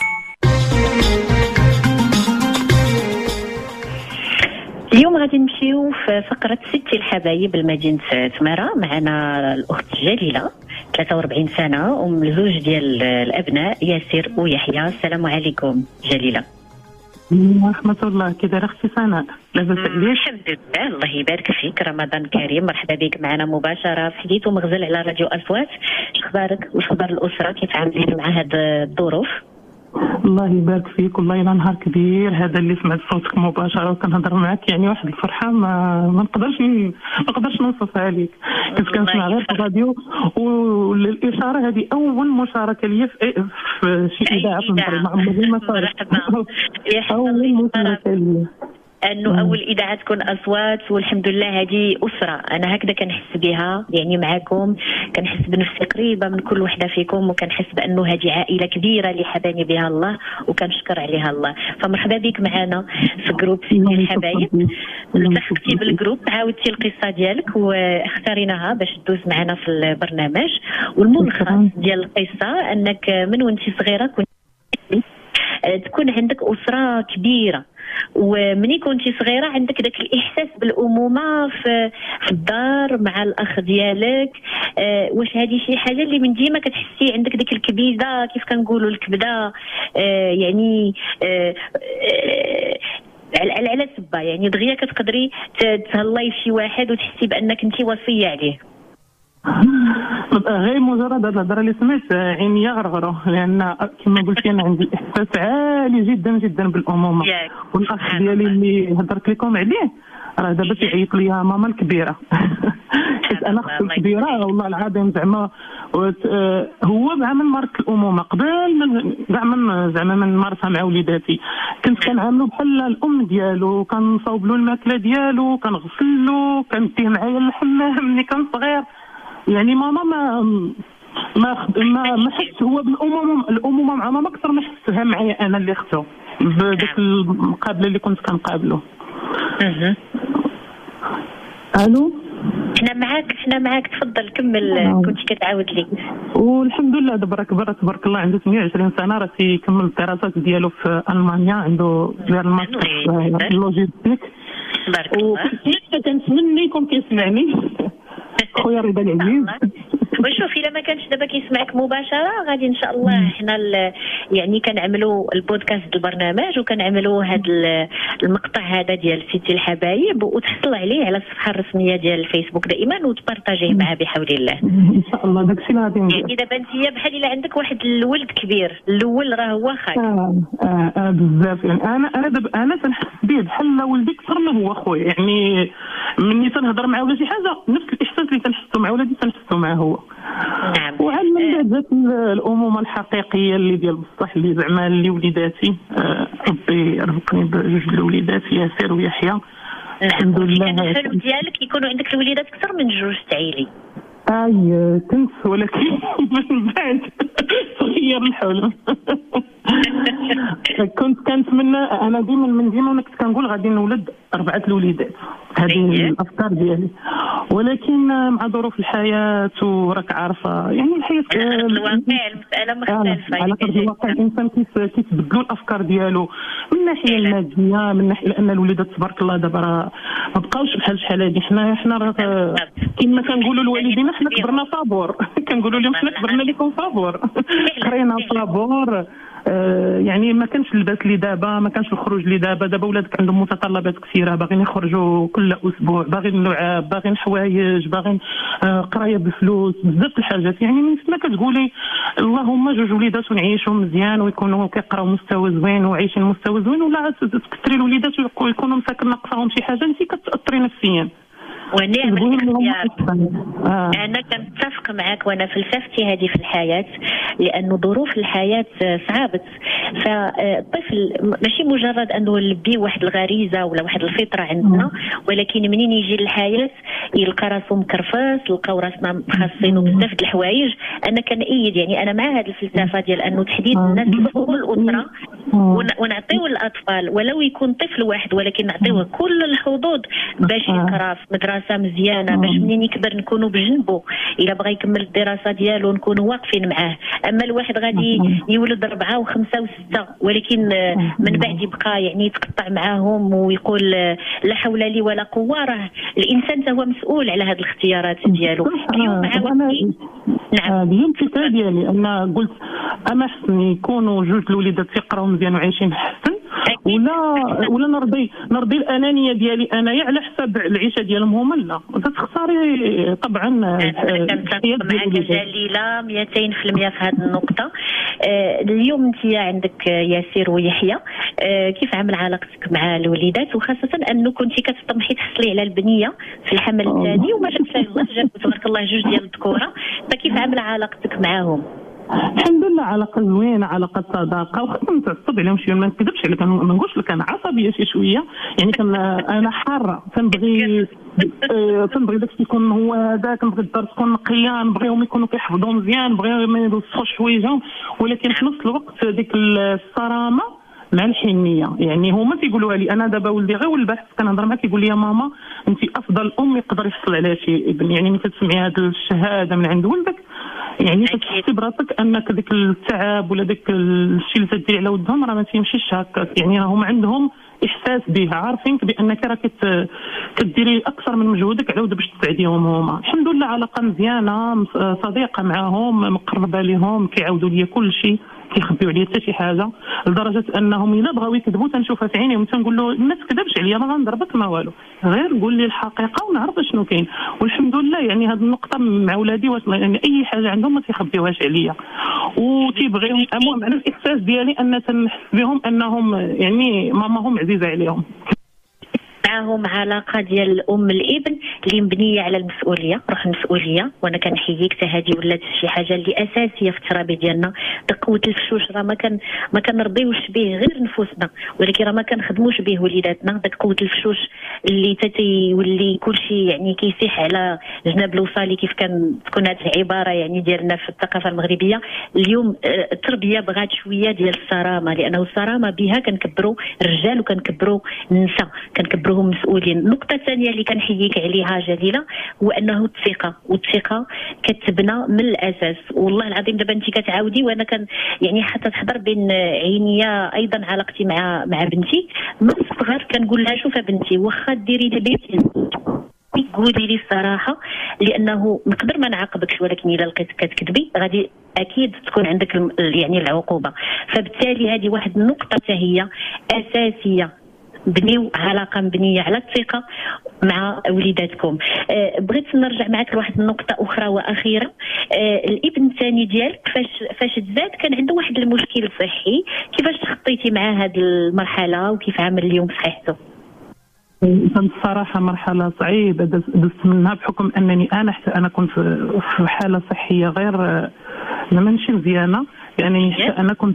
اليوم غادي نمشيو في فقرة ستي الحبايب لمدينة تمارا. معنا الأخت جليلة 43 سنة، أم لزوج ديال الأبناء ياسر ويحيى. السلام عليكم جليلة. ورحمة الله. كي دايرة اختي سناء؟ لاباس عليك؟ الحمد لله، الله يبارك فيك. رمضان كريم، مرحبا بك معنا مباشرة في حديث ومغزل على راديو أصوات. اش اخبارك واش اخبار الأسرة؟ كيف عاملين مع هاد الظروف؟ الله يبارك فيك، والله إلى نهار كبير هذا اللي سمعت صوتك مباشرة وكنهضر معك، يعني واحد الفرحة ما نقدرش نوصفها لك. كنت كنسمع غير في الراديو، والإشارة هذه أول مشاركة لي في شي إذاعة في المغرب، ما عمري ما صارت. أول مشاركة لي انه اول اذاعه تكون اصوات، والحمد لله هذه اسره. انا هكذا كنحس بها يعني معكم، كنحس بنفسي قريبه من كل وحده فيكم، وكنحس بانه هذه عائله كبيره اللي حباني بها الله وكنشكر عليها الله. فمرحبا بك معنا في جروب ستي الحبايب. التحقتي بالجروب، عاودتي القصه ديالك واختاريناها باش تدوز معنا في البرنامج. والملخص ديال القصه انك من وانت صغيره كنت تكون عندك اسره كبيره، ومني كنتي صغيره عندك داك الاحساس بالامومه في الدار مع الاخ ديالك. واش هذه شي حاجه اللي من ديما كتحسي عندك ديك الكبيده، كيف كنقولوا الكبده، يعني على سبه، يعني دغيا كتقدري تهلاي في شي واحد وتحسي بانك انت وصيه عليه؟ غير مجرد الهضره اللي سمعت عيني غرغروا، لان كما قلتي انا عندي احساس عالي جدا جدا بالامومه. والاخ ديالي اللي هضرت لكم عليه راه دابا تيعيط ليا ماما الكبيره. حيت انا اختي الكبيره والله العظيم زعما هو كاع من مارك الامومه قبل من كاع من زعما من مارسها مع وليداتي كنت كنعاملو بحال الام ديالو، كنصاوب له الماكله ديالو، كنغسل له، كنديه معايا للحمام ملي كان صغير. يعني ماما ما حس هو الامومه مع ماما اكثر ما حسها معايا انا اللي اختو بداك المقابله اللي كنت كنقابله. الو حنا معاك تفضل كمل. كنت كتعاود لي. والحمد لله دابا تبارك الله عنده 28 سنه، راه تيكمل الدراسات ديالو في المانيا، عنده ديال الماستر في اللوجيستيك. بارك الله. كنتمنى يكون كيسمعني خويا رضا العزيز. وشوف الا ما كانش دابا كيسمعك مباشره غادي ان شاء الله حنا يعني كنعملوا البودكاست البرنامج وكنعملوا هذا المقطع هذا ديال سيتي الحبايب وتحصل عليه على الصفحه الرسميه ديال الفيسبوك دائما وتبارطاجيه معاه بحول الله. ان شاء الله داكشي اللي غادي ندير. يعني دابا انت بحال الا عندك واحد الولد كبير، الاول راه هو خاك. بزاف. يعني انا دابا انا تنحس به بحال ولدي اكثر ما هو خويا. يعني ملي تنهضر معاه ولا شي حاجه نفس الاحساس اللي تنحسو مع ولدي تنحسو معاه هو. نعم. وعاد من بعد جات الامومه الحقيقيه اللي ديال بصح اللي زعما اللي وليداتي ربي رزقني بجوج الوليدات ياسر ويحيى. الحمد لله. كان الحلم ديالك يكونوا عندك الوليدات اكثر من جوج تعيلي. كنت ولكن من بعد تغير الحلم. كنت كنتمنى انا ديما كنت كنقول غادي نولد 4 الوليدات. هذه الافكار ديالي، ولكن مع ظروف الحياه وراك عارفه يعني الحياه الواقع المساله مختلفه. على ارض الواقع الانسان كيتبدلوا الافكار ديالو من الناحيه الماديه، من ناحيه لان الوليدات تبارك الله دابا راه ما بقاوش بحال شحال هذه. حنا راه كما كنقولوا لوالدينا حنا كبرنا فابور. كنقولوا لهم حنا كبرنا لكم فابور. قرينا فابور. يعني ما كانش اللباس اللي دابا، ما كانش الخروج اللي دابا ولادك عندهم متطلبات كثيره، باغيين يخرجوا كل اسبوع، باغيين لعاب، باغيين حوايج، باغيين قرايه بفلوس، بزاف الحاجات. يعني من ما كتقولي اللهم جوج وليدات ونعيشوا مزيان ويكونوا كيقراو مستوى زوين وعايشين مستوى زوين، ولا تكثري الوليدات ويكونوا مساكن ناقصاهم شي حاجه انت كتاثري نفسيا. ونعم الاختيار. أنا كنتفق معك وأنا فلسفتي هذه في الحياة، لأنه ظروف الحياة صعبت. فالطفل ماشي مجرد أنه نلبي واحد الغريزة ولا واحد الفطرة عندنا، ولكن منين يجي للحياة يلقى راسو مكرفس، لقاو راسنا خاصينه بزاف د الحوايج. أنا كنأيد يعني أنا مع هذه الفلسفة ديال أنه تحديد الناس مفهوم الأسرة ونعطيو الأطفال ولو يكون طفل واحد، ولكن نعطيوه كل الحظوظ باش يقرا في مدرسة مزيانه، باش منين يكبر نكونوا بجنبه. الا بغى يكمل الدراسه ديالو نكونوا واقفين معاه. اما الواحد غادي يولد 4 و5 و6 ولكن من بعد يبقى يعني يتقطع معاهم ويقول لا حول لي ولا قوه. راه الانسان هو مسؤول على هذه الاختيارات ديالو. اليوم عاودتي نعم اليوم الفكره ديالي انا قلت اما حسن يكونوا جوج الوليدات يقراو مزيان وعايشين حسن، ولا نرضي الانانيه ديالي انايا على حساب العيشه ديالهم هما. لا تختاري طبعا. كنتفق معك جليله 200% في هذه النقطه. اليوم انت عندك ياسر ويحيى، كيف عامل علاقتك مع الوليدات، وخاصه انه كنتي كتطمحي تحصلي على البنيه في الحمل الثاني وما شاء الله جاب تبارك الله جوج ديال الذكوره، فكيف عامل علاقتك معاهم؟ الحمد لله علاقه زوينه، علاقه صداقه، وخصنا نتعصب عليهم شويه. ما نكذبش عليك، ما نقولش لك انا عصبيه شي شويه. يعني انا حاره، تنبغي داكشي يكون هو هذا، كنبغي الدار تكون نقيه، نبغيهم يكونوا كيحفظوا مزيان، نبغيهم ما يوسخوش حوايجهم، ولكن في نفس الوقت ديك الصرامه مع الحنيه. يعني هما تيقولوا لي انا دابا ولدي غير البحث كنهضر معاه كيقول لي يا ماما انت افضل ام يقدر يحصل عليها شي ابن. يعني ملي كتسمعي هذه الشهاده من عند ولدك يعني كتحسي براسك انك داك التعب ولا داك الشيء اللي تديري على ولدهم راه ما تيمشيش هكاك. يعني راهم عندهم احساس به، عارفينك بانك راه كديري اكثر من مجهودك على ود باش تساعديهم هما. الحمد لله علاقه مزيانه، صديقه معاهم، مقربه لهم، كيعاودوا لي كل شيء، كيخبيو عليا حتى شي حاجه، لدرجه انهم الا بغاو يكذبوا تنشوفها في عينيهم، تنقول له ما تكذبش عليا، ما غنضربك ما والو، غير قول لي الحقيقه ونعرف شنو كاين. والحمد لله يعني هذه النقطه مع ولادي يعني اي حاجه عندهم ما تيخبيوهاش عليا، وتيبغيهم. المهم انا الاحساس ديالي ان تنحس بهم انهم يعني ماماهم عزيزه عليهم. معاهم علاقه ديال الام الابن اللي مبنيه على المسؤوليه، روح المسؤوليه. وانا كنحييك حتى هذه ولات شي حاجه اللي اساسيه في الترابي ديالنا. قوه الفشوش راه ما كنرضيوش به غير نفوسنا، ولكن راه ما كنخدموش به وليداتنا. داك قوه الفشوش اللي تيولي كلشي يعني كيسيح على جناب الوصالي، كيف كان تكون هذه العباره يعني ديالنا في الثقافه المغربيه. اليوم التربيه بغات شويه ديال الصرامه، لانه الصرامه بها كنكبروا الرجال وكنكبروا النساء، كنكبروهم مسؤولين. النقطه الثانيه اللي كنحييك عليها جليله هو انه الثقه، والثقه كتبنى من الاساس. والله العظيم دابا انت كتعاودي، وانا كان يعني حتى تحضر بين عينيا ايضا علاقتي مع بنتي من الصغر. كنقول لها شوفي بنتي، واخا ديري لي بيتي قولي لي الصراحه، لانه نقدر ما نعاقبكش، ولكن الا لقيتك كتكذبي غادي اكيد تكون عندك يعني العقوبه. فبالتالي هذه واحد النقطه هي اساسيه، بنيو علاقه مبنيه على الثقه مع وليداتكم. بغيت نرجع معك لواحد النقطه اخرى واخيره. الابن الثاني ديالك فاش تزاد كان عنده واحد المشكل صحي، كيفاش تخطيتي مع هذه المرحله وكيف عامل اليوم صحيحته؟ كانت الصراحه مرحله صعيبه دزت منها، بحكم انني انا كنت في حاله صحيه غير ماشي مزيانه. يعني انا كنت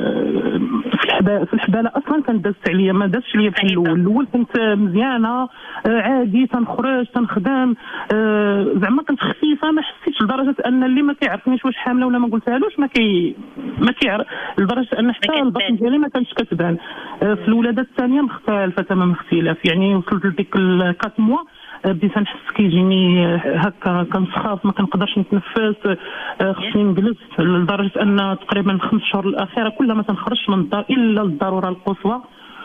في الحباله اصلا كانت دازت عليا، ما دازتش ليا بحال الاول كنت مزيانه عادي، تنخرج تنخدم، زعما كنت خفيفه. ما حسيتش لدرجه ان اللي ما كيعرفنيش واش حامله ولا ما قلتهالوش ما كيعرف، لدرجه ان حتى البطن ديالي ما كانش كتبان. في الولاده الثانيه مختلفه تمام اختلاف، يعني وصلت لديك 4 موا بديت نحس كيجيني هكا كنسخاف، ما كنقدرش نتنفس، خصني نجلس، لدرجه ان تقريبا 5 شهور الاخيره كلها ما تنخرجش من الدار الا للضروره القصوى.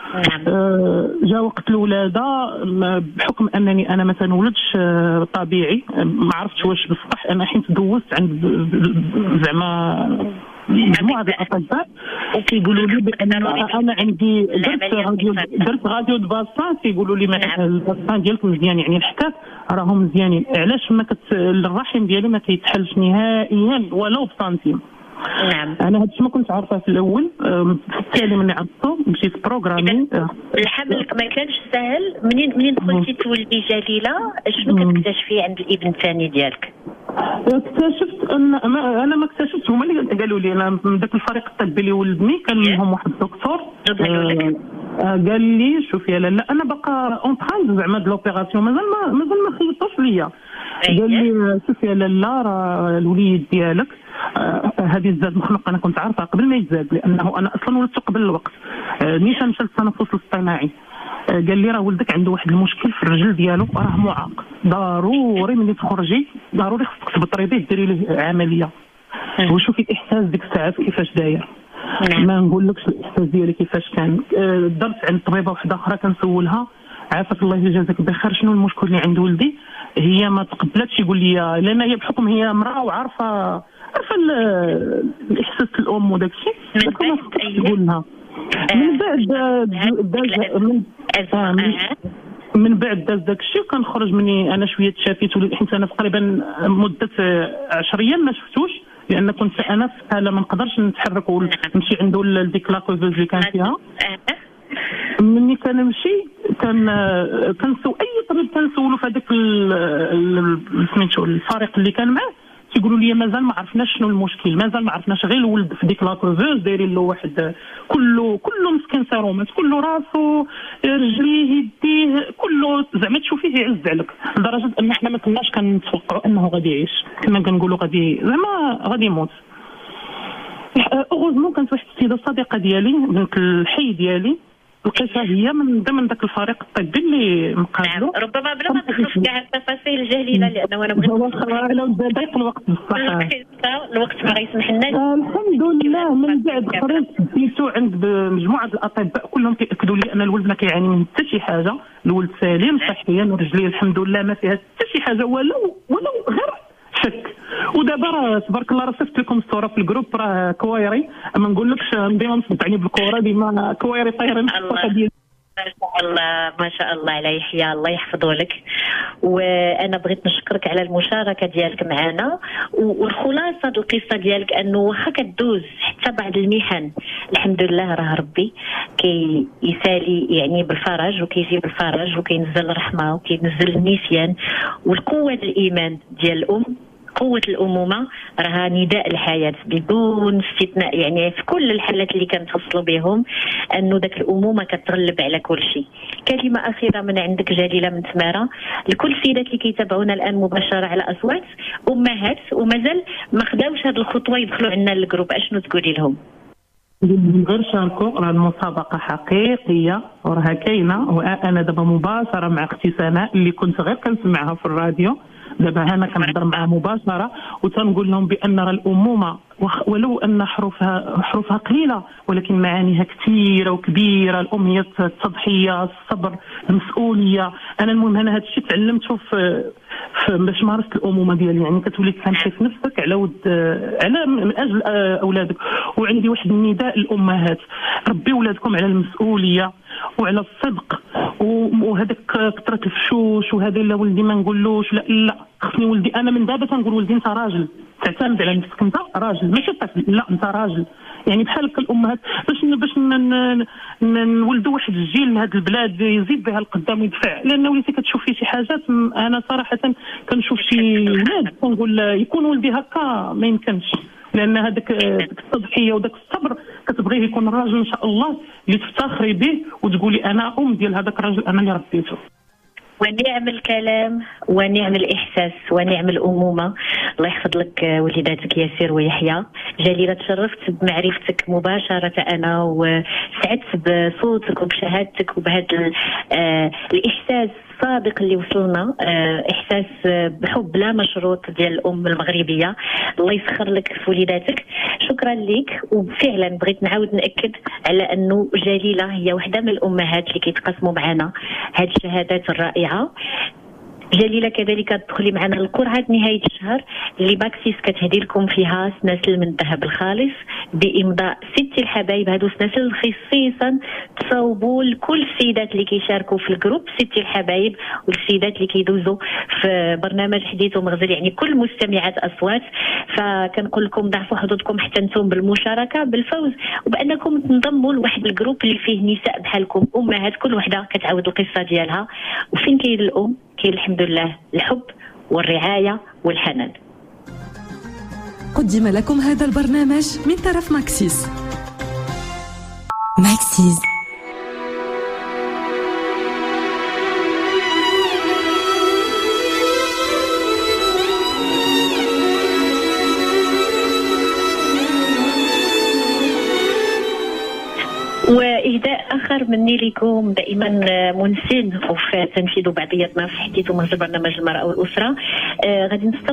جاء وقت الولاده بحكم انني انا ما تنولدش طبيعي، ما عرفتش واش بصح. انا حين تدوزت عند زعما مجموعه الاطباء وكيقولوا لي بان انا عندي درت غاديو دباسان، كيقولوا لي الباسان ديالك مزيان، يعني الحكاك راهم مزيانين. علاش ما الرحم ديالي ما كيتحلش نهائيا ولو بسنتيم. نعم. انا هادشي ما كنت عارفه في الاول، بالتالي من عرفتو مشيت بروغرامي. الحمل ما كانش سهل. منين دخلتي تولدي جليله، شنو كتكتشفي عند الابن الثاني ديالك؟ اكتشفت ان انا ما اكتشفتش، هما اللي قالوا لي. انا من ذاك الفريق الطبي اللي ولدني كان منهم واحد الدكتور قال لي شوفي يا لاله انا باقا اون تران زعما د لوبيراسيون، مازال ما خيطوش ليا. قال لي شوفي يا لاله راه الوليد ديالك هذه الزاد مخلوق. انا كنت عارفه قبل ما يتزاد، لانه انا اصلا ولدت قبل الوقت، نيشان مشى للتنفس الاصطناعي. قال لي راه ولدك عنده واحد المشكل في الرجل ديالو، راه معاق، ضروري ملي تخرجي ضروري خصك تبطري به ديري له عمليه. وشوفي الاحساس ديك الساعات كيفاش داير. ما نقولكش الاحساس ديالي كيفاش كان. درت عند طبيبه واحده اخرى كنسولها عافاك الله يجازيك بخير شنو المشكل اللي عند ولدي. هي ما تقبلتش يقول لي، لان هي بحكم هي امراه وعارفه الاحساس الام وداك الشيء، لكن ما تقدرش تقول لها. من بعد داز داك الشيء كنخرج مني انا شويه تشافيت، حيت انا تقريبا مده 10 ايام ما شفتوش، لان كنت انا في حاله ما نقدرش نتحرك ونمشي عنده لديك لاكوفوز اللي كان فيها. مني كنمشي كنسو اي طبيب كنسولو في هذاك سميتو الفريق اللي كان معاه، تيقولوا لي مازال ما عرفناش شنو المشكل، مازال ما عرفناش. غير الولد في ديك لاكوفوز دايرين له واحد كله مسكين سيرومات، كله راسو رجليه يديه كله زعما تشوفيه يعز عليك، لدرجه ان حنا ما كناش كنتوقعوا انه غادي يعيش، كنا كنقولوا غادي يموت. اوغوزمون كانت واحد السيده صديقه ديالي من الحي ديالي، لقيتها هي من ضمن ذاك الفريق الطبي اللي مقابلو. نعم. ربما بلا ما ندخل في كاع التفاصيل جليله، لانه انا بغيت ضيق الوقت بصح الوقت ما غيسمح لناش. الحمد لله من بعد خرجت ديتو عند مجموعه الاطباء كلهم كياكدوا لي ان الولد ما كيعاني من حتى شي حاجه، الولد سليم صحيا ورجليه الحمد لله ما فيها حتى شي حاجه ولو غير شك. ودابا راه تبارك الله راه صيفط لكم الصوره في الجروب، راه كوايري ما نقولكش ديما مصدعني بالكره، ديما كوايري طايرين في الصفحه ديالي. ما شاء الله على يحيى، الله يحفظه لك. وانا بغيت نشكرك على المشاركه ديالك معنا، والخلاصه القصه ديالك انه واخا كدوز حتى بعد المحن الحمد لله راه ربي كيسالي يعني بالفرج وكيجيب الفرج وكينزل الرحمه وكينزل النسيان والقوه الايمان ديال الام. قوة الأمومة راها نداء الحياة بدون استثناء، يعني في كل الحالات اللي كنتوصلوا بهم أنه ذاك الأمومة كتغلب على كل شيء. كلمة أخيرة من عندك جليلة من تمارة لكل السيدات اللي كيتابعونا الآن مباشرة على أصوات أمهات ومازال ما خداوش هذه الخطوة يدخلوا عندنا للجروب، أشنو تقولي لهم؟ غير شاركوا، راه المسابقة حقيقية وراها كاينة. وأنا دابا مباشرة مع أختي سناء اللي كنت غير كنسمعها في الراديو، دابا انا كنهضر معها مباشره وتنقول لهم بان راه الامومه ولو ان حروفها قليله ولكن معانيها كثيره وكبيره. الام هي التضحيه، الصبر، المسؤوليه. انا المهم انا هذا الشيء تعلمته في باش مارست الامومه ديالي، يعني كتولي تسامحي في نفسك على من اجل اولادك. وعندي واحد النداء للامهات، ربي ولادكم على المسؤوليه وعلى الصدق، وهذاك كثره الفشوش وهذا لا ولدي ما نقولوش لا خصني ولدي. انا من دابا تنقول ولدي انت راجل، تعتمد على نفسك، انت راجل ماشي طفل، لا انت راجل. يعني بحال الامهات باش نولدوا واحد الجيل لهذه البلاد يزيد بها القدام ويدفع. لان وليتي كتشوف فيه شي حاجات، انا صراحه كنشوف شي ولاد كنقول يكون ولدي هكا ما يمكنش، لان هذاك التضحيه وذاك الصبر كتبغيه يكون راجل ان شاء الله اللي تفتخري به وتقولي انا ام ديال هذاك الراجل انا اللي ربيته. ونعم الكلام ونعم الإحساس ونعم الأمومة. الله يحفظ لك وليداتك ياسر ويحيى. جليلة تشرفت بمعرفتك مباشرة أنا، وسعدت بصوتك وبشهادتك وبهذا الإحساس الصادق اللي وصلنا، إحساس بحب لا مشروط ديال الأم المغربية. الله يسخر لك في وليداتك. شكرا لك. وفعلا بغيت نعاود نأكد على أنه جليلة هي واحدة من الأمهات اللي كيتقاسموا معنا هذه الشهادات الرائعة. جليلة كذلك تدخلي معنا القرعة نهاية الشهر اللي باكسيس كتهدي لكم فيها سناسل من الذهب الخالص بإمضاء 6 الحبايب. هادو سناسل خصيصا تصاوبوا لكل السيدات اللي كيشاركوا في الجروب، 6 الحبايب، والسيدات اللي كيدوزوا في برنامج حديث ومغزل، يعني كل مستمعات أصوات. فكنقول لكم ضعفوا حظوظكم حتى انتم بالمشاركة بالفوز، وبأنكم تنضموا لواحد الجروب اللي فيه نساء بحالكم، أمهات كل وحدة كتعاود القصة ديالها. وفين كاين الأم كاين الحمد لله الحب والرعاية والحنان. قدم لكم هذا البرنامج من طرف ماكسيس. ماكسيس وإهداء آخر مني لكم دائما منسين وفي تنفيذ بعضياتنا في حديث ومهجر برنامج المرأة والأسرة. غادي